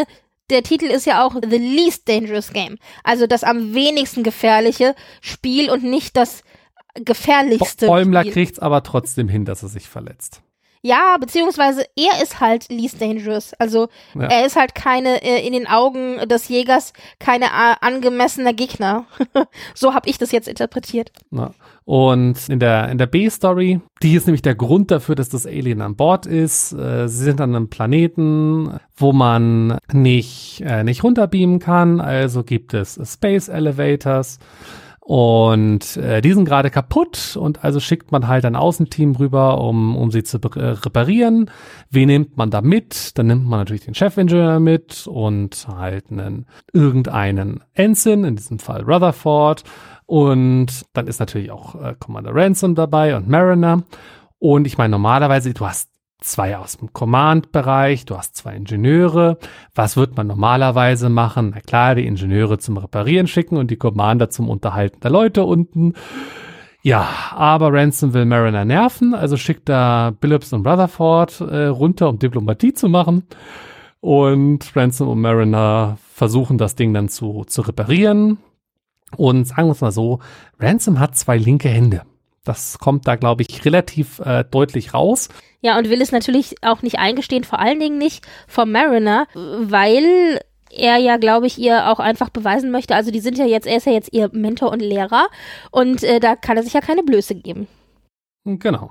der Titel ist ja auch The Least Dangerous Game. Also das am wenigsten gefährliche Spiel und nicht das gefährlichste Bäumler Spiel. kriegt's aber trotzdem hin, dass er sich verletzt. Ja, beziehungsweise er ist halt least dangerous. Also er ist halt in den Augen des Jägers keine angemessener Gegner. So habe ich das jetzt interpretiert. Ja. Und in der B-Story, die ist nämlich der Grund dafür, dass das Alien an Bord ist. Sie sind an einem Planeten, wo man nicht runterbeamen kann. Also gibt es Space Elevators. Und die sind gerade kaputt und also schickt man halt ein Außenteam rüber, um sie zu reparieren. Wen nimmt man da mit? Dann nimmt man natürlich den Chefingenieur mit und halt irgendeinen Ensign, in diesem Fall Rutherford. Und dann ist natürlich auch Commander Ransom dabei und Mariner. Und ich meine, normalerweise, du hast 2 aus dem Command-Bereich, du hast 2 Ingenieure. Was wird man normalerweise machen? Na klar, die Ingenieure zum Reparieren schicken und die Commander zum Unterhalten der Leute unten. Ja, aber Ransom will Mariner nerven, also schickt da Billups und Rutherford runter, um Diplomatie zu machen. Und Ransom und Mariner versuchen das Ding dann zu reparieren. Und sagen wir es mal so, Ransom hat 2 linke Hände. Das kommt da, glaube ich, relativ deutlich raus. Ja, und will es natürlich auch nicht eingestehen, vor allen Dingen nicht vor Mariner, weil er ja, glaube ich, ihr auch einfach beweisen möchte, also er ist ja jetzt ihr Mentor und Lehrer und da kann er sich ja keine Blöße geben. Genau.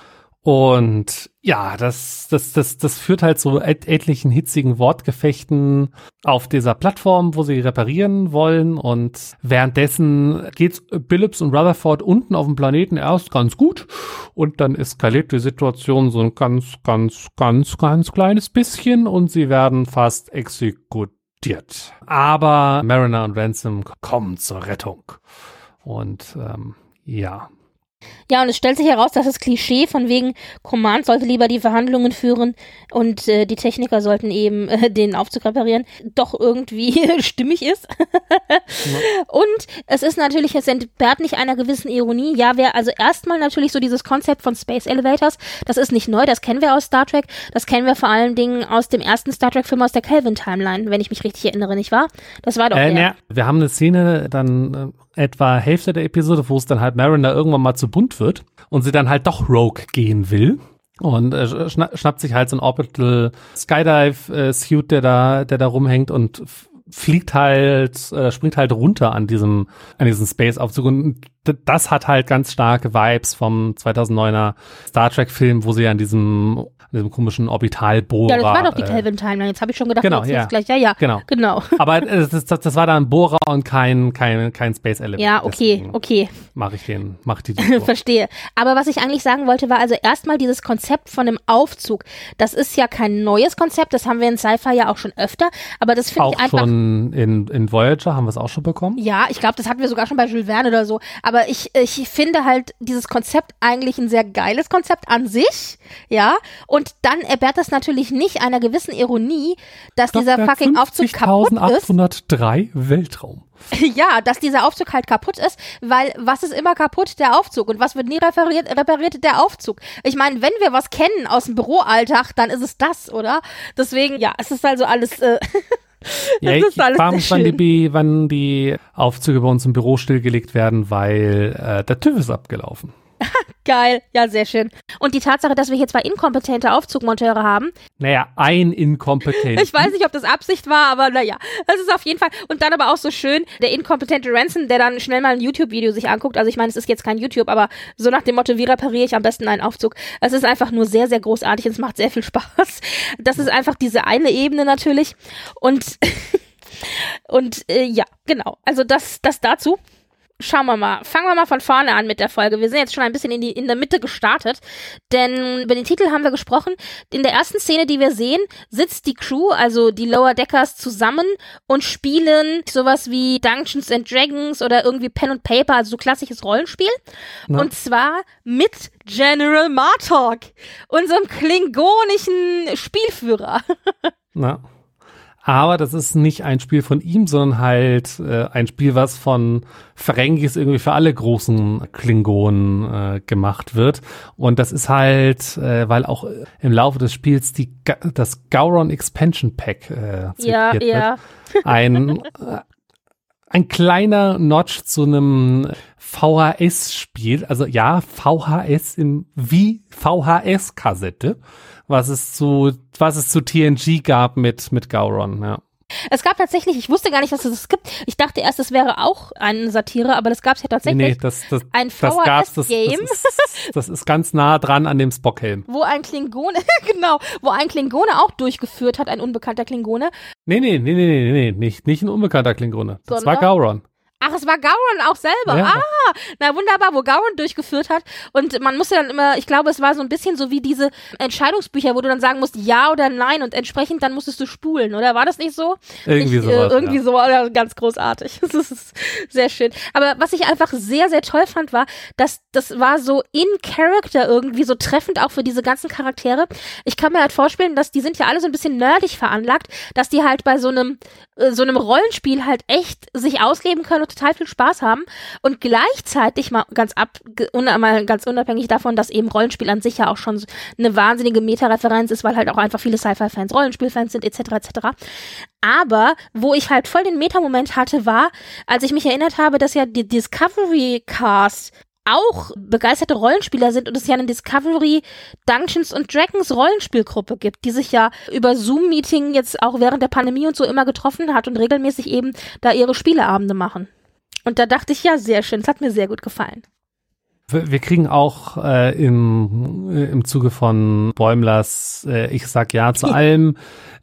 Und ja, das führt halt zu etlichen hitzigen Wortgefechten auf dieser Plattform, wo sie reparieren wollen. Und währenddessen geht's Billups und Rutherford unten auf dem Planeten erst ganz gut. Und dann eskaliert die Situation so ein ganz kleines bisschen und sie werden fast exekutiert. Aber Mariner und Ransom kommen zur Rettung. Und ja. Ja, und es stellt sich heraus, dass das Klischee von wegen Command sollte lieber die Verhandlungen führen und die Techniker sollten eben den Aufzug reparieren, doch irgendwie stimmig ist. Ja. Und es ist natürlich, es entbehrt nicht einer gewissen Ironie. Ja, also erstmal natürlich so dieses Konzept von Space Elevators, das ist nicht neu, das kennen wir aus Star Trek, das kennen wir vor allen Dingen aus dem ersten Star Trek-Film aus der Kelvin-Timeline, wenn ich mich richtig erinnere, nicht wahr? Das war doch wir haben eine Szene dann etwa Hälfte der Episode, wo es dann halt Mariner irgendwann mal zu bunt wird und sie dann halt doch Rogue gehen will und schnappt sich halt so ein Orbital Skydive-Suit, der da rumhängt und springt halt runter an diesem Space-Aufzug und das hat halt ganz starke Vibes vom 2009er Star Trek-Film, wo sie an diesem komischen Orbitalbohrer. Ja, das war doch die Kelvin-Timeline. Jetzt habe ich schon gedacht, genau, jetzt gleich. Ja, genau. Aber das war da ein Bohrer und kein Space Elevator. Ja, okay. Mach die Verstehe. Aber was ich eigentlich sagen wollte, war also erstmal dieses Konzept von einem Aufzug. Das ist ja kein neues Konzept, das haben wir in Sci-Fi ja auch schon öfter, aber das finde ich einfach... Auch schon in Voyager haben wir es auch schon bekommen? Ja, ich glaube, das hatten wir sogar schon bei Jules Verne oder so, aber ich finde halt dieses Konzept eigentlich ein sehr geiles Konzept an sich, ja, und dann erbärt das natürlich nicht einer gewissen Ironie, dass dieser fucking Aufzug kaputt ist. 50.803 Weltraum. Ja, dass dieser Aufzug halt kaputt ist, weil was ist immer kaputt? Der Aufzug. Und was wird nie repariert? Der Aufzug. Ich meine, wenn wir was kennen aus dem Büroalltag, dann ist es das, oder? Deswegen, ja, es ist also alles... Ja, ich frage mich, wann die Aufzüge bei uns im Büro stillgelegt werden, weil der TÜV ist abgelaufen. Geil, ja, sehr schön. Und die Tatsache, dass wir hier 2 inkompetente Aufzugmonteure haben. Naja, ein inkompetent. Ich weiß nicht, ob das Absicht war, aber naja, das ist auf jeden Fall. Und dann aber auch so schön, der inkompetente Ransom, der dann schnell mal ein YouTube-Video sich anguckt. Also ich meine, es ist jetzt kein YouTube, aber so nach dem Motto, wie repariere ich am besten einen Aufzug? Es ist einfach nur sehr, sehr großartig und es macht sehr viel Spaß. Das ist einfach diese eine Ebene natürlich. Und ja, genau. Also das dazu. Schauen wir mal. Fangen wir mal von vorne an mit der Folge. Wir sind jetzt schon ein bisschen in der Mitte gestartet, denn über den Titel haben wir gesprochen. In der ersten Szene, die wir sehen, sitzt die Crew, also die Lower Deckers, zusammen und spielen sowas wie Dungeons and Dragons oder irgendwie Pen and Paper, also so klassisches Rollenspiel. Ja. Und zwar mit General Martok, unserem klingonischen Spielführer. Na. Aber das ist nicht ein Spiel von ihm, sondern halt ein Spiel, was von Ferengi's irgendwie für alle großen Klingonen gemacht wird. Und das ist halt, weil auch im Laufe des Spiels das Gowron Expansion Pack zitiert wird. Ein kleiner Notch zu einem VHS-Spiel, also ja, VHS wie VHS-Kassette, was es zu TNG gab mit Gowron, ja. Es gab tatsächlich, ich wusste gar nicht, dass es das gibt. Ich dachte erst, es wäre auch eine Satire, aber das gab es ja tatsächlich. Nee, ein VHS-Game. Das ist ganz nah dran an dem Spock-Helm. Wo ein Klingone, genau, wo ein Klingone auch durchgeführt hat, ein unbekannter Klingone. Nee, nicht ein unbekannter Klingone. Das war Gowron. Ach, es war Gowron auch selber. Ja. Na wunderbar, wo Gowron durchgeführt hat. Und man musste dann immer, ich glaube, es war so ein bisschen so wie diese Entscheidungsbücher, wo du dann sagen musst, ja oder nein und entsprechend dann musstest du spulen, oder? War das nicht so? Irgendwie so, ganz großartig. Das ist sehr schön. Aber was ich einfach sehr, sehr toll fand, war, dass das war so in Character irgendwie so treffend auch für diese ganzen Charaktere. Ich kann mir halt vorstellen, dass die sind ja alle so ein bisschen nerdig veranlagt, dass die halt bei so einem Rollenspiel halt echt sich ausleben können und total viel Spaß haben und gleichzeitig mal ganz unabhängig davon, dass eben Rollenspiel an sich ja auch schon eine wahnsinnige Meta-Referenz ist, weil halt auch einfach viele Sci-Fi-Fans Rollenspiel-Fans sind, etc. Aber wo ich halt voll den Meta-Moment hatte, war, als ich mich erinnert habe, dass ja die Discovery-Cast auch begeisterte Rollenspieler sind und es ja eine Discovery Dungeons & Dragons Rollenspielgruppe gibt, die sich ja über Zoom-Meeting jetzt auch während der Pandemie und so immer getroffen hat und regelmäßig eben da ihre Spieleabende machen. Und da dachte ich, ja, sehr schön, das hat mir sehr gut gefallen. Wir kriegen auch im Zuge von Bäumlers Ich sag ja zu allem,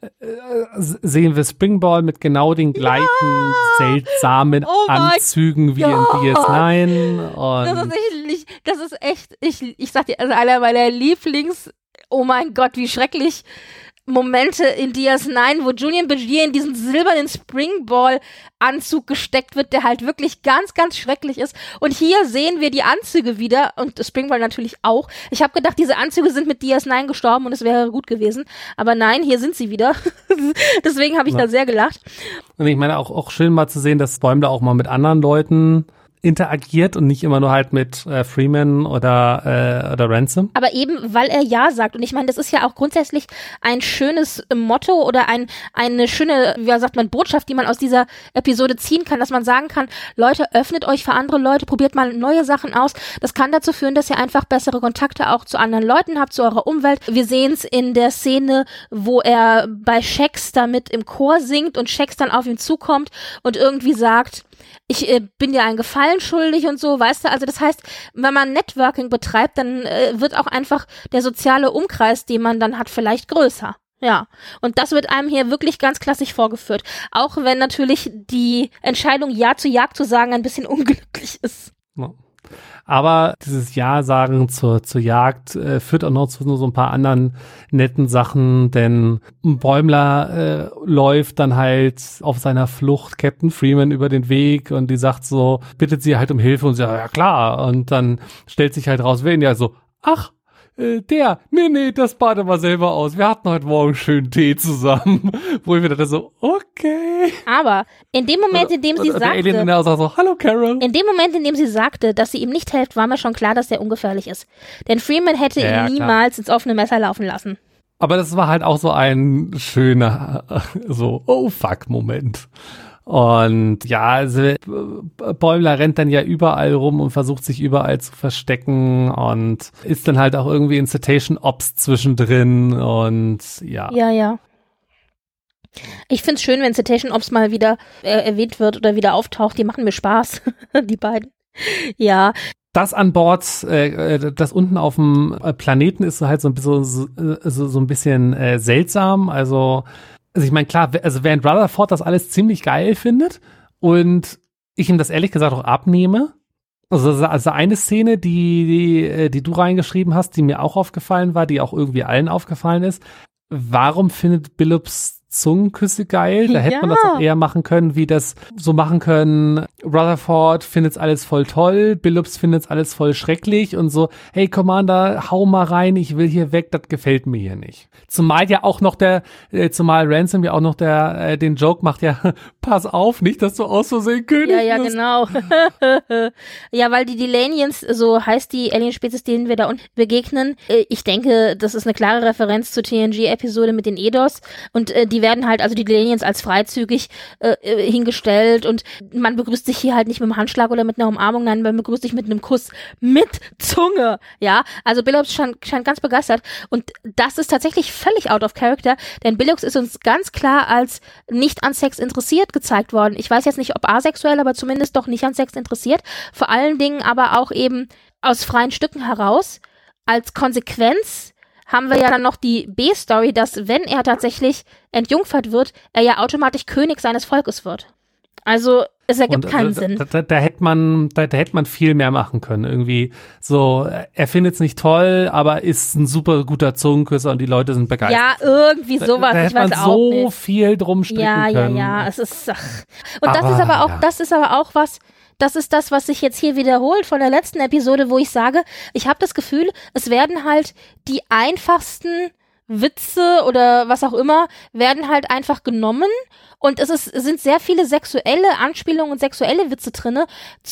sehen wir Springball mit genau den gleichen seltsamen Anzügen wie in DS9. Und das ist echt, ich sag dir, also einer meiner oh mein Gott, wie schrecklich Momente in DS9, wo Julian Bashir in diesen silbernen Springball-Anzug gesteckt wird, der halt wirklich ganz, ganz schrecklich ist. Und hier sehen wir die Anzüge wieder und Springball natürlich auch. Ich habe gedacht, diese Anzüge sind mit DS9 gestorben und es wäre gut gewesen. Aber nein, hier sind sie wieder. Deswegen habe ich da sehr gelacht. Und ich meine auch schön mal zu sehen, dass Bäumler auch mal mit anderen Leuten interagiert und nicht immer nur halt mit Freeman oder Ransom. Aber eben, weil er Ja sagt. Und ich meine, das ist ja auch grundsätzlich ein schönes Motto oder eine schöne, wie sagt man, Botschaft, die man aus dieser Episode ziehen kann, dass man sagen kann, Leute, öffnet euch für andere Leute, probiert mal neue Sachen aus. Das kann dazu führen, dass ihr einfach bessere Kontakte auch zu anderen Leuten habt, zu eurer Umwelt. Wir sehen es in der Szene, wo er bei Shax damit im Chor singt und Shax dann auf ihn zukommt und irgendwie sagt, ich bin dir einen Gefallen schuldig und so, weißt du, also das heißt, wenn man Networking betreibt, dann wird auch einfach der soziale Umkreis, den man dann hat, vielleicht größer. Ja, und das wird einem hier wirklich ganz klassisch vorgeführt. Auch wenn natürlich die Entscheidung, Ja zu Jagd zu sagen, ein bisschen unglücklich ist. Ja. Aber dieses Ja-Sagen zur Jagd führt auch noch zu so ein paar anderen netten Sachen, denn Bäumler läuft dann halt auf seiner Flucht Captain Freeman über den Weg und die sagt so, bittet sie halt um Hilfe und sie sagt, ja klar. Und dann stellt sich halt raus, wer ihn ja so, ach, nee, das badet mal selber aus. Wir hatten heute Morgen schönen Tee zusammen. Wo ich mir dachte so, okay. Aber in dem Moment, in dem sie sagte, Alien in der Aussage so, hallo Carol. In dem Moment, in dem sie sagte, dass sie ihm nicht hilft, war mir schon klar, dass er ungefährlich ist. Denn Freeman hätte ihn niemals ins offene Messer laufen lassen. Aber das war halt auch so ein schöner, so, oh fuck Moment. Und ja, also Bäumler rennt dann ja überall rum und versucht sich überall zu verstecken und ist dann halt auch irgendwie in Cetacean Ops zwischendrin und ja. Ja. Ich find's schön, wenn Cetacean Ops mal wieder erwähnt wird oder wieder auftaucht. Die machen mir Spaß, die beiden. Ja. Das an Bord, das unten auf dem Planeten ist halt so ein bisschen seltsam, also ich meine, klar, also während Rutherford das alles ziemlich geil findet und ich ihm das ehrlich gesagt auch abnehme, also eine Szene, die du reingeschrieben hast, die mir auch aufgefallen war, die auch irgendwie allen aufgefallen ist, warum findet Billups Zungenküsse geil? Da hätte man das auch eher machen können, wie das so machen können, Rutherford findet's alles voll toll, Billups findet's alles voll schrecklich und so, hey Commander, hau mal rein, ich will hier weg, das gefällt mir hier nicht. Zumal ja auch noch zumal Ransom ja auch noch den Joke macht, ja, pass auf, nicht, dass du aus Versehen König Ja, wirst. genau. Ja, weil die Delanians, so heißt die Alien-Spezies, denen wir da unten begegnen, ich denke, das ist eine klare Referenz zur TNG-Episode mit den Edos und die werden halt, also die Delanians als freizügig hingestellt und man begrüßt sich hier halt nicht mit einem Handschlag oder mit einer Umarmung, nein, man begrüßt sich mit einem Kuss mit Zunge, ja, also Billups scheint ganz begeistert und das ist tatsächlich völlig out of character, denn Billups ist uns ganz klar als nicht an Sex interessiert gezeigt worden. Ich weiß jetzt nicht, ob asexuell, aber zumindest doch nicht an Sex interessiert, vor allen Dingen aber auch eben aus freien Stücken heraus. Als Konsequenz haben wir ja dann noch die B-Story, dass wenn er tatsächlich entjungfert wird, er ja automatisch König seines Volkes wird. Also es ergibt keinen Sinn. Da hätte man viel mehr machen können. Irgendwie so, er findet es nicht toll, aber ist ein super guter Zungenküsser und die Leute sind begeistert. Ja, irgendwie sowas. Da hätte man so viel drum stricken können. Ja, es ist. Und das ist aber auch was. Das ist das, was sich jetzt hier wiederholt von der letzten Episode, wo ich sage, ich habe das Gefühl, es werden halt die einfachsten Witze oder was auch immer, werden halt einfach genommen und es sind sehr viele sexuelle Anspielungen und sexuelle Witze drinne,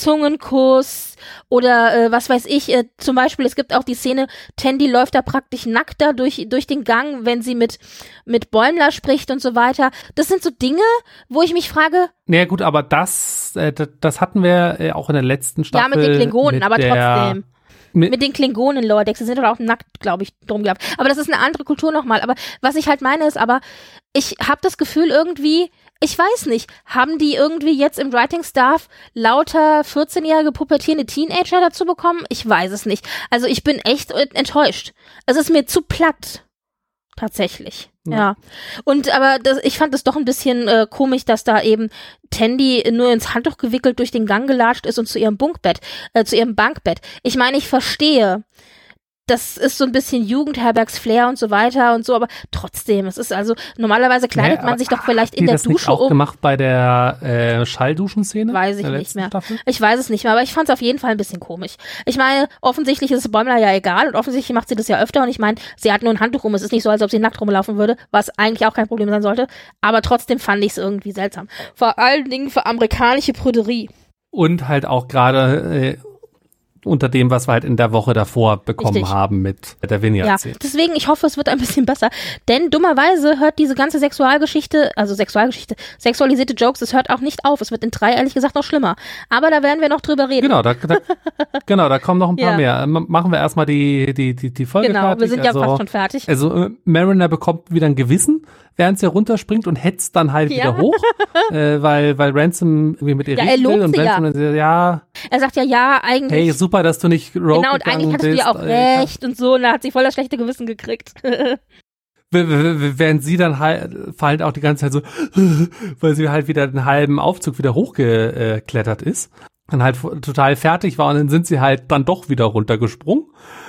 Zungenkuss oder was weiß ich, zum Beispiel, es gibt auch die Szene, Tandy läuft da praktisch nackt da durch den Gang, wenn sie mit Bäumler spricht und so weiter. Das sind so Dinge, wo ich mich frage. Naja gut, aber das hatten wir auch in der letzten Staffel. Ja, mit den Klingonen, aber trotzdem. Mit den Klingonen Lower Decks, die sind doch auch nackt, glaube ich, drum gehabt. Aber das ist eine andere Kultur nochmal. Aber was ich halt meine ist, aber ich habe das Gefühl irgendwie, ich weiß nicht, haben die irgendwie jetzt im Writing Staff lauter 14-jährige pubertierende Teenager dazu bekommen? Ich weiß es nicht. Also ich bin echt enttäuscht. Es ist mir zu platt. Tatsächlich. Ja. Und aber ich fand es doch ein bisschen komisch, dass da eben Tandy nur ins Handtuch gewickelt durch den Gang gelatscht ist und zu ihrem Bankbett. Ich meine, ich verstehe. Das ist so ein bisschen Jugendherbergs-Flair und so weiter und so, aber trotzdem, es ist also, normalerweise kleidet man sich doch vielleicht in der Dusche um. Hast du das nicht auch gemacht bei der Schallduschen-Szene? Weiß ich nicht mehr. Ich weiß es nicht mehr, aber ich fand es auf jeden Fall ein bisschen komisch. Ich meine, offensichtlich ist es Bäumler ja egal und offensichtlich macht sie das ja öfter und ich meine, sie hat nur ein Handtuch um, es ist nicht so, als ob sie nackt rumlaufen würde, was eigentlich auch kein Problem sein sollte, aber trotzdem fand ich es irgendwie seltsam. Vor allen Dingen für amerikanische Prüderie. Und halt auch gerade unter dem, was wir halt in der Woche davor bekommen haben mit der Vineyard-Szene. Ja, deswegen, ich hoffe, es wird ein bisschen besser. Denn dummerweise hört diese ganze sexualisierte Jokes, das hört auch nicht auf. Es wird in 3 ehrlich gesagt noch schlimmer. Aber da werden wir noch drüber reden. Genau, da kommen noch ein paar mehr. Machen wir erstmal die Folge fertig. Genau, wir sind ja fast schon fertig. Also Mariner bekommt wieder ein Gewissen, während sie runterspringt und hetzt dann halt wieder hoch, weil Ransom irgendwie mit ihr reden will und Ransom dann er sagt ja, eigentlich. Hey, super, dass du nicht Rogue genau, und eigentlich hattest du ja auch recht und so, und da hat sie voll das schlechte Gewissen gekriegt. Während sie dann halt auch die ganze Zeit so, weil sie halt wieder den halben Aufzug wieder hochgeklettert ist, dann halt total fertig war und dann sind sie halt dann doch wieder runtergesprungen.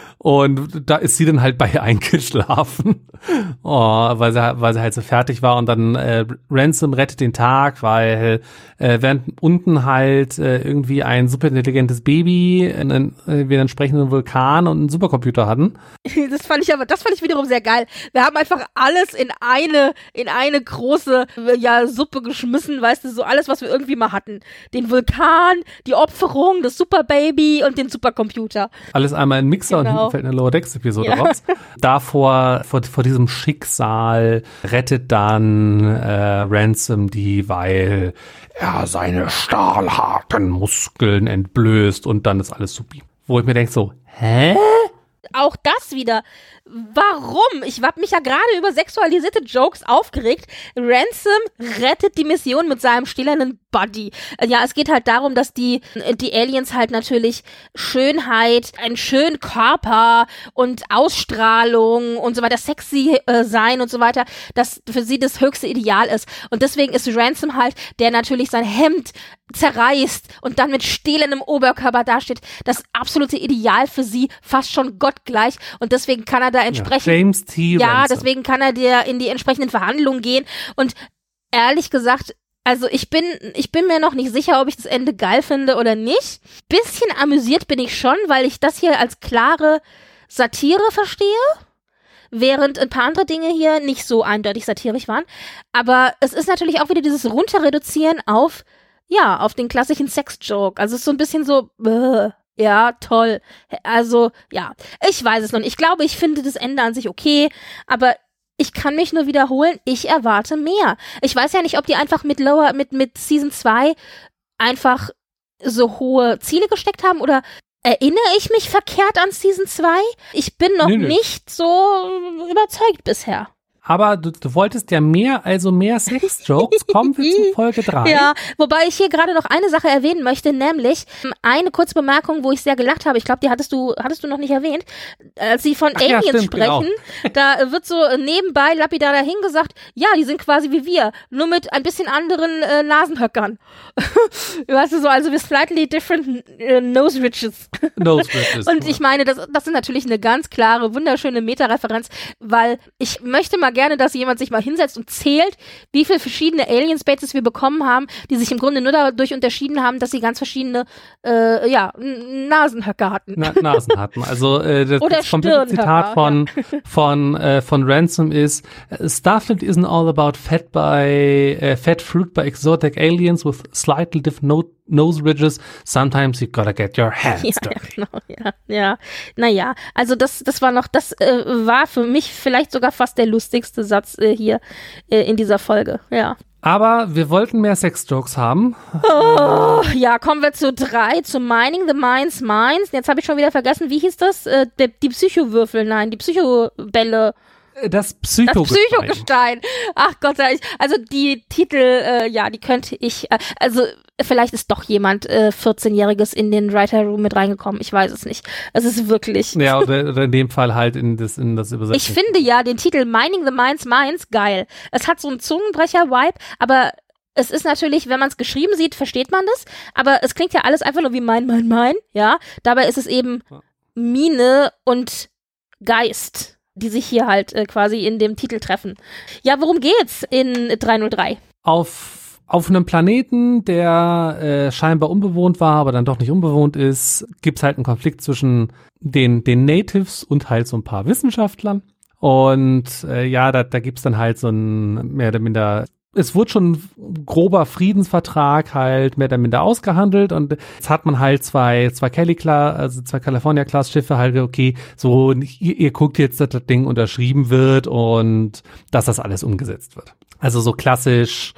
Und da ist sie dann halt bei eingeschlafen, weil sie halt so fertig war. Und dann Ransom rettet den Tag, weil während unten halt irgendwie ein superintelligentes Baby, wir einen entsprechenden Vulkan und einen Supercomputer hatten. Das fand ich wiederum sehr geil. Wir haben einfach alles in eine große Suppe geschmissen, weißt du, so alles, was wir irgendwie mal hatten. Den Vulkan, die Opferung, das Superbaby und den Supercomputer. Alles einmal in Mixer und hinten fällt eine Lower Decks Episode raus. Davor, vor diesem Schicksal rettet dann Ransom die, weil er seine stahlharten Muskeln entblößt und dann ist alles supi. Wo ich mir denke so, hä? Auch das wieder. Warum? Ich hab mich ja gerade über sexualisierte Jokes aufgeregt. Ransom rettet die Mission mit seinem stählernen Buddy. Ja, es geht halt darum, dass die Aliens halt natürlich Schönheit, einen schönen Körper und Ausstrahlung und so weiter, sexy sein und so weiter, das für sie das höchste Ideal ist. Und deswegen ist Ransom halt, der natürlich sein Hemd zerreißt und dann mit stählernem Oberkörper dasteht, das absolute Ideal für sie, fast schon gottgleich. Und deswegen kann er da entsprechend, James T. Ransom. Deswegen kann er in die entsprechenden Verhandlungen gehen. Und ehrlich gesagt, Also ich bin mir noch nicht sicher, ob ich das Ende geil finde oder nicht. Bisschen amüsiert bin ich schon, weil ich das hier als klare Satire verstehe, während ein paar andere Dinge hier nicht so eindeutig satirisch waren. Aber es ist natürlich auch wieder dieses Runterreduzieren auf den klassischen Sex-Joke. Also es ist so ein bisschen so, ja, toll. Also, ja, ich weiß es noch nicht. Ich glaube, ich finde das Ende an sich okay, aber ich kann mich nur wiederholen, ich erwarte mehr. Ich weiß ja nicht, ob die einfach mit Season 2 einfach so hohe Ziele gesteckt haben oder erinnere ich mich verkehrt an Season 2? Ich bin noch nicht so überzeugt bisher. Aber du wolltest ja mehr Sex-Jokes. Kommen wir zu Folge 3. Ja, wobei ich hier gerade noch eine Sache erwähnen möchte, nämlich eine kurze Bemerkung, wo ich sehr gelacht habe. Ich glaube, die hattest du noch nicht erwähnt. Als sie von Aliens sprechen, genau. Da wird so nebenbei lapidar dahingesagt, ja, die sind quasi wie wir, nur mit ein bisschen anderen Nasenhöckern. Weißt du so, also with slightly different nose ridges. Nose ridges. Und ich meine, das ist natürlich eine ganz klare, wunderschöne Meta-Referenz, weil ich möchte mal gerne, dass jemand sich mal hinsetzt und zählt, wie viele verschiedene Alien-Species wir bekommen haben, die sich im Grunde nur dadurch unterschieden haben, dass sie ganz verschiedene Nasenhöcker hatten. Nasen hatten. Also das komplette Zitat von Ransom ist: Starfleet isn't all about fed fruit by exotic aliens with slightly different nose ridges. Sometimes you gotta get your hands dirty. Ja, genau, ja. Naja, also das war für mich vielleicht sogar fast der lustigste Satz hier in dieser Folge, ja. Aber wir wollten mehr Sex-Jokes haben. Oh, ja, kommen wir zu 3, zu Mining the Minds. Jetzt habe ich schon wieder vergessen, wie hieß das? Die Psychowürfel, nein, die Psychobälle. Das Psychogestein. Ach Gott sei Dank. Also die Titel, die könnte ich, also vielleicht ist doch jemand 14-Jähriges in den Writer Room mit reingekommen. Ich weiß es nicht. Es ist wirklich. Ja, oder in dem Fall halt in das Übersetzen. Ich finde ja den Titel Mining the Minds geil. Es hat so einen Zungenbrecher-Vibe, aber es ist natürlich, wenn man es geschrieben sieht, versteht man das. Aber es klingt ja alles einfach nur wie mein, ja. Dabei ist es eben Mine und Geist, die sich hier halt quasi in dem Titel treffen. Ja, worum geht's in 303? Auf einem Planeten, der scheinbar unbewohnt war, aber dann doch nicht unbewohnt ist, gibt's halt einen Konflikt zwischen den Natives und halt so ein paar Wissenschaftlern. Und da gibt's dann halt so ein mehr oder minder. Es wurde schon ein grober Friedensvertrag halt mehr oder minder ausgehandelt und jetzt hat man halt zwei California-Class-Schiffe halt, okay, so, ihr guckt jetzt, dass das Ding unterschrieben wird und dass das alles umgesetzt wird. Also so klassisches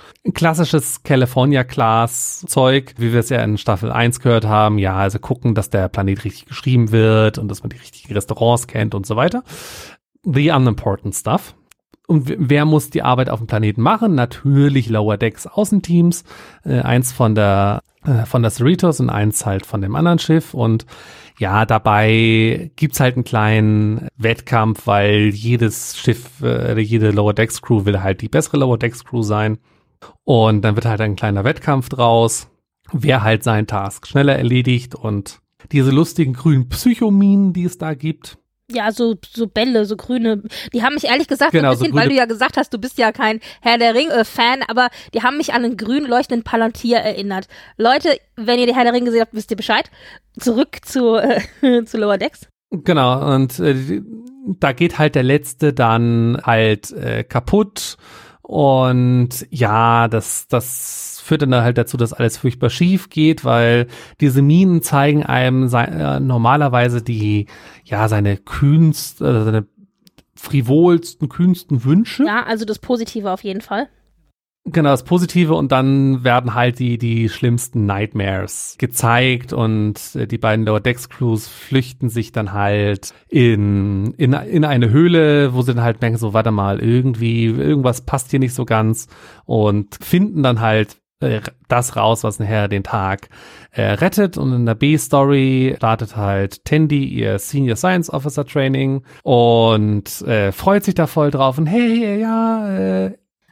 California-Class-Zeug, wie wir es ja in Staffel 1 gehört haben, ja, also gucken, dass der Planet richtig geschrieben wird und dass man die richtigen Restaurants kennt und so weiter. The unimportant stuff. Und wer muss die Arbeit auf dem Planeten machen? Natürlich Lower Decks Außenteams, eins von der Cerritos und eins halt von dem anderen Schiff. Und ja, dabei gibt's halt einen kleinen Wettkampf, weil jedes Schiff, jede Lower Decks Crew will halt die bessere Lower Decks Crew sein. Und dann wird halt ein kleiner Wettkampf draus, wer halt seinen Task schneller erledigt. Und diese lustigen grünen Psychominen, die es da gibt. Ja, so Bälle, so grüne, die haben mich ehrlich gesagt, ein bisschen, weil du ja gesagt hast, du bist ja kein Herr der Ringe-Fan, aber die haben mich an einen grün leuchtenden Palantir erinnert. Leute, wenn ihr die Herr der Ringe gesehen habt, wisst ihr Bescheid. Zurück zu Lower Decks. Genau, und da geht halt der Letzte dann halt kaputt und ja, das führt dann halt dazu, dass alles furchtbar schief geht, weil diese Minen zeigen einem normalerweise seine seine frivolsten, kühnsten Wünsche. Ja, also das Positive auf jeden Fall. Genau, das Positive und dann werden halt die schlimmsten Nightmares gezeigt und die beiden Lower Decks Crews flüchten sich dann halt in eine Höhle, wo sie dann halt merken, so warte mal, irgendwas passt hier nicht so ganz und finden dann halt das raus, was nachher den Tag rettet. Und in der B-Story startet halt Tendi ihr Senior Science Officer Training und freut sich da voll drauf und hey, ja,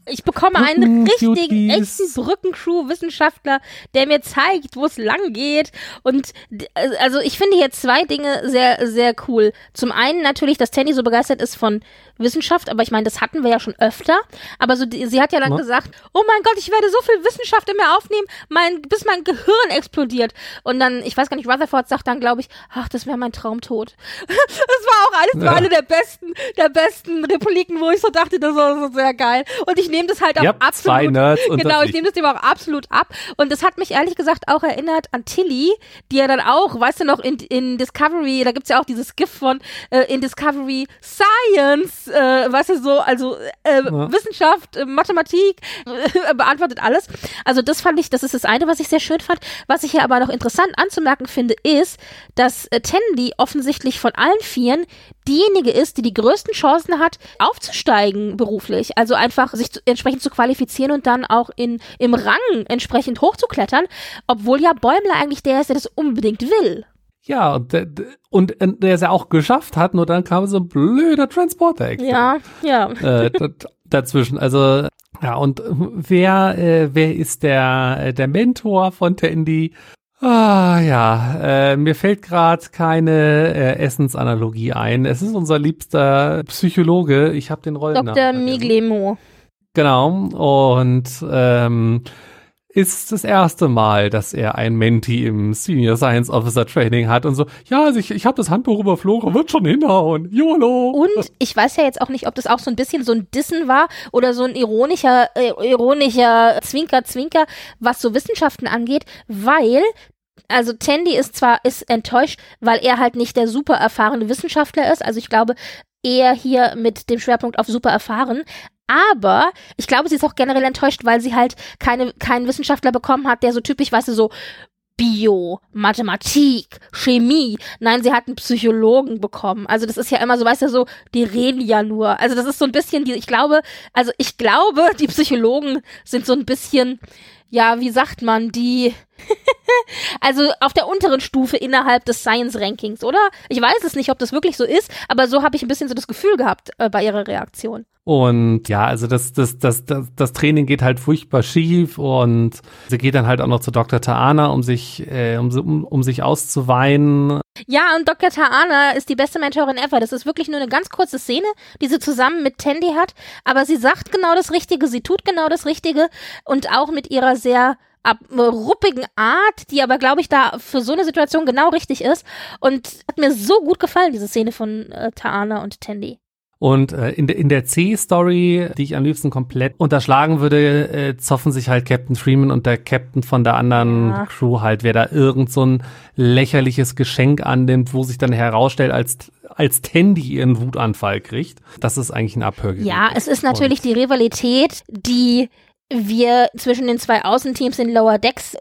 Ich bekomme einen richtigen, Cuties. echten Brückencrew-Wissenschaftler, der mir zeigt, wo es lang geht. Und also ich finde hier zwei Dinge sehr, sehr cool. Zum einen natürlich, dass Tandy so begeistert ist von Wissenschaft, aber ich meine, das hatten wir ja schon öfter. Aber so, sie hat ja dann gesagt, oh mein Gott, ich werde so viel Wissenschaft in mir aufnehmen, bis mein Gehirn explodiert. Und dann, ich weiß gar nicht, Rutherford sagt dann, glaube ich, ach, das wäre mein Traumtod. Das war auch eine der besten Repliken, wo ich so dachte, das war so sehr geil. Und ich nehme das halt auch absolut. Zwei Nerds genau, ich nehme das dem auch absolut ab. Und das hat mich ehrlich gesagt auch erinnert an Tilly, die ja dann auch, weißt du noch, in Discovery, da gibt's ja auch dieses GIF von in Discovery Science, weißt du so, also Wissenschaft, Mathematik, beantwortet alles. Also das ist das eine, was ich sehr schön fand. Was ich hier aber noch interessant anzumerken finde, ist, dass Tandy offensichtlich von allen Vieren diejenige ist, die größten Chancen hat, aufzusteigen beruflich. Also einfach sich entsprechend zu qualifizieren und dann auch im Rang entsprechend hochzuklettern, obwohl ja Bäumler eigentlich der ist, der das unbedingt will. Ja, und der es ja auch geschafft hat, nur dann kam so ein blöder Transporter. Ja. Dazwischen. Also, ja, und wer ist der Mentor von Tandy? Mir fällt gerade keine Essensanalogie ein. Es ist unser liebster Psychologe. Ich habe den Rollennamen. Dr. Miglemo. Genau. Und ist das erste Mal, dass er ein Menti im Senior Science Officer Training hat und so, ja, also ich habe das Handbuch überflogen, wird schon hinhauen, YOLO. Und ich weiß ja jetzt auch nicht, ob das auch so ein bisschen so ein Dissen war oder so ein ironischer Zwinker, was so Wissenschaften angeht, weil also Tandy ist enttäuscht, weil er halt nicht der super erfahrene Wissenschaftler ist. Also ich glaube, eher hier mit dem Schwerpunkt auf super erfahren. Aber ich glaube, sie ist auch generell enttäuscht, weil sie halt keinen Wissenschaftler bekommen hat, der so typisch, weißt du, so Bio, Mathematik, Chemie. Nein, sie hat einen Psychologen bekommen. Also das ist ja immer so, weißt du, so, die reden ja nur. Also das ist so ein bisschen, ich glaube, die Psychologen sind so ein bisschen, ja, wie sagt man, die also auf der unteren Stufe innerhalb des Science-Rankings, oder? Ich weiß es nicht, ob das wirklich so ist, aber so habe ich ein bisschen so das Gefühl gehabt bei ihrer Reaktion. Und ja, also das Training geht halt furchtbar schief und sie geht dann halt auch noch zu Dr. Ta'ana, um sich auszuweinen. Ja, und Dr. Ta'ana ist die beste Mentorin ever. Das ist wirklich nur eine ganz kurze Szene, die sie zusammen mit Tandy hat, aber sie sagt genau das Richtige, sie tut genau das Richtige und auch mit ihrer sehr ruppigen Art, die aber, glaube ich, da für so eine Situation genau richtig ist. Und hat mir so gut gefallen, diese Szene von Ta'ana und Tandy. Und in der C-Story, die ich am liebsten komplett unterschlagen würde, zoffen sich halt Captain Freeman und der Captain von der anderen Crew halt, wer da irgend so ein lächerliches Geschenk annimmt, wo sich dann herausstellt, als Tandy ihren Wutanfall kriegt. Das ist eigentlich ein Abhörgerät. Ja, es ist natürlich die Rivalität, die wir zwischen den zwei Außenteams auf Lower Decks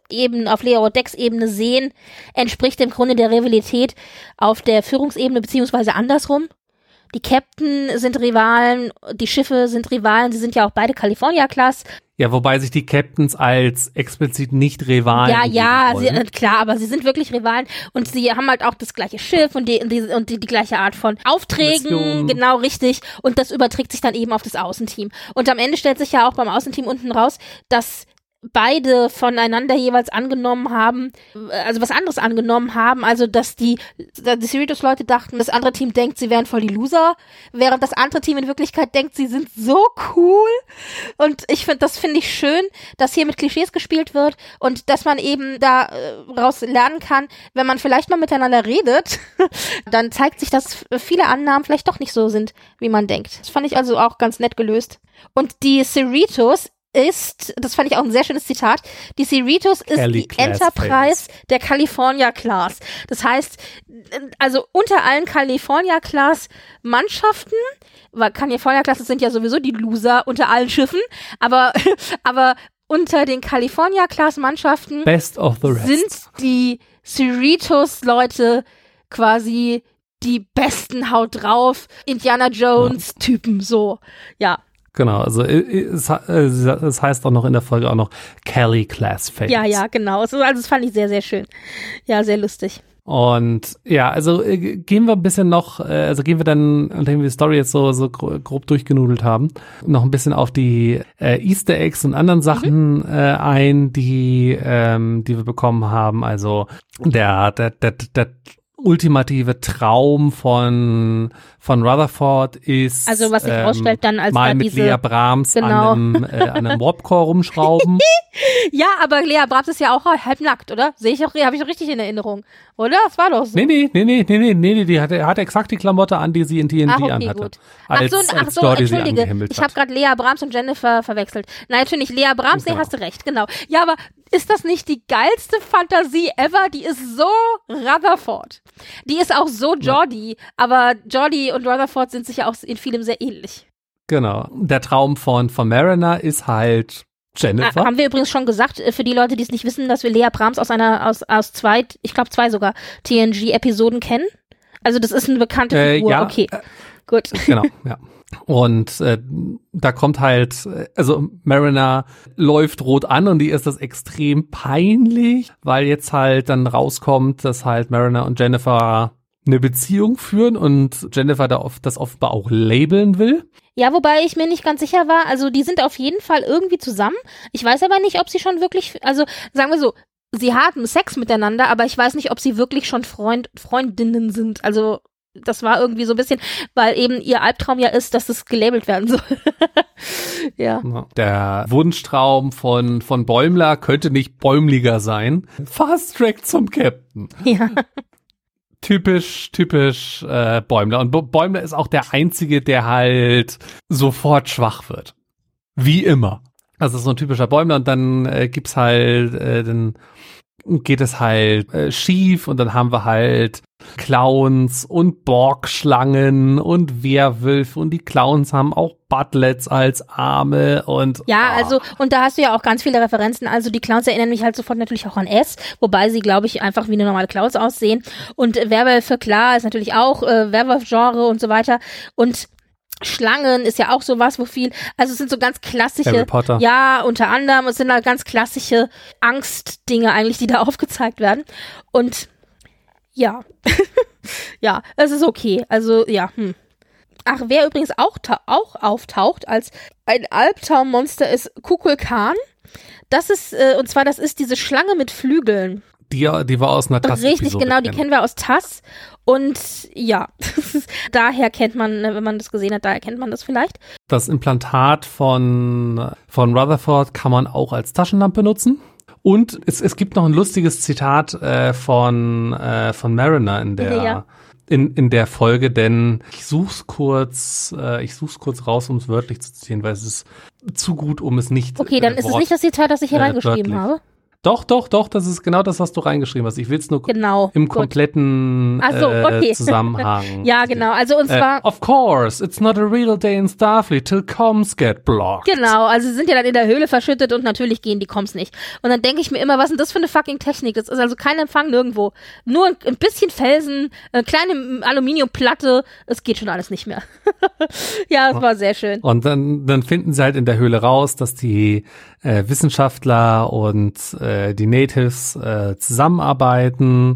Ebene sehen, entspricht im Grunde der Rivalität auf der Führungsebene beziehungsweise andersrum. Die Captain sind Rivalen, die Schiffe sind Rivalen, sie sind ja auch beide California-Class. Ja, wobei sich die Captains als explizit nicht Rivalen klar, aber sie sind wirklich Rivalen und sie haben halt auch das gleiche Schiff und die gleiche Art von Aufträgen, Mission. Genau, richtig, und das überträgt sich dann eben auf das Außenteam. Und am Ende stellt sich ja auch beim Außenteam unten raus, dass beide voneinander jeweils angenommen haben, also was anderes angenommen haben, also dass die Cerritos-Leute dachten, das andere Team denkt, sie wären voll die Loser, während das andere Team in Wirklichkeit denkt, sie sind so cool. Und das finde ich schön, dass hier mit Klischees gespielt wird und dass man eben daraus lernen kann, wenn man vielleicht mal miteinander redet, dann zeigt sich, dass viele Annahmen vielleicht doch nicht so sind, wie man denkt. Das fand ich also auch ganz nett gelöst. Und die Cerritos das fand ich auch ein sehr schönes Zitat, die Cerritos ist die Enterprise der California-Class. Das heißt, also unter allen California-Class-Mannschaften, weil California-Classes sind ja sowieso die Loser unter allen Schiffen, aber unter den California-Class-Mannschaften Best of the rest. Sind die Cerritos-Leute quasi die besten Haut drauf, Indiana Jones-Typen, so, ja. Genau, also es heißt auch noch in der Folge auch noch Kelly Class Fails. Ja, genau. Also das fand ich sehr, sehr schön. Ja, sehr lustig. Und ja, also gehen wir ein bisschen noch, gehen wir dann, nachdem wir die Story jetzt so grob durchgenudelt haben, noch ein bisschen auf die Easter Eggs und anderen Sachen ein, die wir bekommen haben. Also der ultimative Traum von Rutherford ist, also was sich herausstellt dann als mal mit Lea Brahms an einem Warp-Core rumschrauben. Ja, aber Lea Brahms ist ja auch halbnackt, oder? Habe ich doch richtig in Erinnerung, oder? Das war doch so. Nee, die hat exakt die Klamotte an, die sie in TNG anhatte. Gut. Ach so, entschuldige, ich habe gerade Lea Brahms und Jennifer verwechselt. Nein, natürlich, Lea Brahms, nee, hast du recht, genau. Ja, aber ist das nicht die geilste Fantasie ever? Die ist so Rutherford. Die ist auch so Geordi, aber Geordi und Rutherford sind sich ja auch in vielem sehr ähnlich. Genau. Der Traum von Mariner ist halt Jennifer. Haben wir übrigens schon gesagt, für die Leute, die es nicht wissen, dass wir Lea Brahms aus zwei, ich glaube 2 sogar, TNG-Episoden kennen. Also das ist eine bekannte Figur. Ja, okay, gut. Genau, ja. Und da kommt halt, also Mariner läuft rot an und die ist das extrem peinlich, weil jetzt halt dann rauskommt, dass halt Mariner und Jennifer eine Beziehung führen und Jennifer das offenbar auch labeln will. Ja, wobei ich mir nicht ganz sicher war, also die sind auf jeden Fall irgendwie zusammen. Ich weiß aber nicht, ob sie schon wirklich, also sagen wir so, sie haben Sex miteinander, aber ich weiß nicht, ob sie wirklich schon Freundinnen sind. Also das war irgendwie so ein bisschen, weil eben ihr Albtraum ja ist, dass es gelabelt werden soll. Ja. Der Wunschtraum von Bäumler könnte nicht bäumliger sein. Fast Track zum Captain. Ja. Typisch Bäumler. Und Bäumler ist auch der Einzige, der halt sofort schwach wird. Wie immer. Also so ein typischer Bäumler und dann gibt's halt, dann geht es halt schief und dann haben wir halt Clowns und Borgschlangen und Werwölfe und die Clowns haben auch Butlets als Arme und ja, also und da hast du ja auch ganz viele Referenzen, also die Clowns erinnern mich halt sofort natürlich auch an S, wobei sie, glaube ich, einfach wie eine normale Clowns aussehen und Werwölfe, klar, ist natürlich auch Werwolf-Genre und so weiter und Schlangen ist ja auch sowas, wo viel, also es sind so ganz klassische, Harry Potter. Ja, unter anderem, es sind halt ganz klassische Angstdinge eigentlich, die da aufgezeigt werden und ja, ja, es ist okay, also ja, Ach, wer übrigens auch auftaucht als ein Albtraummonster ist Kukulkan. Das ist, und zwar, das ist diese Schlange mit Flügeln. Die war aus einer TASS. Richtig, genau, die kennen wir aus TASS. Und ja, daher kennt man, wenn man das gesehen hat, daher kennt man das vielleicht. Das Implantat von Rutherford kann man auch als Taschenlampe nutzen. Und es gibt noch ein lustiges Zitat von Mariner in der Folge, denn ich such's kurz raus, um es wörtlich zu zitieren, weil es ist zu gut, um es nicht. Okay, dann ist es nicht das Zitat, das ich hier reingeschrieben habe. Doch, das ist genau das, was du reingeschrieben hast. Ich will es nur im kompletten Zusammenhang. Ja, genau. Also und zwar of course, it's not a real day in Starfleet till comms get blocked. Genau, also sie sind ja dann in der Höhle verschüttet und natürlich gehen die Comms nicht. Und dann denke ich mir immer, was ist denn das für eine fucking Technik? Das ist also kein Empfang nirgendwo. Nur ein bisschen Felsen, eine kleine Aluminiumplatte, es geht schon alles nicht mehr. Ja, es war sehr schön. Und dann finden sie halt in der Höhle raus, dass die Wissenschaftler und die Natives zusammenarbeiten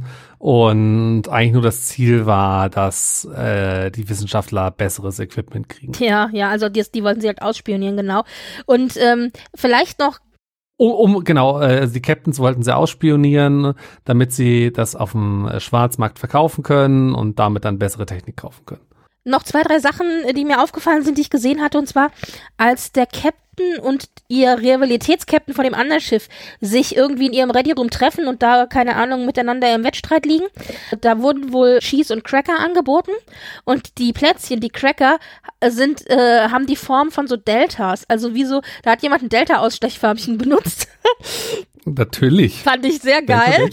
und eigentlich nur das Ziel war, dass die Wissenschaftler besseres Equipment kriegen. Ja, also die wollten sie halt ausspionieren, genau. Und vielleicht noch die Captains wollten sie ausspionieren, damit sie das auf dem Schwarzmarkt verkaufen können und damit dann bessere Technik kaufen können. Noch 2, 3 Sachen, die mir aufgefallen sind, die ich gesehen hatte, und zwar, als der Captain und ihr Rivalitätskapitän von dem anderen Schiff sich irgendwie in ihrem Ready-Room treffen und da, keine Ahnung, miteinander im Wettstreit liegen, da wurden wohl Cheese und Cracker angeboten und die Plätzchen, die Cracker, haben die Form von so Deltas, also wie so, da hat jemand ein Delta-Ausstechfarbchen benutzt. Natürlich. Fand ich sehr geil.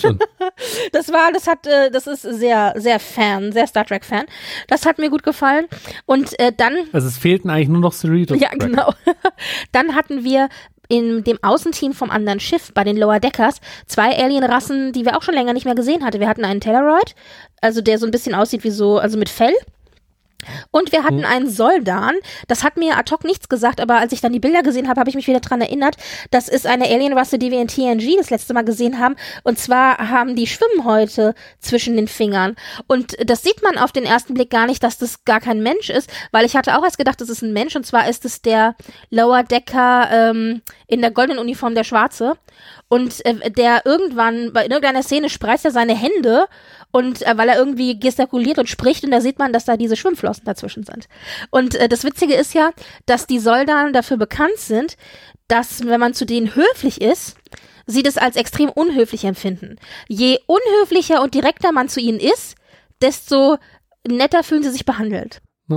Das ist sehr, sehr sehr Star Trek Fan. Das hat mir gut gefallen. Und dann. Also es fehlten eigentlich nur noch Cerritos. Ja, genau. Dann hatten wir in dem Außenteam vom anderen Schiff, bei den Lower Deckers, 2 Alienrassen, die wir auch schon länger nicht mehr gesehen hatten. Wir hatten einen Telluroid, also der so ein bisschen aussieht wie so, also mit Fell. Und wir hatten einen Soldan, das hat mir ad hoc nichts gesagt, aber als ich dann die Bilder gesehen habe, habe ich mich wieder dran erinnert, das ist eine Alienrasse, die wir in TNG das letzte Mal gesehen haben, und zwar haben die Schwimmhäute zwischen den Fingern, und das sieht man auf den ersten Blick gar nicht, dass das gar kein Mensch ist, weil ich hatte auch erst gedacht, das ist ein Mensch, und zwar ist es der Lower Decker in der goldenen Uniform, der Schwarze, und der irgendwann, bei irgendeiner Szene spreizt er seine Hände, und weil er irgendwie gestikuliert und spricht, und da sieht man, dass da diese Schwimmflossen dazwischen sind. Und das Witzige ist ja, dass die Soldaten dafür bekannt sind, dass, wenn man zu denen höflich ist, sie das als extrem unhöflich empfinden. Je unhöflicher und direkter man zu ihnen ist, desto netter fühlen sie sich behandelt.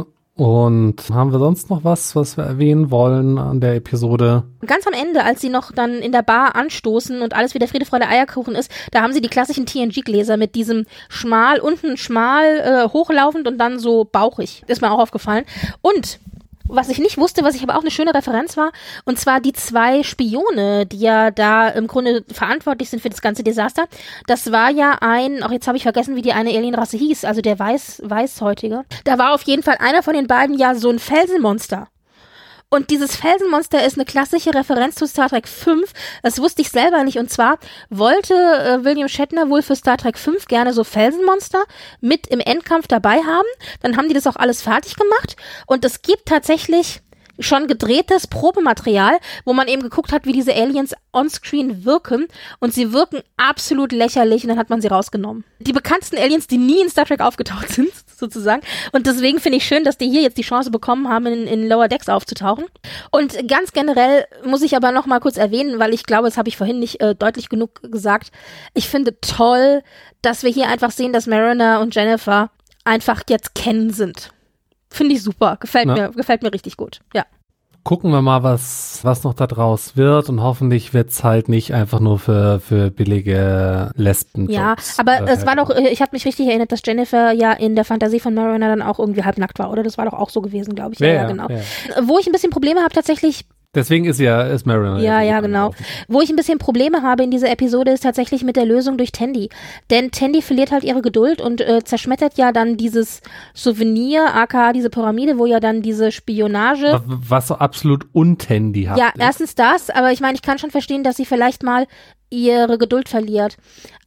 Und haben wir sonst noch was wir erwähnen wollen an der Episode? Ganz am Ende, als sie noch dann in der Bar anstoßen und alles wieder Friede, Freude, Eierkuchen ist, da haben sie die klassischen TNG-Gläser mit diesem unten schmal, hochlaufend und dann so bauchig. Ist mir auch aufgefallen. Und was ich nicht wusste, was ich aber auch eine schöne Referenz war, und zwar die 2 Spione, die ja da im Grunde verantwortlich sind für das ganze Desaster. Das war ja jetzt habe ich vergessen, wie die eine Alienrasse hieß, also der Weißhäutige. Da war auf jeden Fall einer von den beiden ja so ein Felsenmonster. Und dieses Felsenmonster ist eine klassische Referenz zu Star Trek 5. Das wusste ich selber nicht. Und zwar wollte William Shatner wohl für Star Trek 5 gerne so Felsenmonster mit im Endkampf dabei haben. Dann haben die das auch alles fertig gemacht. Und es gibt tatsächlich schon gedrehtes Probematerial, wo man eben geguckt hat, wie diese Aliens onscreen wirken, und sie wirken absolut lächerlich, und dann hat man sie rausgenommen. Die bekanntesten Aliens, die nie in Star Trek aufgetaucht sind, sozusagen, und deswegen finde ich schön, dass die hier jetzt die Chance bekommen haben, in Lower Decks aufzutauchen. Und ganz generell muss ich aber noch mal kurz erwähnen, weil ich glaube, das habe ich vorhin nicht deutlich genug gesagt, ich finde toll, dass wir hier einfach sehen, dass Mariner und Jennifer einfach jetzt kennen sind. Finde ich super. Gefällt mir richtig gut. Ja. Gucken wir mal, was noch da draus wird, und hoffentlich wird's halt nicht einfach nur für billige Lesben. Ja, aber es war doch, ich habe mich richtig erinnert, dass Jennifer ja in der Fantasie von Mariner dann auch irgendwie halbnackt war, oder? Das war doch auch so gewesen, glaube ich. Ja, genau. Ja. Wo ich ein bisschen Probleme habe tatsächlich. Deswegen ist Mariner. Ja, genau. Wo ich ein bisschen Probleme habe in dieser Episode ist tatsächlich mit der Lösung durch Tandy. Denn Tandy verliert halt ihre Geduld und zerschmettert ja dann dieses Souvenir, aka diese Pyramide, wo ja dann diese Spionage. Was so absolut un-Tandy hat. Ja, erstens das, aber ich meine, ich kann schon verstehen, dass sie vielleicht mal ihre Geduld verliert.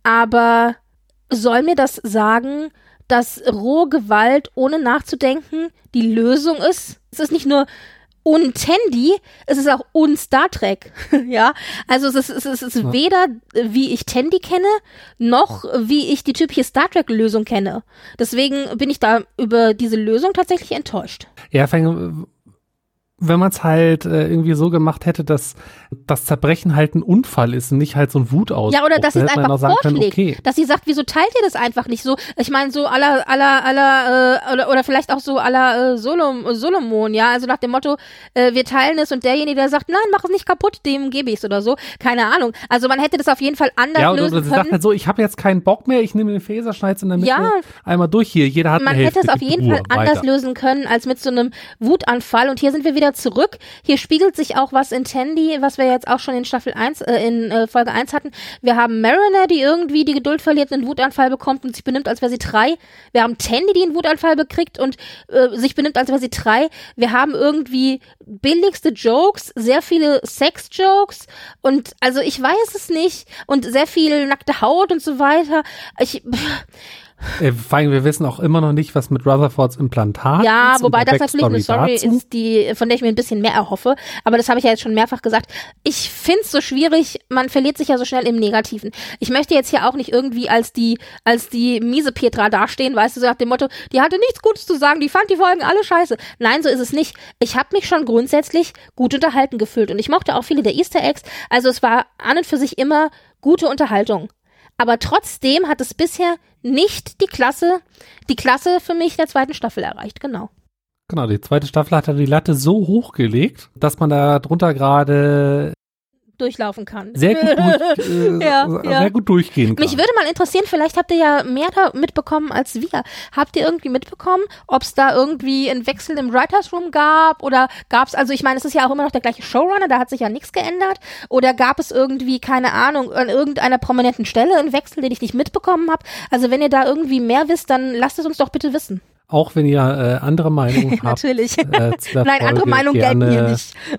Aber soll mir das sagen, dass rohe Gewalt ohne nachzudenken die Lösung ist? Es ist nicht nur un-Tandy, es ist auch un-Star Trek, ja, also es ist weder, wie ich Tandy kenne, noch wie ich die typische Star Trek-Lösung kenne. Deswegen bin ich da über diese Lösung tatsächlich enttäuscht. Ja, wenn man es halt irgendwie so gemacht hätte, dass das Zerbrechen halt ein Unfall ist und nicht halt so ein Wutausbruch. Ja, oder dass sie es einfach vorschlägt. Können, okay. Dass sie sagt, wieso teilt ihr das einfach nicht so? Ich meine, so oder vielleicht auch so Solomon, ja, also nach dem Motto, wir teilen es, und derjenige, der sagt, nein, mach es nicht kaputt, dem gebe ich es oder so. Keine Ahnung. Also man hätte das auf jeden Fall anders lösen können. Ja, sie sagt halt so, ich habe jetzt keinen Bock mehr, ich nehme den Phaser, schneid's in der Mitte einmal durch hier. Jeder hat eine Hälfte. Man hätte es auf jeden Fall anders lösen können, als mit so einem Wutanfall. Und hier sind wir wieder zurück. Hier spiegelt sich auch was in Tandy, was wir jetzt auch schon in Staffel 1, in Folge 1 hatten. Wir haben Mariner, die irgendwie die Geduld verliert, einen Wutanfall bekommt und sich benimmt, als wäre sie 3. Wir haben Tandy, die einen Wutanfall bekriegt und sich benimmt, als wäre sie 3. Wir haben irgendwie billigste Jokes, sehr viele Sex-Jokes, und also ich weiß es nicht, und sehr viel nackte Haut und so weiter. Vor allem, wir wissen auch immer noch nicht, was mit Rutherfords Implantat ist. Ja, wobei das natürlich eine Story ist, von der ich mir ein bisschen mehr erhoffe. Aber das habe ich ja jetzt schon mehrfach gesagt. Ich finde es so schwierig, man verliert sich ja so schnell im Negativen. Ich möchte jetzt hier auch nicht irgendwie als die miese Petra dastehen, weißt du, so nach dem Motto, die hatte nichts Gutes zu sagen, die fand die Folgen alle scheiße. Nein, so ist es nicht. Ich habe mich schon grundsätzlich gut unterhalten gefühlt, und ich mochte auch viele der Easter Eggs. Also es war an und für sich immer gute Unterhaltung. Aber trotzdem hat es bisher nicht die Klasse für mich der 2. Staffel erreicht, genau. Genau, die 2. Staffel hat ja die Latte so hochgelegt, dass man da drunter gerade durchlaufen kann. Sehr gut durchgehen kann. Mich würde mal interessieren, vielleicht habt ihr ja mehr da mitbekommen als wir. Habt ihr irgendwie mitbekommen, ob es da irgendwie einen Wechsel im Writers Room gab, oder gab es, also ich meine, es ist ja auch immer noch der gleiche Showrunner, da hat sich ja nichts geändert, oder gab es irgendwie, keine Ahnung, an irgendeiner prominenten Stelle einen Wechsel, den ich nicht mitbekommen habe? Also wenn ihr da irgendwie mehr wisst, dann lasst es uns doch bitte wissen. Auch wenn ihr andere Meinungen habt. Natürlich. Zu der Nein, andere Folge Meinungen gelten hier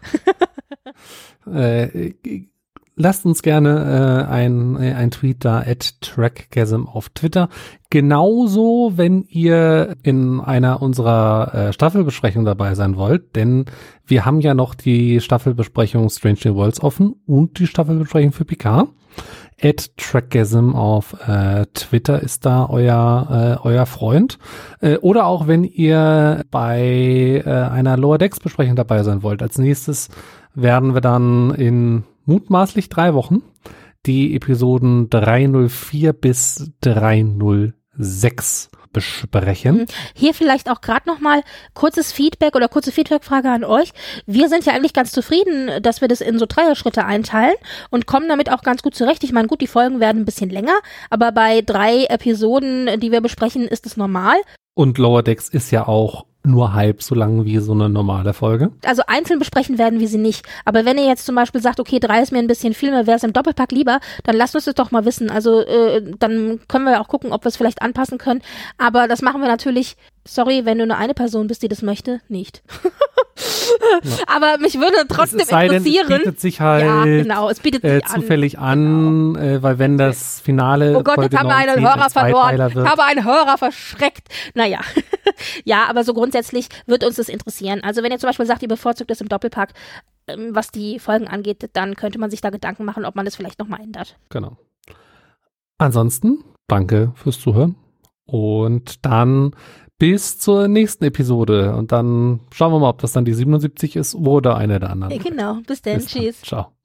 nicht. Lasst uns gerne ein Tweet da, @trackgasm auf Twitter. Genauso, wenn ihr in einer unserer Staffelbesprechungen dabei sein wollt, denn wir haben ja noch die Staffelbesprechung Strange New Worlds offen und die Staffelbesprechung für Picard. @trackgasm auf Twitter ist da euer Freund. Oder auch, wenn ihr bei einer Lower Decks Besprechung dabei sein wollt. Als nächstes werden wir dann in mutmaßlich 3 Wochen die Episoden 304 bis 306 besprechen. Hier vielleicht auch gerade nochmal kurzes Feedback oder kurze Feedbackfrage an euch. Wir sind ja eigentlich ganz zufrieden, dass wir das in so 3er-Schritte einteilen und kommen damit auch ganz gut zurecht. Ich meine, gut, die Folgen werden ein bisschen länger, aber bei 3 Episoden, die wir besprechen, ist es normal. Und Lower Decks ist ja auch nur halb so lang wie so eine normale Folge. Also einzeln besprechen werden wir sie nicht. Aber wenn ihr jetzt zum Beispiel sagt, okay, 3 ist mir ein bisschen viel, mir wäre es im Doppelpack lieber, dann lasst uns das doch mal wissen. Also dann können wir ja auch gucken, ob wir es vielleicht anpassen können. Aber das machen wir natürlich, sorry, wenn du nur eine Person bist, die das möchte, nicht. Ja. Aber mich würde trotzdem interessieren. Es bietet sich halt ja, genau, es bietet sich zufällig an, genau. Weil wenn das Finale oh Gott, Folge jetzt haben wir einen Hörer verloren. Wird. Ich habe einen Hörer verschreckt. Naja, ja, aber so grundsätzlich wird uns das interessieren. Also wenn ihr zum Beispiel sagt, ihr bevorzugt es im Doppelpack, was die Folgen angeht, dann könnte man sich da Gedanken machen, ob man das vielleicht nochmal ändert. Genau. Ansonsten, danke fürs Zuhören und dann bis zur nächsten Episode. Und dann schauen wir mal, ob das dann die 77 ist oder eine der anderen. Genau, bis dann. Tschüss. Ciao.